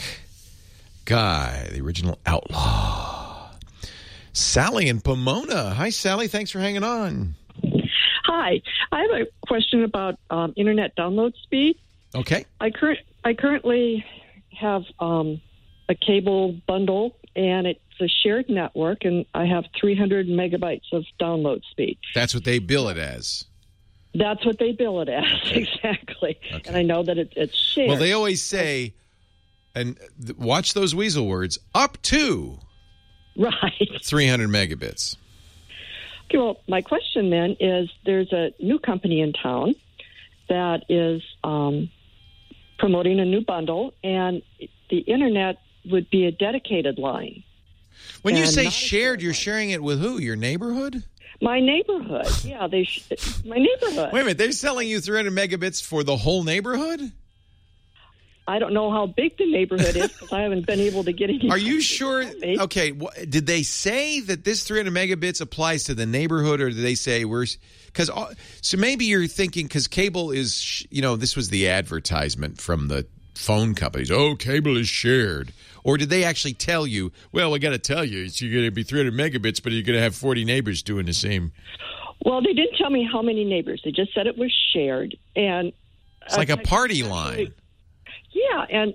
guy, the original outlaw. Sally in Pomona. Hi, Sally. Thanks for hanging on. Hi. I have a question about um, internet download speed. Okay. I current I currently have um, a cable bundle, and it's a shared network, and I have three hundred megabytes of download speed. That's what they bill it as. That's what they bill it as, exactly. Okay. And I know that it, it's shared. Well, they always say, and th- watch those weasel words, up to right. three hundred megabits. Okay, well, my question then is there's a new company in town that is um, promoting a new bundle, and the internet would be a dedicated line. When you And say not a shared, you're sharing it with who? Your neighborhood? My neighborhood. Yeah, they. Sh- my neighborhood. Wait a minute. They're selling you three hundred megabits for the whole neighborhood? I don't know how big the neighborhood is because I haven't been able to get any. Are you sure? Okay. Wh- did they say that this three hundred megabits applies to the neighborhood, or did they say we're. Because so maybe you're thinking, because cable is, sh- you know, this was the advertisement from the phone companies. Oh, cable is shared. Or did they actually tell you, well, we got to tell you, it's, you're going to be three hundred megabits, but you're going to have forty neighbors doing the same. Well, they didn't tell me how many neighbors. They just said it was shared, and It's like a party line. Yeah, and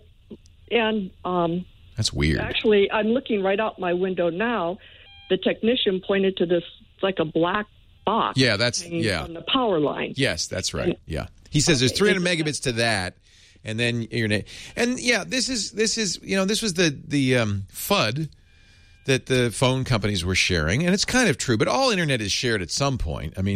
and um, That's weird. actually, I'm looking right out my window now. The technician pointed to this like a black box. Yeah, that's hanging yeah. on the power line. Yes, that's right. Yeah, he says there's three hundred megabits to that, and then your name. And yeah, this is this is you know this was the the um, F U D that the phone companies were sharing, and it's kind of true. But all internet is shared at some point. I mean,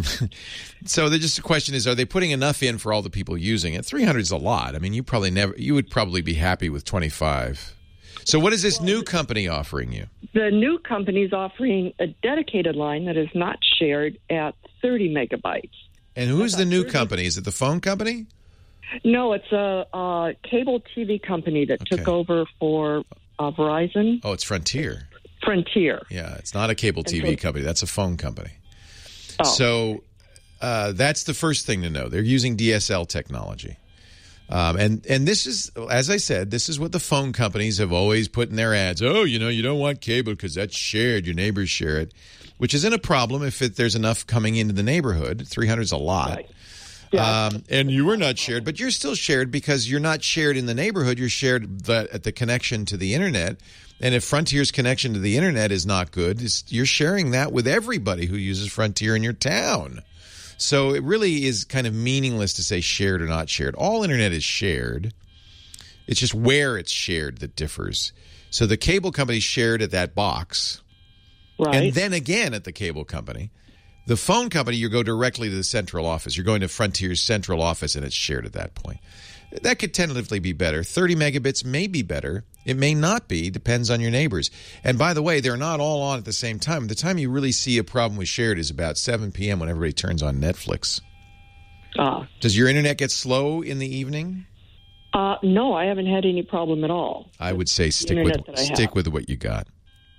so the just the question is, are they putting enough in for all the people using it? three hundred is a lot. I mean, you probably never you would probably be happy with twenty-five. So what is this new company offering you? The new company's offering a dedicated line that is not shared at thirty megabytes. And who's the new company? Is it the phone company? No, it's a, a cable T V company that took over for uh, Verizon. Oh, it's Frontier. Frontier. Yeah, it's not a cable T V And so- company. That's a phone company. Oh. So uh, that's the first thing to know. They're using D S L technology. Um, and, and this is, as I said, this is what the phone companies have always put in their ads. Oh, you know, you don't want cable because that's shared. Your neighbors share it, which isn't a problem if it, there's enough coming into the neighborhood. three hundred is a lot. Right. Yeah. Um, and you were not shared, but you're still shared because you're not shared in the neighborhood. You're shared the, at the connection to the internet. And if Frontier's connection to the internet is not good, it's, you're sharing that with everybody who uses Frontier in your town. So it really is kind of meaningless to say shared or not shared. All internet is shared. It's just where it's shared that differs. So the cable company shared at that box. Right. And then again at the cable company. The phone company, you go directly to the central office. You're going to Frontier's central office, and it's shared at that point. That could tentatively be better. thirty megabits may be better. It may not be. Depends on your neighbors. And by the way, they're not all on at the same time. The time you really see a problem with shared is about seven p.m. when everybody turns on Netflix. Ah. Does your internet get slow in the evening? Uh, no, I haven't had any problem at all. I would say stick with internet that I have. stick with what you got.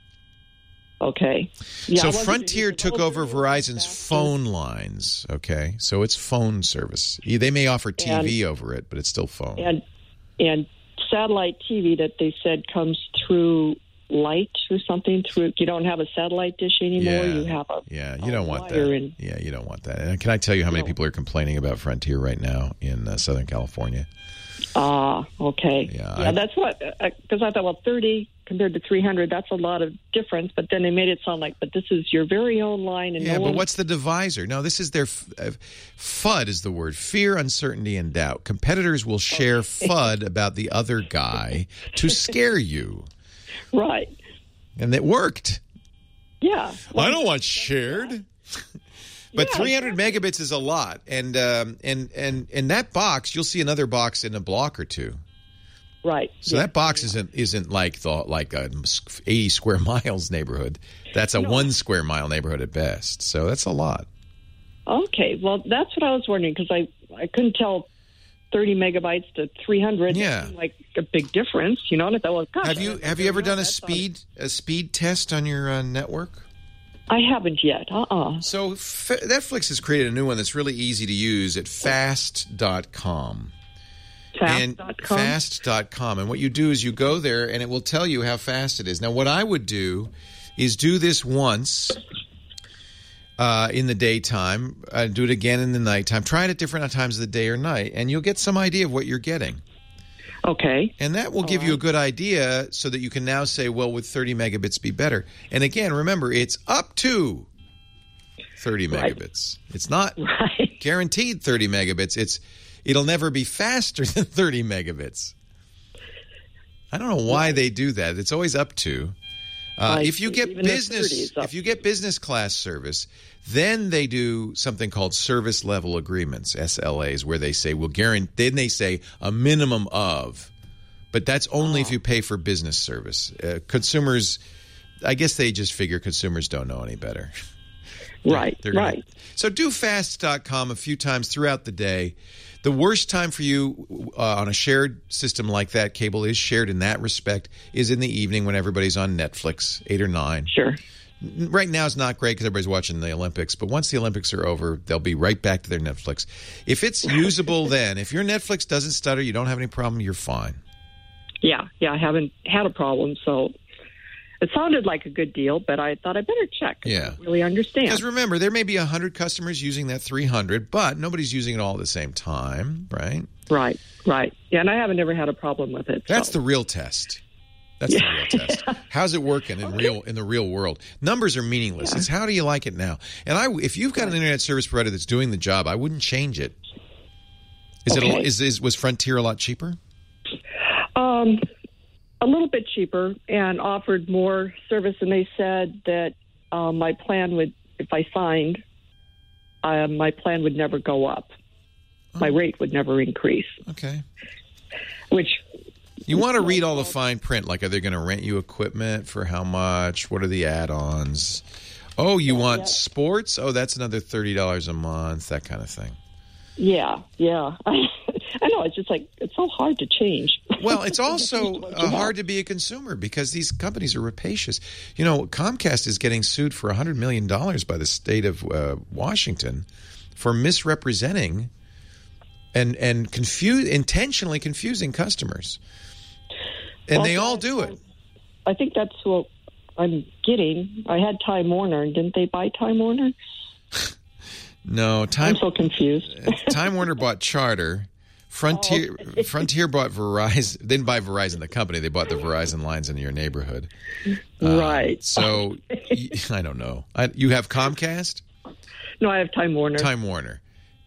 Okay. Yeah, I so wasn't Frontier using- took over Verizon's phone lines, okay? So it's phone service. They may offer T V And- over it, but it's still phone. And and satellite T V that they said comes through light or something. Through you don't have a satellite dish anymore. Yeah. You have a Yeah, you don't want wire that. in- Yeah, you don't want that. And can I tell you how many people are complaining about Frontier right now in uh, Southern California? Ah, okay. Yeah, Yeah, I- that's what, because I thought, well, thirty compared to three hundred, that's a lot of difference. But then they made it sound like, but this is your very own line. And Yeah, no but one, what's the divisor? No, this is their f- uh, FUD is the word. Fear, uncertainty, and doubt. Competitors will share FUD about the other guy to scare you. Right. And it worked. Yeah. I don't want shared. But Yeah, three hundred megabits is a lot. And, um, and, and, and that box, you'll see another box in a block or two. Right. So that box isn't isn't like the like a eighty square miles neighborhood. That's a one square mile neighborhood at best. So that's a lot. Okay. Well, that's what I was wondering, because I, I couldn't tell thirty megabytes to three hundred. Yeah. It seemed like a big difference, you know? And I thought, well, gosh. Have you have you ever done a speed a speed test on your uh, network? I haven't yet. Uh-uh. So F- Netflix has created a new one that's really easy to use at fast dot com. Fast dot com? fast dot com. And what you do is you go there and it will tell you how fast it is. Now, what I would do is do this once uh, in the daytime, uh, do it again in the nighttime. Try it at different times of the day or night, and you'll get some idea of what you're getting. Okay. And that will give you a good idea so that you can now say, well, would thirty megabits be better? And again, remember, it's up to thirty Right. megabits. It's not Right. guaranteed thirty megabits. It's It'll never be faster than thirty megabits. I don't know why they do that. It's always up to. Uh, I if you see. get Even if business, thirty is up. if you get business class service, then they do something called service level agreements, S L As, where they say we'll guarantee. Then they say a minimum of, but that's only if you pay for business service. Uh, consumers, I guess they just figure consumers don't know any better. Right. They're gonna- Right. So do fast dot com a few times throughout the day. The worst time for you uh, on a shared system like that, cable is shared in that respect, is in the evening when everybody's on Netflix, eight or nine. Sure. Right now it's not great because everybody's watching the Olympics, but once the Olympics are over, they'll be right back to their Netflix. If it's usable then, if your Netflix doesn't stutter, you don't have any problem, you're fine. Yeah. Yeah. I haven't had a problem. So it sounded like a good deal, but I thought I better check. 'Cause I Yeah. don't really understand. Because remember, there may be one hundred customers using that three hundred, but nobody's using it all at the same time, right? Right. Right. Yeah. And I haven't ever had a problem with it. That's so. the real test. That's the real test. How's it working in real in the real world? Numbers are meaningless. It's how do you like it now? And I, if you've got an internet service provider that's doing the job, I wouldn't change it. Is Okay. it a, is, is was Frontier a lot cheaper? Um, a little bit cheaper and offered more service. And they said that uh, my plan would, if I signed, uh, my plan would never go up. My rate would never increase. Okay. Which You want to read all the fine print, like are they going to rent you equipment for how much? What are the add-ons? Oh, you want yeah. sports? Oh, that's another thirty dollars a month, that kind of thing. Yeah, yeah. I know. It's just like, it's so hard to change. Well, it's also uh, hard to be a consumer because these companies are rapacious. You know, Comcast is getting sued for one hundred million dollars by the state of uh, Washington for misrepresenting and, and confuse, intentionally confusing customers. And Well, they all do it. I think that's what I'm getting. I had Time Warner, and didn't they buy Time Warner? No, Time, I'm so confused. Time Warner bought Charter. Frontier Oh, okay. Frontier bought Verizon. They didn't buy Verizon, the company. They bought the Verizon lines in your neighborhood. Uh, Right. So, y- I don't know. I, you have Comcast? No, I have Time Warner. Time Warner.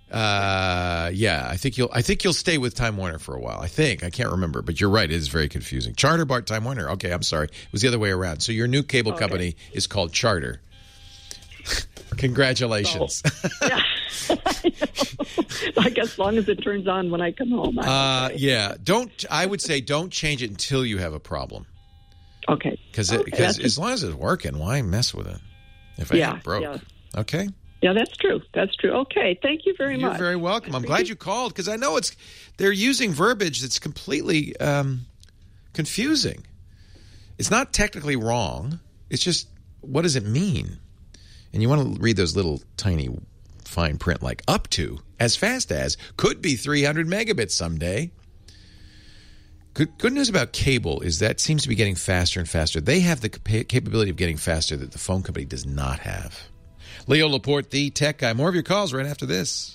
Uh, yeah, I think you'll. I think you'll stay with Time Warner for a while. I think I can't remember, but you're right. It is very confusing. Charter bought Time Warner. Okay, I'm sorry. It was the other way around. So your new cable Okay. company is called Charter. Congratulations. Yeah. I guess as long as it turns on when I come home. Uh, yeah. Don't. I would say don't change it until you have a problem. Okay. Because okay, because as long as it's working, why mess with it? If it yeah, ain't broke. Yeah. Okay. Yeah, that's true. That's true. Okay. Thank you very You're much. You're very welcome. I'm glad you called because I know it's they're using verbiage that's completely um, confusing. It's not technically wrong. It's just, what does it mean? And you want to read those little tiny fine print like up to, as fast as, could be three hundred megabits someday. Good, good news about cable is that seems to be getting faster and faster. They have the cap- capability of getting faster that the phone company does not have. Leo Laporte, the tech guy. More of your calls right after this.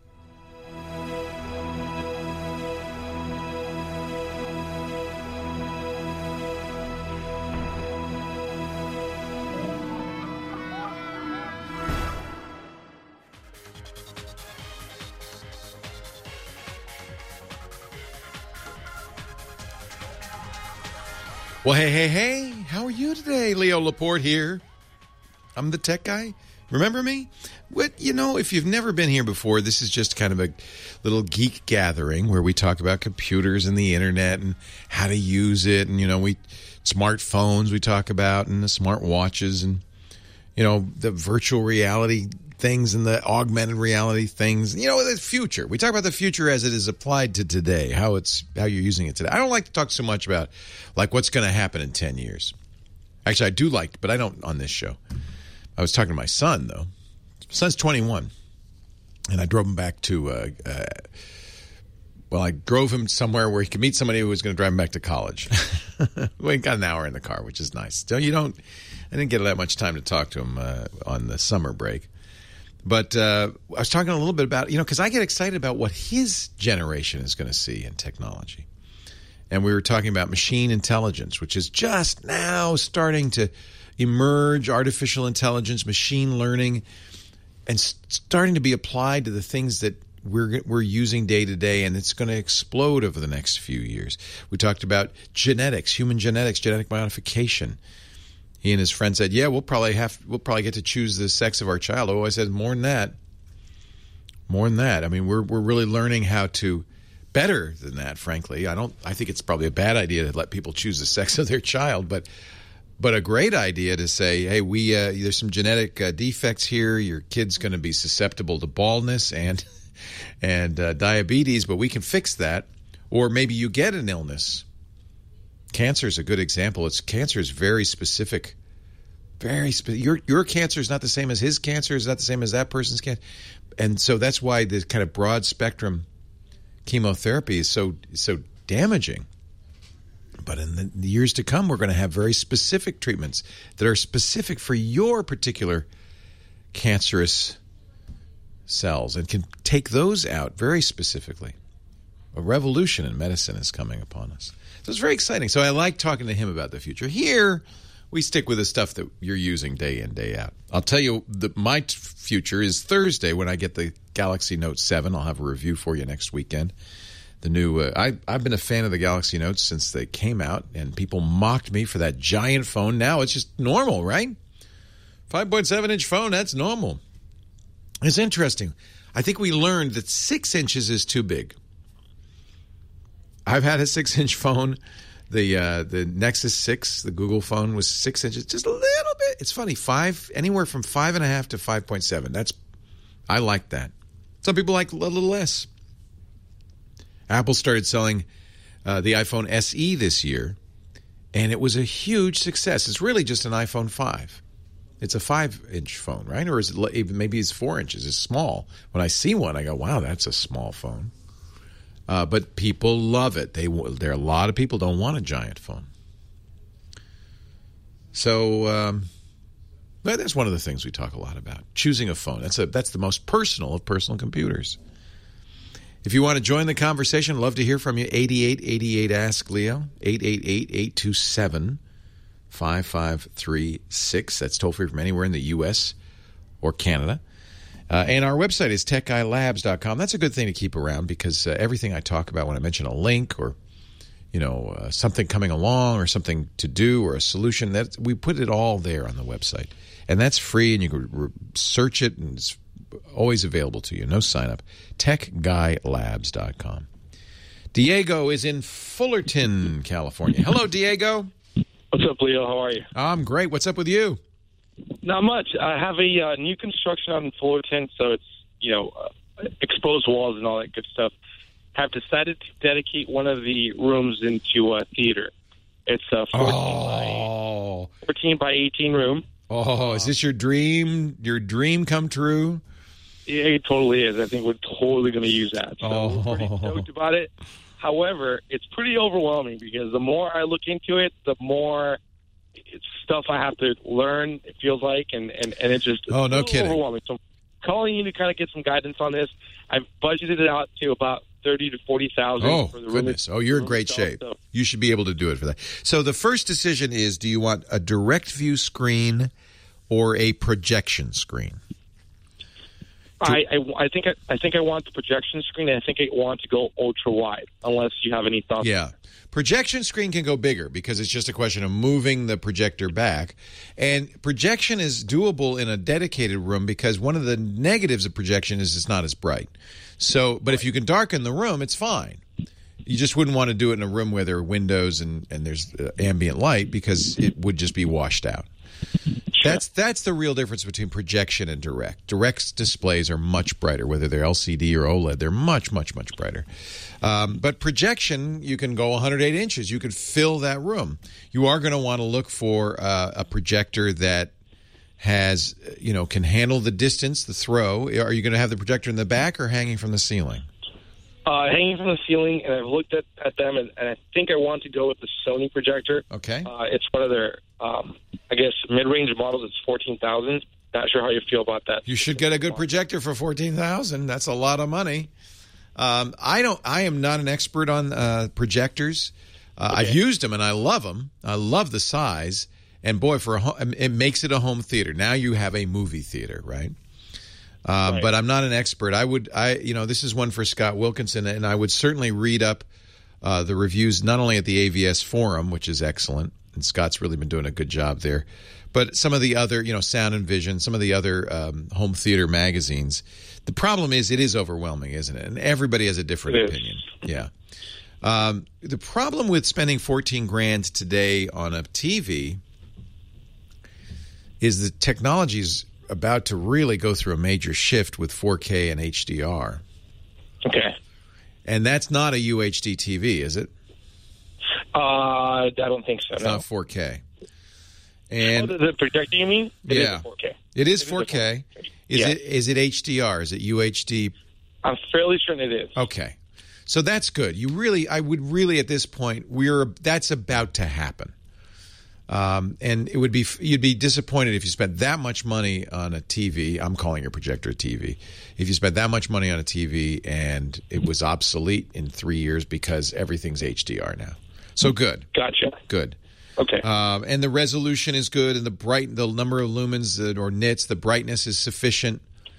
Well, hey, hey, hey, how are you today? Leo Laporte here. I'm the tech guy. Remember me? What, you know, if you've never been here before, this is just kind of a little geek gathering where we talk about computers and the internet and how to use it. And, you know, we smartphones we talk about and the smart watches and, you know, the virtual reality things and the augmented reality things. You know, the future. We talk about the future as it is applied to today, how it's how you're using it today. I don't like to talk so much about, like, what's going to happen in ten years. Actually, I do like, but I don't on this show. I was talking to my son, though. My son's twenty-one, and I drove him back to, uh, uh, well, I drove him somewhere where he could meet somebody who was going to drive him back to college. We got an hour in the car, which is nice. So you don't, I didn't get that much time to talk to him uh, on the summer break. But uh, I was talking a little bit about, you know, because I get excited about what his generation is going to see in technology. And we were talking about machine intelligence, which is just now starting to emerge, artificial intelligence, machine learning, and starting to be applied to the things that we're we're using day to day, and it's going to explode over the next few years. We talked about genetics, human genetics, genetic modification. He and his friend said, "Yeah, we'll probably have we'll probably get to choose the sex of our child." Oh, I said, "More than that, more than that." I mean, we're we're really learning how to better than that. Frankly, I don't. I think it's probably a bad idea to let people choose the sex of their child, but but a great idea to say, "Hey, we uh, there's some genetic uh, defects here. Your kid's going to be susceptible to baldness and and uh, diabetes, but we can fix that." Or maybe you get an illness. Cancer is a good example. It's cancer is very specific. Very spe- your your cancer is not the same as his cancer. Is not the same as that person's cancer, and so that's why the kind of broad spectrum chemotherapy is so so damaging. But in the, the years to come, we're going to have very specific treatments that are specific for your particular cancerous cells and can take those out very specifically. A revolution in medicine is coming upon us. So it's very exciting. So I like talking to him about the future. Here, we stick with the stuff that you're using day in, day out. I'll tell you, that my t- future is Thursday when I get the Galaxy Note seven. I'll have a review for you next weekend. The new, uh, I, I've been a fan of the Galaxy Notes since they came out, and people mocked me for that giant phone. Now it's just normal, right? five point seven inch phone, that's normal. It's interesting. I think we learned that six inches is too big. I've had a six-inch phone. The uh, the Nexus six, the Google phone, was six inches, just a little bit. It's funny, five anywhere from five and a half to five point seven. That's I like that. Some people like a little less. Apple started selling uh, the iPhone S E this year, and it was a huge success. It's really just an iPhone five. It's a five-inch phone, right? Or is it even maybe it's four inches? It's small. When I see one, I go, "Wow, that's a small phone." Uh, but people love it. They there are a lot of people don't want a giant phone. So um, but that's one of the things we talk a lot about. Choosing a phone. That's a that's the most personal of personal computers. If you want to join the conversation, I'd love to hear from you. eighty-eight eighty-eight Ask Leo. eight eight eight, eight two seven, five five three six. That's toll free from anywhere in the U S or Canada. Uh, and our website is tech guy labs dot com. That's a good thing to keep around because uh, everything I talk about when I mention a link or, you know, uh, something coming along or something to do or a solution, that we put it all there on the website. And that's free, and you can re- search it, and it's always available to you. No sign up. tech guy labs dot com. Diego is in Fullerton, California. Hello, Diego. What's up, Leo? How are you? I'm great. What's up with you? Not much. I have a uh, new construction out in Fullerton, so it's, you know, uh, exposed walls and all that good stuff. Have decided to dedicate one of the rooms into a theater. It's a fourteen, oh. by, fourteen by eighteen room. Oh, is this your dream? Your dream come true? Yeah, it totally is. I think we're totally going to use that. So oh. we're pretty stoked about it. However, it's pretty overwhelming because the more I look into it, the more it's stuff I have to learn, it feels like, and, and, and it's just oh, no kidding. overwhelming. So I'm calling you to kind of get some guidance on this. I've budgeted it out to about thirty to forty thousand. Oh, for the goodness. room. Oh, you're in great itself, shape. so. You should be able to do it for that. So the first decision is, do you want a direct view screen or a projection screen? I, I, I think I, I think I want the projection screen, and I think I want to go ultra wide. Unless you have any thoughts. Yeah, projection screen can go bigger because it's just a question of moving the projector back, and projection is doable in a dedicated room because one of the negatives of projection is it's not as bright. So, but if you can darken the room, it's fine. You just wouldn't want to do it in a room where there are windows and and there's uh, ambient light because it would just be washed out. That's that's the real difference between projection and direct. Direct displays are much brighter, whether they're L C D or OLED. They're much, much, much brighter. Um, but projection, you can go one hundred eight inches. You could fill that room. You are going to want to look for uh, a projector that has, you know, can handle the distance, the throw. Are you going to have the projector in the back or hanging from the ceiling? Uh, hanging from the ceiling, and I've looked at, at them, and, and I think I want to go with the Sony projector. Okay. Uh, it's one of their, um, I guess, mid-range models. It's fourteen thousand. Not sure how you feel about that. You should get a good projector for fourteen thousand. That's a lot of money. Um, I don't. I am not an expert on uh, projectors. Uh, okay. I've used them, and I love them. I love the size. And boy, for a ho- it makes it a home theater. Now you have a movie theater, right? Um, right. But I'm not an expert. I would, I you know, this is one for Scott Wilkinson, and I would certainly read up uh, the reviews not only at the A V S forum, which is excellent, and Scott's really been doing a good job there, but some of the other, you know, Sound and Vision, some of the other um, home theater magazines. The problem is it is overwhelming, isn't it? And everybody has a different it opinion. Is. Yeah. Um, the problem with spending fourteen grand today on a T V is the technology's about to really go through a major shift with four K and H D R. Okay. And that's not a U H D T V, is it? Uh, I don't think so. It's no. not four K. And oh, the, the projector, you mean? It yeah. is four K. It is it four K. Is yeah. it is it H D R? Is it U H D? I'm fairly certain it is. Okay. So that's good. You really, I would really at this point, we're that's about to happen. Um, and it would be you'd be disappointed if you spent that much money on a T V. I'm calling your projector a T V. If you spent that much money on a T V and it was obsolete in three years because everything's H D R now. So good. Gotcha. Good. Okay. Um, and the resolution is good, and the bright, the number of lumens that, or nits, the brightness is sufficient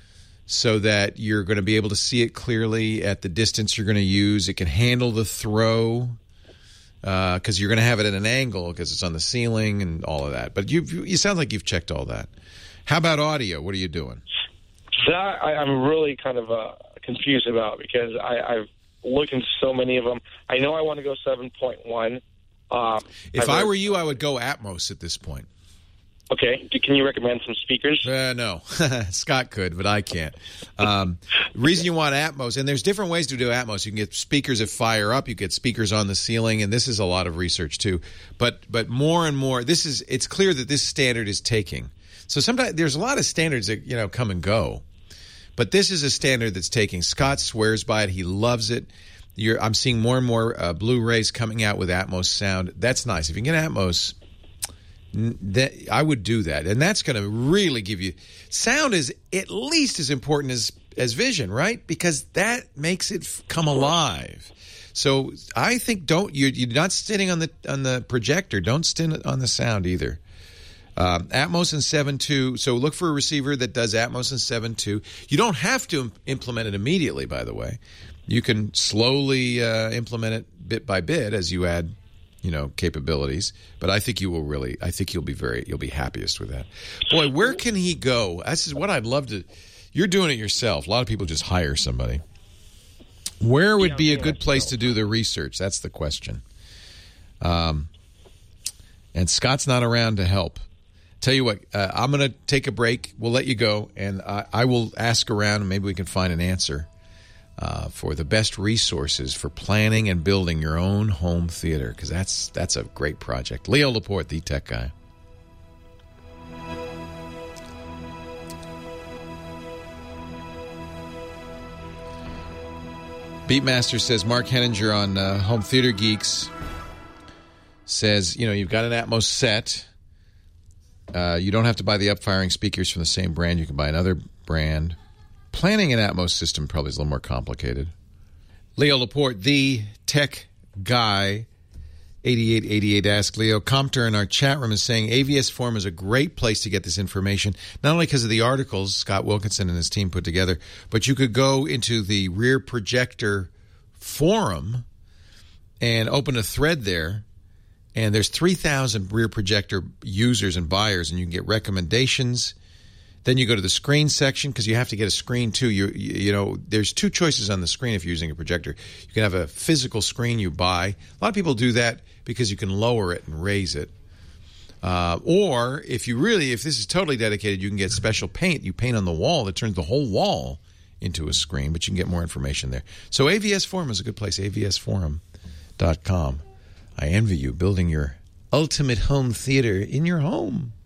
so that you're going to be able to see it clearly at the distance you're going to use. It can handle the throw. Because uh, you're going to have it at an angle because it's on the ceiling and all of that. But you you sound like you've checked all that. How about audio? What are you doing? That I, I'm really kind of uh, confused about because I, I've looked into so many of them. I know I want to go seven point one. Um, if I, I were you, I would go Atmos at this point. Okay. Can you recommend some speakers? Uh, no. Scott could, but I can't. Um, reason you want Atmos, and there's different ways to do Atmos. You can get speakers that fire up. You get speakers on the ceiling, and this is a lot of research too. But but more and more, this is it's clear that this standard is taking. So sometimes there's a lot of standards that you know come and go, but this is a standard that's taking. Scott swears by it. He loves it. You're, I'm seeing more and more uh, Blu-rays coming out with Atmos sound. That's nice. If you can get Atmos. That I would do that, and that's going to really give you sound is at least as important as as vision, right? Because that makes it come alive. So I think don't you you're not sitting on the on the projector. Don't sit on the sound either. Um, Atmos and seven point two. So look for a receiver that does Atmos and seven point two. You don't have to implement it immediately. By the way, you can slowly uh, implement it bit by bit as you add. You know, capabilities, but I think you will really. I think you'll be very. You'll be happiest with that. Boy, where can he go? This is what I'd love to. You're doing it yourself. A lot of people just hire somebody. Where would be a good place to do the research? That's the question. Um, and Scott's not around to help. Tell you what, uh, I'm going to take a break. We'll let you go, and I, I will ask around, and maybe we can find an answer uh, for the best resources for planning and building your own home theater, because that's that's a great project. Leo Laporte, the tech guy. Beatmaster says, Mark Henninger on uh, Home Theater Geeks says, you know, you've got an Atmos set. Uh, you don't have to buy the up-firing speakers from the same brand. You can buy another brand. Planning an Atmos system probably is a little more complicated. Leo Laporte, the tech guy, eighty-eight eighty-eight Ask Leo. Compter in our chat room is saying A V S Forum is a great place to get this information, not only because of the articles Scott Wilkinson and his team put together, but you could go into the Rear Projector forum and open a thread there, and there's three thousand Rear Projector users and buyers, and you can get recommendations. Then you go to the screen section, because you have to get a screen too. You, you you know, there's two choices on the screen if you're using a projector. You can have a physical screen you buy. A lot of people do that because you can lower it and raise it. Uh, or if you really, if this is totally dedicated, you can get special paint. You paint on the wall that turns the whole wall into a screen, but you can get more information there. So A V S Forum is a good place, A V S forum dot com. I envy you building your ultimate home theater in your home.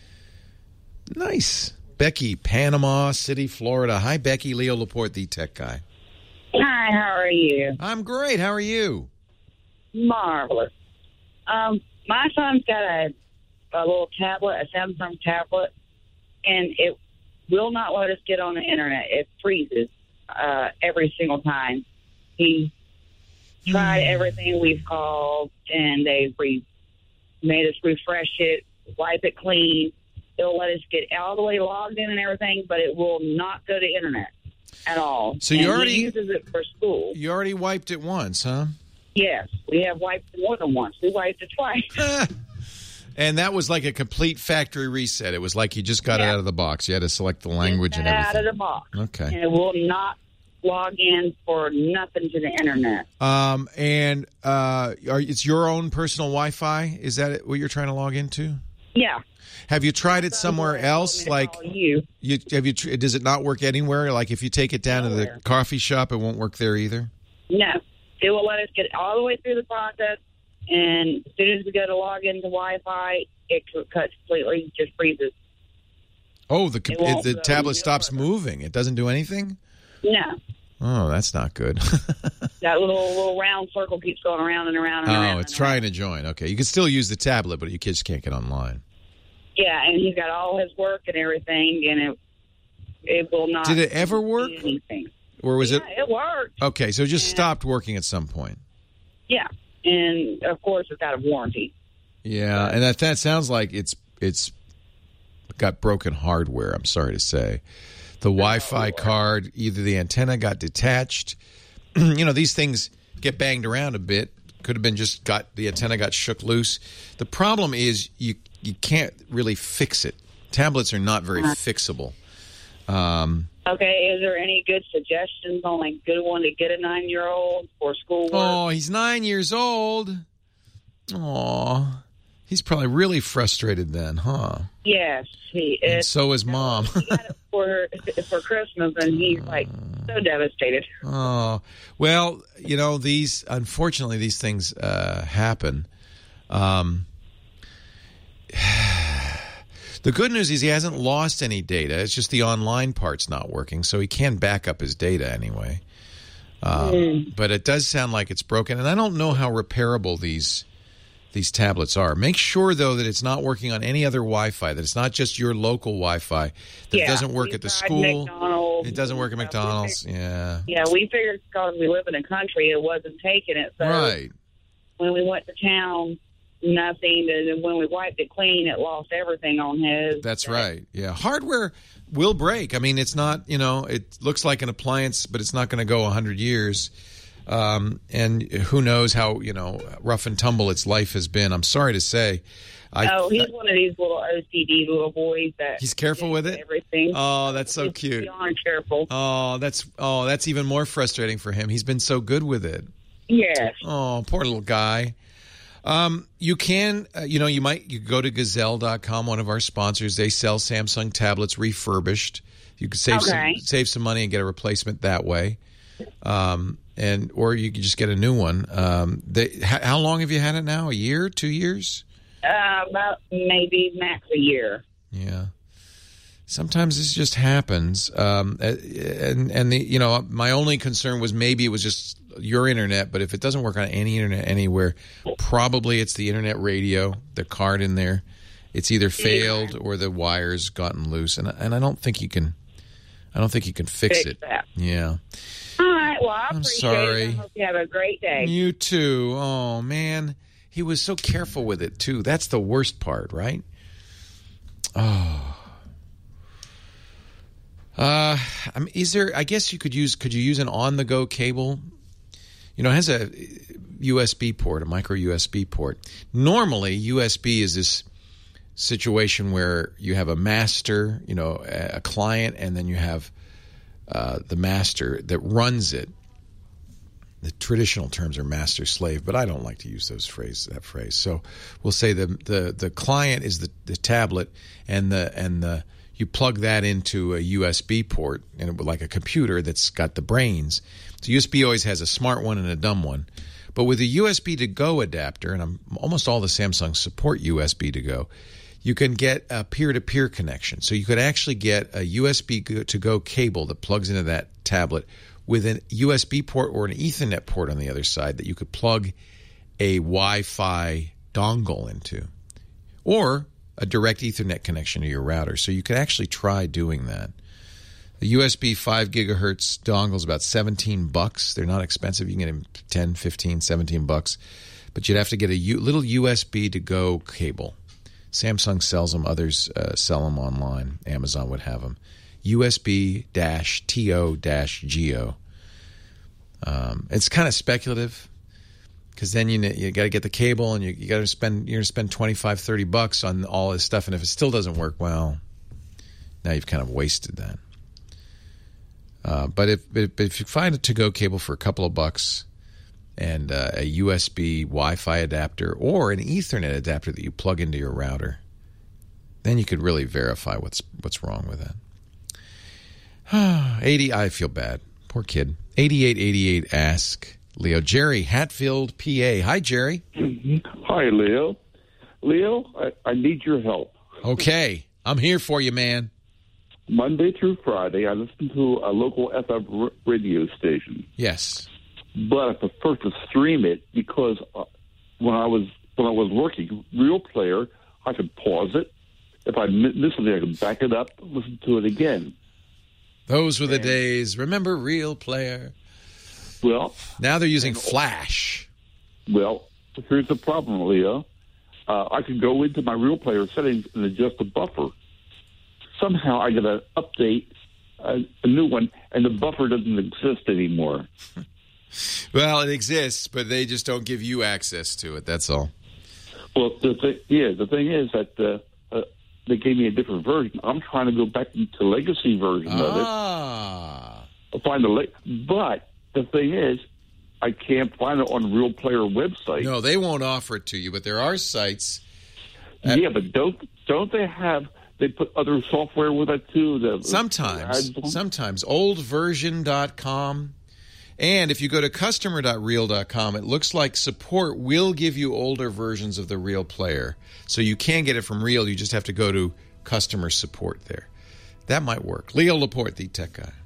Nice. Becky, Panama City, Florida. Hi, Becky. Leo Laporte, the tech guy. Hi, how are you? I'm great. How are you? Marvelous. Um, my son's got a, a little tablet, a Samsung tablet, and it will not let us get on the internet. It freezes uh, every single time. He tried everything we've called, and they've re- made us refresh it, wipe it clean. It'll let us get all the way logged in and everything, but it will not go to internet at all. So you and already he uses it for school. You already wiped it once, huh? Yes, we have wiped it more than once. We wiped it twice. And that was like a complete factory reset. It was like you just got Yeah. it out of the box. You had to select the language and everything. Out of the box. Okay. And it will not log in for nothing to the internet. Um, and uh, are, it's your own personal Wi-Fi? Is that it, what you're trying to log into? Yeah. Have you tried it somewhere else? Like you. you have you? tr- Does it not work anywhere? Like if you take it down to the coffee shop, it won't work there either. No. It will let us get all the way through the process, and as soon as we go to log into Wi-Fi, it c- cuts completely, just freezes. Oh, the It won't the go tablet no stops moving. It doesn't do anything. No. Oh, that's not good. That little little round circle keeps going around and around and around. Oh, it's trying to join. Okay, you can still use the tablet, but you kids can't get online. Yeah, and he's got all his work and everything, and it it will not. Did it ever work? do anything. Or was yeah, it? it worked. Okay, so it just stopped working at some point. Yeah, and of course it's got a warranty. Yeah, and that that sounds like it's it's got broken hardware. I'm sorry to say, the Wi-Fi card, either the antenna got detached. You know, these things get banged around a bit. Could have been just got the antenna got shook loose. The problem is you you can't really fix it. Tablets are not very Uh-huh. fixable. Um, Okay, is there any good suggestions on a good one to get a nine-year-old for schoolwork? oh, he's nine years old. Aw, he's probably really frustrated then, huh? Yes, he And is. so is mom. He got it for for Christmas, and he's like so devastated. Oh, well, you know, these, unfortunately, these things uh, happen. Um, the good news is he hasn't lost any data. It's just the online part's not working, so he can back up his data anyway. Um, Mm. But it does sound like it's broken, and I don't know how repairable these these tablets are. Make sure, though, that it's not working on any other Wi-Fi, that it's not just your local Wi-Fi, that it Yeah, doesn't work we at the tried school. McDonald's It doesn't work at and stuff. We McDonald's. Yeah. Yeah, we figured because we live in a country, it wasn't taking it. So Right. when we went to town, nothing. And then when we wiped it clean, it lost everything on his. That's right. Yeah. Hardware will break. I mean, it's not, you know, it looks like an appliance, but it's not going to go one hundred years. Um, and who knows how, you know, rough and tumble its life has been. I'm sorry to say. I, oh, he's one of these little O C D little boys that he's careful with it. Everything. Oh, that's so he's cute. Beyond careful. Oh, that's oh, that's even more frustrating for him. He's been so good with it. Yes. Oh, poor little guy. Um, you can, uh, you know, you might you go to Gazelle dot com, one of our sponsors. They sell Samsung tablets refurbished. You could save okay. some, save some money and get a replacement that way. Um, and or you could just get a new one. Um, they, how, how long have you had it now? A year, two years? Uh, about maybe max a year. Yeah. Sometimes this just happens. Um, and, and the, you know, my only concern was maybe it was just your internet, but if it doesn't work on any internet anywhere, probably it's the internet radio, the card in there. It's either failed yeah. or the wire's gotten loose. And, and I don't think you can, I don't think you can fix, fix it. That. Yeah. All right. Well, I I'm appreciate sorry. it. I hope you have a great day. You too. Oh, man. He was so careful with it, too. That's the worst part, right? Oh. Uh, I mean, is there, I guess you could use, could you use an on-the-go cable? You know, it has a U S B port, a micro U S B port. Normally, U S B is this situation where you have a master, you know, a client, and then you have uh, the master that runs it. The traditional terms are master-slave, but I don't like to use those phrase that phrase. So we'll say the the, the client is the, the tablet, and the and the you plug that into a U S B port, and it, like a computer that's got the brains. So U S B always has a smart one and a dumb one. But with a U S B to go adapter, and I'm, almost all the Samsungs support U S B to go, you can get a peer-to-peer connection. So you could actually get a U S B to go cable that plugs into that tablet with a U S B port or an Ethernet port on the other side that you could plug a Wi-Fi dongle into, or a direct Ethernet connection to your router. So you could actually try doing that. The U S B five gigahertz dongle is about seventeen bucks. They're not expensive. You can get them ten, fifteen, seventeen bucks. But you'd have to get a U- little U S B to go cable. Samsung sells them. Others uh, sell them online. Amazon would have them. U S B T O G O. Um, it's kind of speculative, because then you you got to get the cable, and you, you got to spend you're going to spend twenty-five, thirty bucks on all this stuff, and if it still doesn't work, well, now you've kind of wasted that. Uh, but if, if if you find a to-go cable for a couple of bucks, and uh, a U S B Wi-Fi adapter or an Ethernet adapter that you plug into your router, then you could really verify what's what's wrong with that. eighty, I feel bad. Poor kid. eighty-eight eighty-eight, ask Leo. Jerry, Hatfield, P A. Hi, Jerry. Hi, Leo. Leo, I, I need your help. Okay. I'm here for you, man. Monday through Friday, I listen to a local F M radio station. Yes. But I prefer to stream it because uh, when I was when I was working, Real Player, I could pause it. If I missed something, I could back it up, listen to it again. Those were the days. Remember Real Player? Well, now they're using Flash. Well, here's the problem, Leo. Uh, I could go into my Real Player settings and adjust the buffer. Somehow I get an update, uh, a new one, and the buffer doesn't exist anymore. Well, it exists, but they just don't give you access to it. That's all. Well, the th- yeah, the thing is that uh, uh, they gave me a different version. I'm trying to go back to the legacy version ah. of it. I'll find the le- but the thing is, I can't find it on the Real Player website. No, they won't offer it to you, but there are sites. That- yeah, but don't don't they have? They put other software with it too. The, sometimes, sometimes old version dot com. And if you go to customer dot real dot com, it looks like support will give you older versions of the Real Player. So you can get it from Real. You just have to go to customer support there. That might work. Leo Laporte, the tech guy.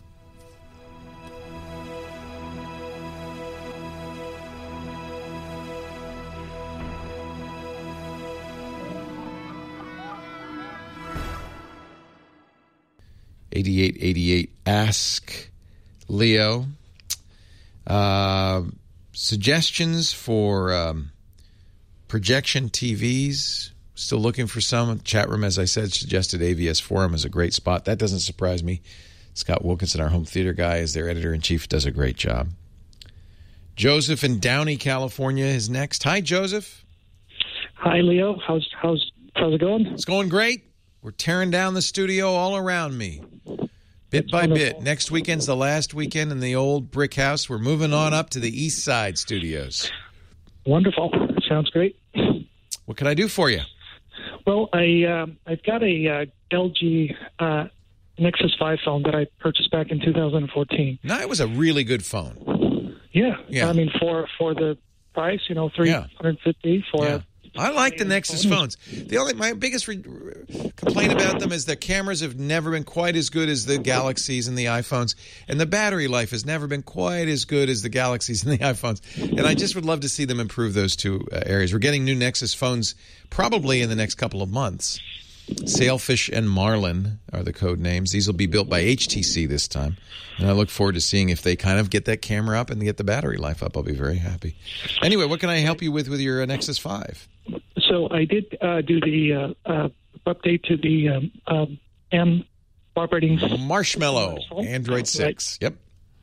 eighty-eight eighty-eight, ask Leo. Uh, suggestions for um, projection T Vs. Still looking for some. Chat room, as I said, suggested A V S Forum is a great spot. That doesn't surprise me. Scott Wilkinson, our home theater guy, is their editor-in-chief, does a great job. Joseph in Downey, California is next. Hi, Joseph. Hi, Leo. How's how's how's it going? It's going great. We're tearing down the studio all around me, bit That's by wonderful. bit. Next weekend's the last weekend in the old brick house. We're moving on up to the East Side studios. Wonderful. Sounds great. What can I do for you? Well, I um, I've got a uh, L G uh, Nexus five phone that I purchased back in two thousand fourteen. No, it was a really good phone. Yeah, Yeah. I mean for for the price, you know, three hundred fifty for. Yeah. I like the Nexus phones. The only my biggest re- complaint about them is the cameras have never been quite as good as the Galaxies and the iPhones, and the battery life has never been quite as good as the Galaxies and the iPhones. And I just would love to see them improve those two uh, areas. We're getting new Nexus phones probably in the next couple of months. Sailfish and Marlin are the code names. These will be built by H T C this time, and I look forward to seeing if they kind of get that camera up and get the battery life up. I'll be very happy. Anyway, what can I help you with with your uh, Nexus five? So I did uh, do the uh, uh, update to the um, um, M operating Marshmallow Android six. Yep.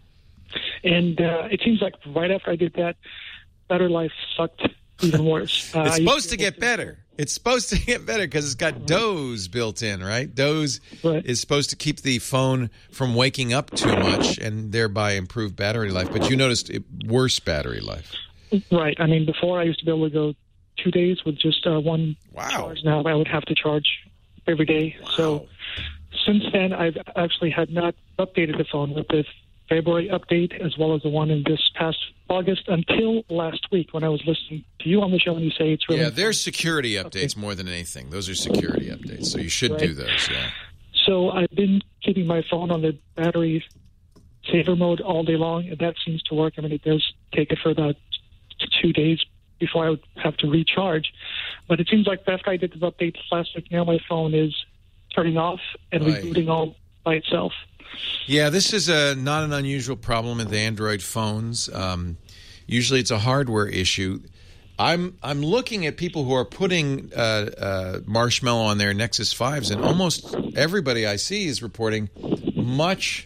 And uh, it seems like right after I did that, battery life sucked even worse. Uh, It's I supposed used to get better. It's supposed to get better because it's got Doze built in, right? Doze is supposed to keep the phone from waking up too much and thereby improve battery life. But you noticed it, worse battery life. Right. I mean, before I used to be able to go two days with just uh, one charge. Now I would have to charge every day. Wow. So since then, I've actually had not updated the phone with the February update as well as the one in this past August until last week when I was listening to you on the show and you say it's really... Yeah, they're security updates more than anything. Those are security updates, so you should Right. do those, yeah. So I've been keeping my phone on the battery saver mode all day long, and that seems to work. I mean, it does take it for about two days before I would have to recharge. But it seems like after I did the update last week, now my phone is turning off and Right. rebooting all by itself. Yeah, this is a not an unusual problem with Android phones. Um, usually it's a hardware issue. I'm I'm looking at people who are putting uh, uh, Marshmallow on their Nexus fives, and almost everybody I see is reporting much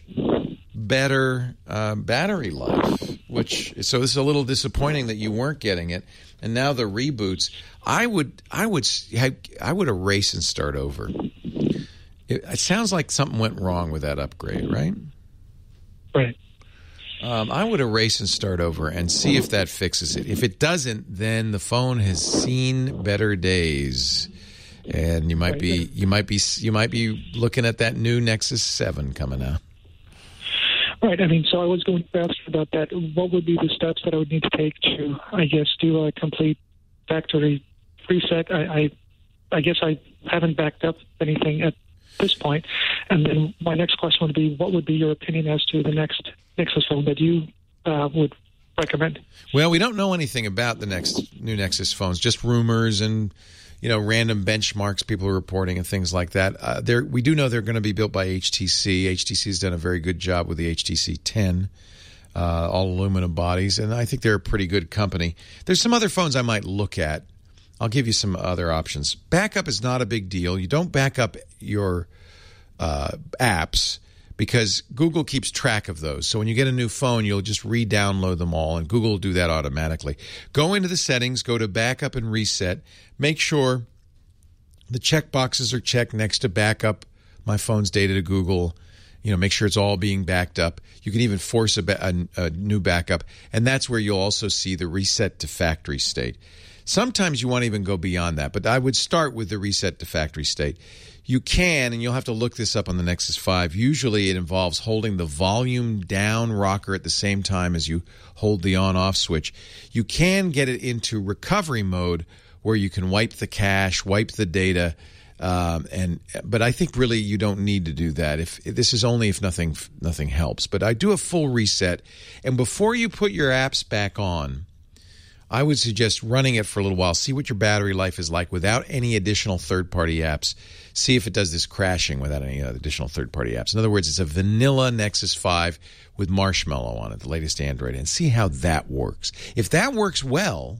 better uh, battery life, which so this is a little disappointing that you weren't getting it. And now the reboots, I would I would I would erase and start over. It, it sounds like something went wrong with that upgrade, right? Right. Um, I would erase and start over and see if that fixes it. If it doesn't, then the phone has seen better days, and you might be you might be you might be looking at that new Nexus seven coming out. Right. I mean, so I was going to ask about that. What would be the steps that I would need to take to, I guess, do a complete factory reset? I, I, I guess I haven't backed up anything at this point. And then my next question would be, what would be your opinion as to the next Nexus phone that you uh, would recommend? Well, we don't know anything about the next new Nexus phones, just rumors and, you know, random benchmarks people are reporting and things like that. Uh, there, we do know they're going to be built by H T C. H T C has done a very good job with the H T C ten, uh, all aluminum bodies, and I think they're a pretty good company. There's some other phones I might look at. I'll give you some other options. Backup is not a big deal. You don't back up your uh, apps because Google keeps track of those. So when you get a new phone, you'll just re-download them all, and Google will do that automatically. Go into the settings, go to backup and reset. Make sure the check boxes are checked next to backup my phone's data to Google. You know, make sure it's all being backed up. You can even force a, ba- a, a new backup, and that's where you'll also see the reset to factory state. Sometimes you want to even go beyond that, but I would start with the reset to factory state. You can, and you'll have to look this up on the Nexus five. Usually it involves holding the volume down rocker at the same time as you hold the on-off switch. You can get it into recovery mode where you can wipe the cache, wipe the data, um, and but I think really you don't need to do that. If this is only if nothing nothing helps. But I do a full reset, and before you put your apps back on, I would suggest running it for a little while. See what your battery life is like without any additional third-party apps. See if it does this crashing without any additional third-party apps. In other words, it's a vanilla Nexus five with Marshmallow on it, the latest Android, and see how that works. If that works well,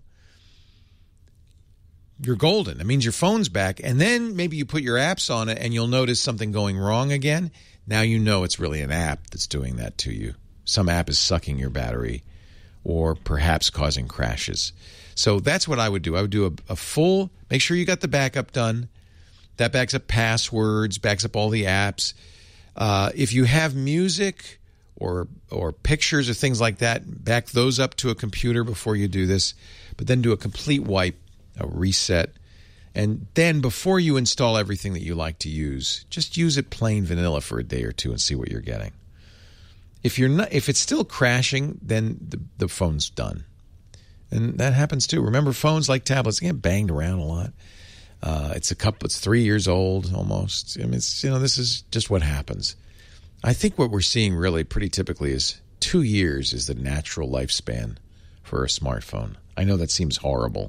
you're golden. It means your phone's back, and then maybe you put your apps on it and you'll notice something going wrong again. Now you know it's really an app that's doing that to you. Some app is sucking your battery or perhaps causing crashes. So that's what I would do. I would do a, a full, make sure you got the backup done. That backs up passwords, backs up all the apps. Uh, if you have music or or pictures or things like that, back those up to a computer before you do this. But then do a complete wipe, a reset. And then before you install everything that you like to use, just use it plain vanilla for a day or two and see what you're getting. If you're not, if it's still crashing, then the, the phone's done. And that happens too. Remember, phones like tablets get banged around a lot. Uh, it's a couple. It's three years old almost. I mean, it's, you know, this is just what happens. I think what we're seeing really pretty typically is two years is the natural lifespan for a smartphone. I know that seems horrible,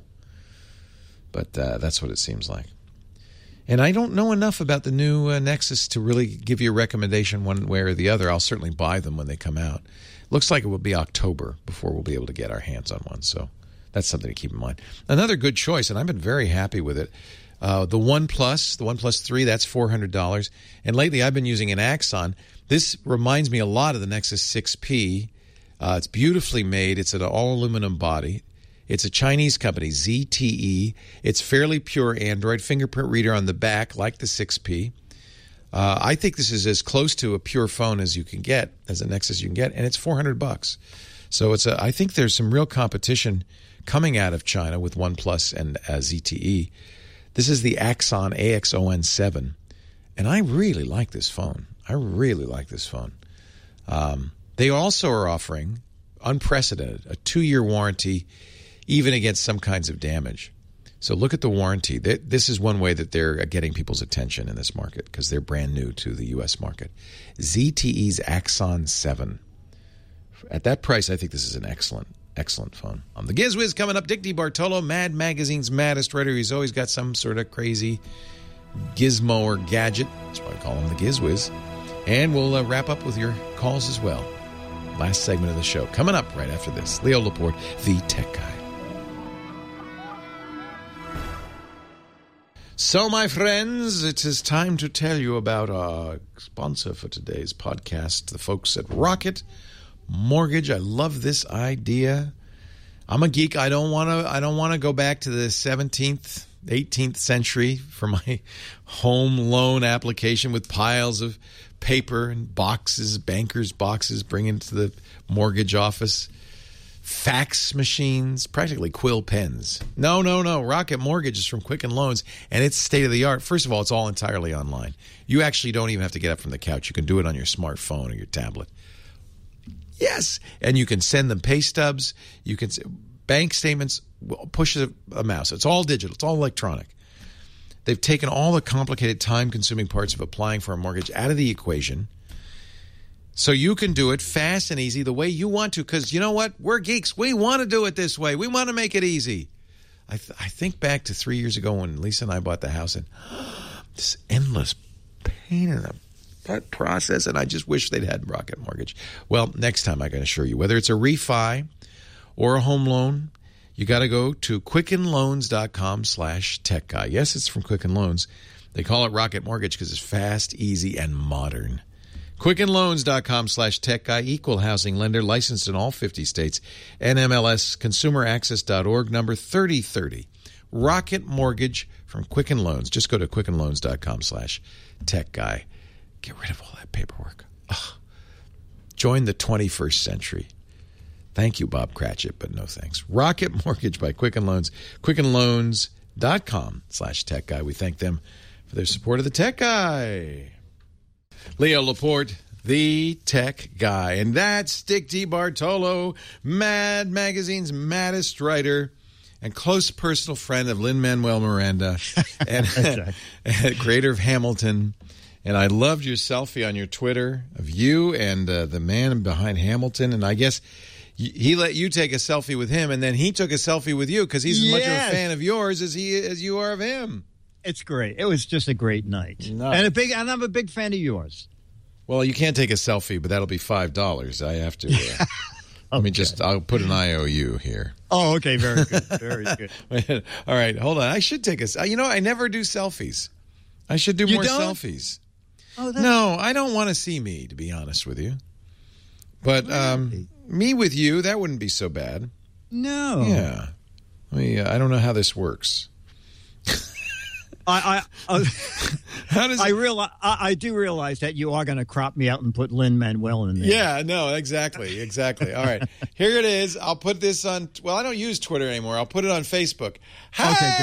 but uh, that's what it seems like. And I don't know enough about the new uh, Nexus to really give you a recommendation one way or the other. I'll certainly buy them when they come out. Looks like it will be October before we'll be able to get our hands on one. So that's something to keep in mind. Another good choice, and I've been very happy with it. Uh, the OnePlus, the OnePlus three, that's four hundred dollars. And lately I've been using an Axon. This reminds me a lot of the Nexus six P. Uh, it's beautifully made. It's an all-aluminum body. It's a Chinese company, Z T E. It's fairly pure Android. Fingerprint reader on the back, like the six P. Uh, I think this is as close to a pure phone as you can get, as a Nexus you can get, and it's four hundred bucks. So it's a, I think there's some real competition coming out of China with OnePlus and uh, Z T E. This is the Axon A X O N seven, and I really like this phone. I really like this phone. Um, they also are offering, unprecedented, a two-year warranty, even against some kinds of damage. So look at the warranty. This is one way that they're getting people's attention in this market because they're brand new to the U S market. Z T E's Axon seven. At that price, I think this is an excellent, excellent phone. On the GizWiz coming up, Dick DeBartolo, Mad Magazine's maddest writer. He's always got some sort of crazy gizmo or gadget. That's why I call him the GizWiz. And we'll uh, wrap up with your calls as well. Last segment of the show. Coming up right after this. Leo Laporte, the Tech Guy. So, my friends, it is time to tell you about our sponsor for today's podcast, the folks at Rocket Mortgage. I love this idea. I'm a geek. I don't want to. I don't want to go back to the seventeenth, eighteenth century for my home loan application with piles of paper and boxes, bankers' boxes, bringing to the mortgage office. Fax machines, practically quill pens. No, no, no. Rocket Mortgage is from Quicken Loans, and it's state-of-the-art. First of all, it's all entirely online. You actually don't even have to get up from the couch. You can do it on your smartphone or your tablet. Yes, and you can send them pay stubs. You can bank statements, push a, a mouse. It's all digital. It's all electronic. They've taken all the complicated, time-consuming parts of applying for a mortgage out of the equation, so you can do it fast and easy the way you want to. Because you know what? We're geeks. We want to do it this way. We want to make it easy. I, th- I think back to three years ago when Lisa and I bought the house, and this endless pain in the butt process, and I just wish they'd had Rocket Mortgage. Well, next time I can assure you, whether it's a refi or a home loan, you got to go to quickenloans.com slash tech guy. Yes, it's from Quicken Loans. They call it Rocket Mortgage because it's fast, easy, and modern. quickenloans.com slash tech guy, equal housing lender, licensed in all fifty states. N M L S consumer access dot org, number thirty thirty. Rocket Mortgage from Quicken Loans. Just go to quickenloans.com slash tech guy. Get rid of all that paperwork. Ugh. Join the twenty-first century. Thank you, Bob Cratchit, but no thanks. Rocket Mortgage by Quicken Loans. quickenloans.com slash tech guy. We thank them for their support of the Tech Guy. Leo Laporte, the Tech Guy. And that's Dick DeBartolo, Mad Magazine's maddest writer and close personal friend of Lin-Manuel Miranda and, and creator of Hamilton. And I loved your selfie on your Twitter of you and uh, the man behind Hamilton. And I guess he let you take a selfie with him, and then he took a selfie with you because he's as yes. much of a fan of yours as he as you are of him. It's great. It was just a great night, no. and a big. And I'm a big fan of yours. Well, you can't take a selfie, but that'll be five dollars. I have to. Uh, okay. Let me just. I'll put an I O U here. Oh, okay. Very good. Very good. All right, hold on. I should take a. You know, I never do selfies. I should do you more don't? selfies. Oh, no, I don't want to see me, to be honest with you. But um, Me with you, that wouldn't be so bad. No. Yeah. I mean, I don't know how this works. I I, uh, how does I realize I, I do realize that you are going to crop me out and put Lin-Manuel in there. Yeah, no, exactly, exactly. All right, here it is. I'll put this on. Well, I don't use Twitter anymore. I'll put it on Facebook. Hey! Okay,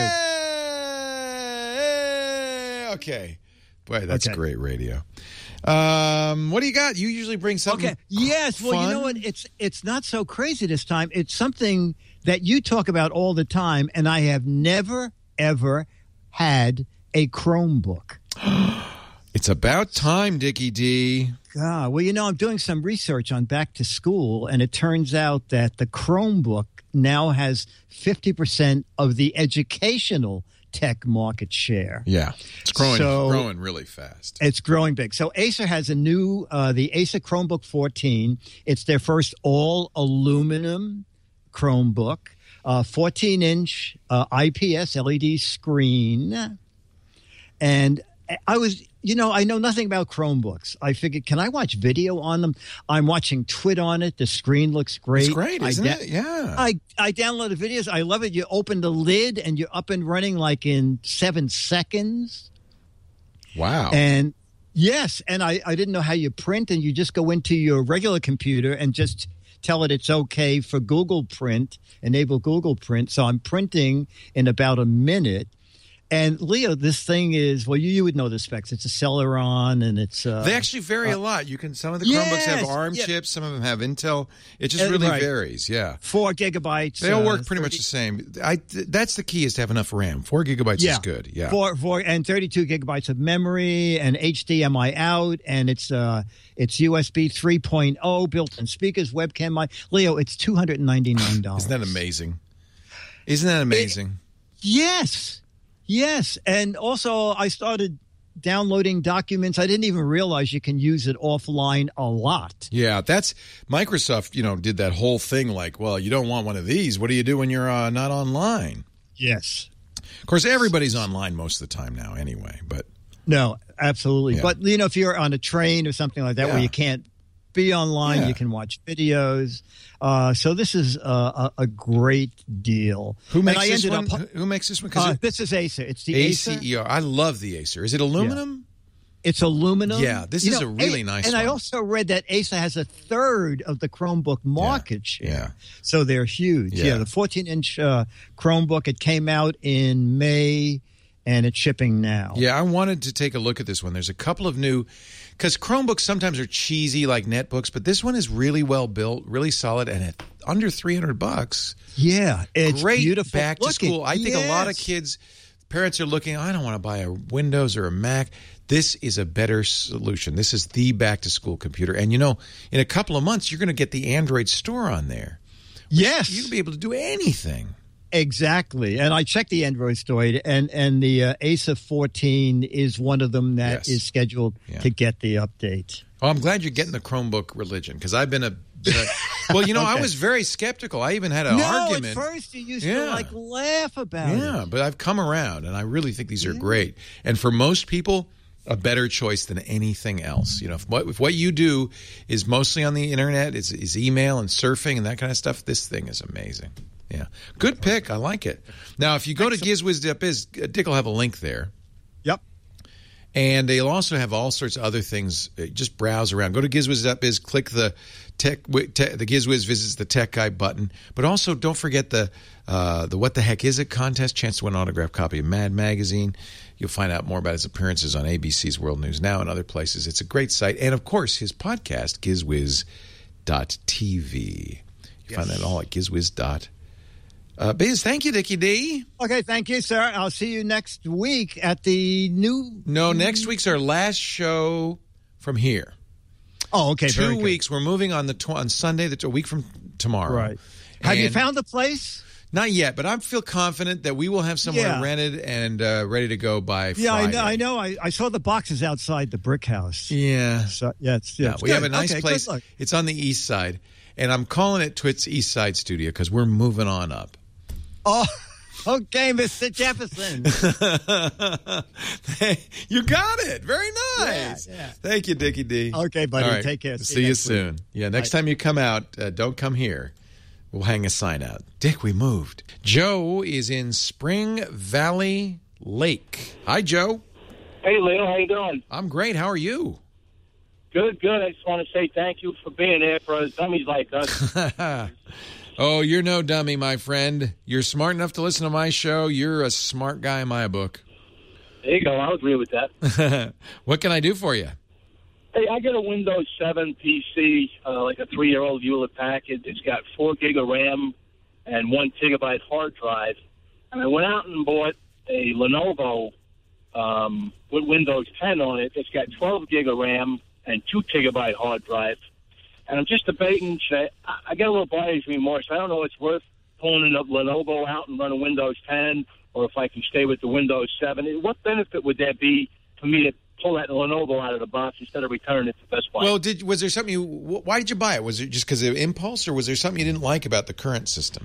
good. Okay, boy, that's Okay. great radio. Um, what do you got? You usually bring something. Okay. Yes. Well, fun? you know what? It's it's not so crazy this time. It's something that you talk about all the time, and I have never ever had a Chromebook. It's about time, Dickie D. God, well, you know, I'm doing some research on back to school, and it turns out that the Chromebook now has fifty percent of the educational tech market share. Yeah, it's growing, So- growing really fast. It's growing big. So Acer has a new, uh, the Acer Chromebook fourteen. It's their first all aluminum Chromebook, uh, fourteen inch uh, I P S L E D screen. And I was, you know, I know nothing about Chromebooks. I figured, can I watch video on them? I'm watching Twit on it. The screen looks great. It's great, I isn't da- it? Yeah. I, I downloaded videos. I love it. You open the lid and you're up and running like in seven seconds. Wow. And yes, and I, I didn't know how you print, and you just go into your regular computer and just tell it it's okay for Google Print, enable Google Print. So I'm printing in about a minute. And Leo, this thing is, well, you, you would know the specs. It's a Celeron, and it's uh, They actually vary uh, a lot. You can some of the Chromebooks have yes, ARM yeah. chips, some of them have Intel. It just Uh, really right. varies. Yeah, four gigabytes. they all uh, work pretty much the same. I that's the key is to have enough RAM. Four gigabytes Yeah. is good. Yeah, Four, four, and thirty-two gigabytes of memory, and H D M I out, and it's uh, it's U S B three point oh, built-in speakers, webcam mic. Leo, it's two hundred ninety-nine dollars. Isn't that amazing? Isn't that amazing? Yes, yes, and also I started downloading documents. I didn't even realize you can use it offline a lot. Yeah, that's Microsoft. You know, did that whole thing like, well, you don't want one of these. What do you do when you're uh, not online? Yes. Of course, everybody's online most of the time now, anyway. But No, absolutely. Yeah. But, you know, if you're on a train or something like that Yeah. where you can't be online, Yeah. you can watch videos. Uh, so this is a, a, a great deal. who And makes I this ended one? up- Who makes this one? 'Cause Uh, it- this is Acer. It's the A Acer. C E R. I love the Acer. Is it aluminum? It's aluminum. Yeah, this You is know, a really A- nice And one. I also read that Acer has a third of the Chromebook market share. yeah. So they're huge. Yeah. Yeah, the fourteen inch uh, Chromebook, it came out in May, and it's shipping now. Yeah, I wanted to take a look at this one. There's a couple of new, because Chromebooks sometimes are cheesy like netbooks, but this one is really well built, really solid, and at under three hundred bucks. Yeah, it's Great beautiful back to looking. school. I think a lot of Yes. kids, parents are looking, I don't want to buy a Windows or a Mac. This is a better solution. This is the back to school computer. And you know, in a couple of months, you're going to get the Android store on there. Yes. You'll be able to do anything. Exactly. And I checked the Android store, and, and the uh, Acer fourteen is one of them that Yes. is scheduled Yeah. to get the update. Oh, I'm glad you're getting the Chromebook religion because I've been a, been a well, you know, I Okay. was very skeptical. I even had an no, argument. at first you used Yeah. to like laugh about Yeah, it. but I've come around, and I really think these are great. And for most people, a better choice than anything else. You know, if what, if what you do is mostly on the internet, is, is email and surfing and that kind of stuff, this thing is amazing. Yeah, good pick. I like it. Now, if you go to GizWiz.biz, Dick will have a link there. Yep. And they'll also have all sorts of other things. Uh, Just browse around. Go to GizWiz.biz, click the tech, te- the GizWiz visits the Tech Guy button. But also, don't forget the uh, the What the Heck Is It contest. Chance to win an autographed copy of Mad Magazine. You'll find out more about his appearances on A B C's World News Now and other places. It's a great site. And, of course, his podcast, GizWiz dot T V. You find that all at GizWiz dot T V. Uh, Biz, thank you, Dickie D. Okay, thank you, sir. I'll see you next week at the new. No, next week's our last show from here. Oh, okay. very Two good. weeks. We're moving on the tw- on Sunday. That's a week from tomorrow. Right. Have you And- found a place? Not yet, but I feel confident that we will have somewhere Yeah. rented and uh, ready to go by Yeah, I Friday. know. I know. I, I saw the boxes outside the brick house. Yeah. So, yeah, it's, yeah, Yeah, it's we good. have a nice Okay, place. good luck. It's on the east side, and I'm calling it Twit's East Side Studio because we're moving on up. Oh, Okay, Mister Jefferson. Hey, you got it. Very nice. Yeah, yeah. Thank you, Dickie D. Okay, buddy. All right. Take care. See, you, next soon. week. Yeah, next Bye. time you come out, uh, don't come here. We'll hang a sign out. Dick, we moved. Joe is in Spring Valley Lake. Hi, Joe. Hey, Leo. How you doing? I'm great. How are you? Good, good. I just want to say thank you for being there for us dummies like us. Oh, you're no dummy, my friend. You're smart enough to listen to my show. You're a smart guy in my book. There you go. I'll agree with that. What can I do for you? Hey, I got a Windows seven P C, uh, like a three-year-old Hewlett Packard. It's got four gig of RAM and one gigabyte hard drive. And I went out and bought a Lenovo um, with Windows ten on it. It's got twelve gig of RAM and two gigabyte hard drive. And I'm just debating, should I, I get a little buyer's remorse. I don't know if it's worth pulling a Lenovo out and running Windows ten, or if I can stay with the Windows seven. What benefit would there be for me to pull that Lenovo out of the box instead of returning it to Best Buy? Well, did was there something you? Why did you buy it? Was it just because of impulse, or was there something you didn't like about the current system?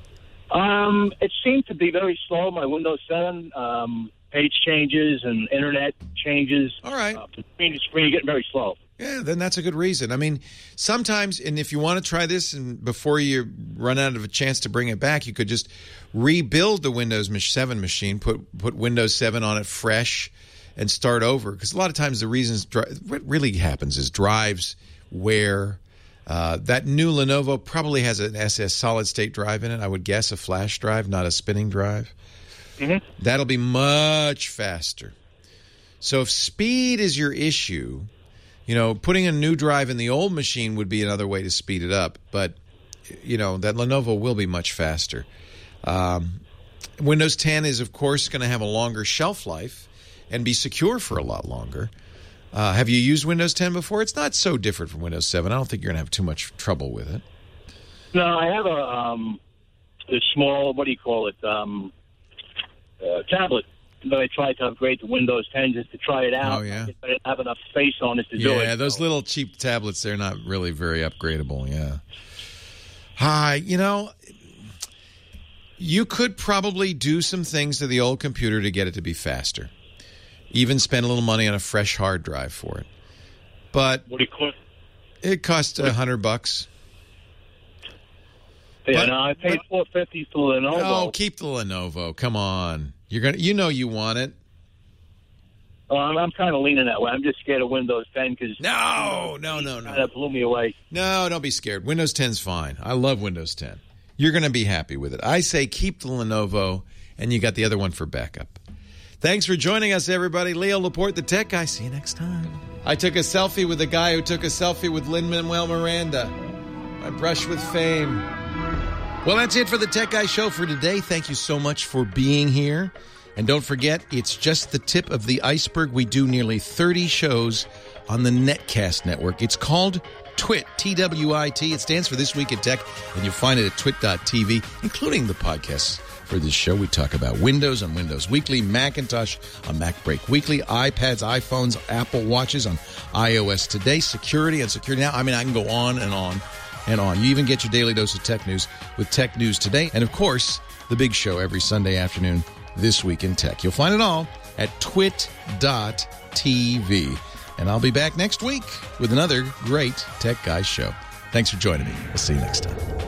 Um, it seemed to be very slow. My Windows seven um, page changes and internet changes. All right, uh, screen to screen, getting very slow. Yeah, then that's a good reason. I mean, sometimes, and if you want to try this, and before you run out of a chance to bring it back, you could just rebuild the Windows seven machine, put put Windows seven on it fresh, and start over. Because a lot of times the reasons what really happens is drives wear. Uh, that new Lenovo probably has an S S solid state drive in it. I would guess a flash drive, not a spinning drive. Mm-hmm. That'll be much faster. So if speed is your issue, you know, putting a new drive in the old machine would be another way to speed it up. But, you know, that Lenovo will be much faster. Um, Windows ten is, of course, going to have a longer shelf life and be secure for a lot longer. Uh, have you used Windows ten before? It's not so different from Windows seven. I don't think you're going to have too much trouble with it. No, I have a, um, a small, what do you call it, um, uh, tablet that I tried to upgrade to Windows ten just to try it out. Oh, yeah? I didn't have enough space on it to do it. Yeah, those so. little cheap tablets, they're not really very upgradable, yeah. Hi, you know, you could probably do some things to the old computer to get it to be faster. Even spend a little money on a fresh hard drive for it. But what do you cost? It costs a hundred bucks. Yeah, but, no, I paid four fifty for the Lenovo. Oh, keep the Lenovo. Come on, you're gonna. You know you want it. Oh, I'm, I'm kind of leaning that way. I'm just scared of Windows ten because no, no, no, no, that blew me away. No, don't be scared. Windows ten's fine. I love Windows ten. You're going to be happy with it. I say keep the Lenovo, and you got the other one for backup. Thanks for joining us, everybody. Leo Laporte, the Tech Guy. See you next time. I took a selfie with the guy who took a selfie with Lin-Manuel Miranda. My brush with fame. Well, that's it for the Tech Guy Show for today. Thank you so much for being here. And don't forget, it's just the tip of the iceberg. We do nearly thirty shows on the Netcast network. It's called Twit, T W I T. It stands for This Week in Tech, and you'll find it at twit dot t v, including the podcasts. For this show, we talk about Windows on Windows Weekly, Macintosh on Mac Break Weekly, iPads, iPhones, Apple Watches on iOS Today, security and security now. I mean, I can go on and on and on. You even get your daily dose of tech news with Tech News Today. And, of course, the big show every Sunday afternoon, This Week in Tech. You'll find it all at twit dot t v. And I'll be back next week with another great Tech Guy show. Thanks for joining me. We'll see you next time.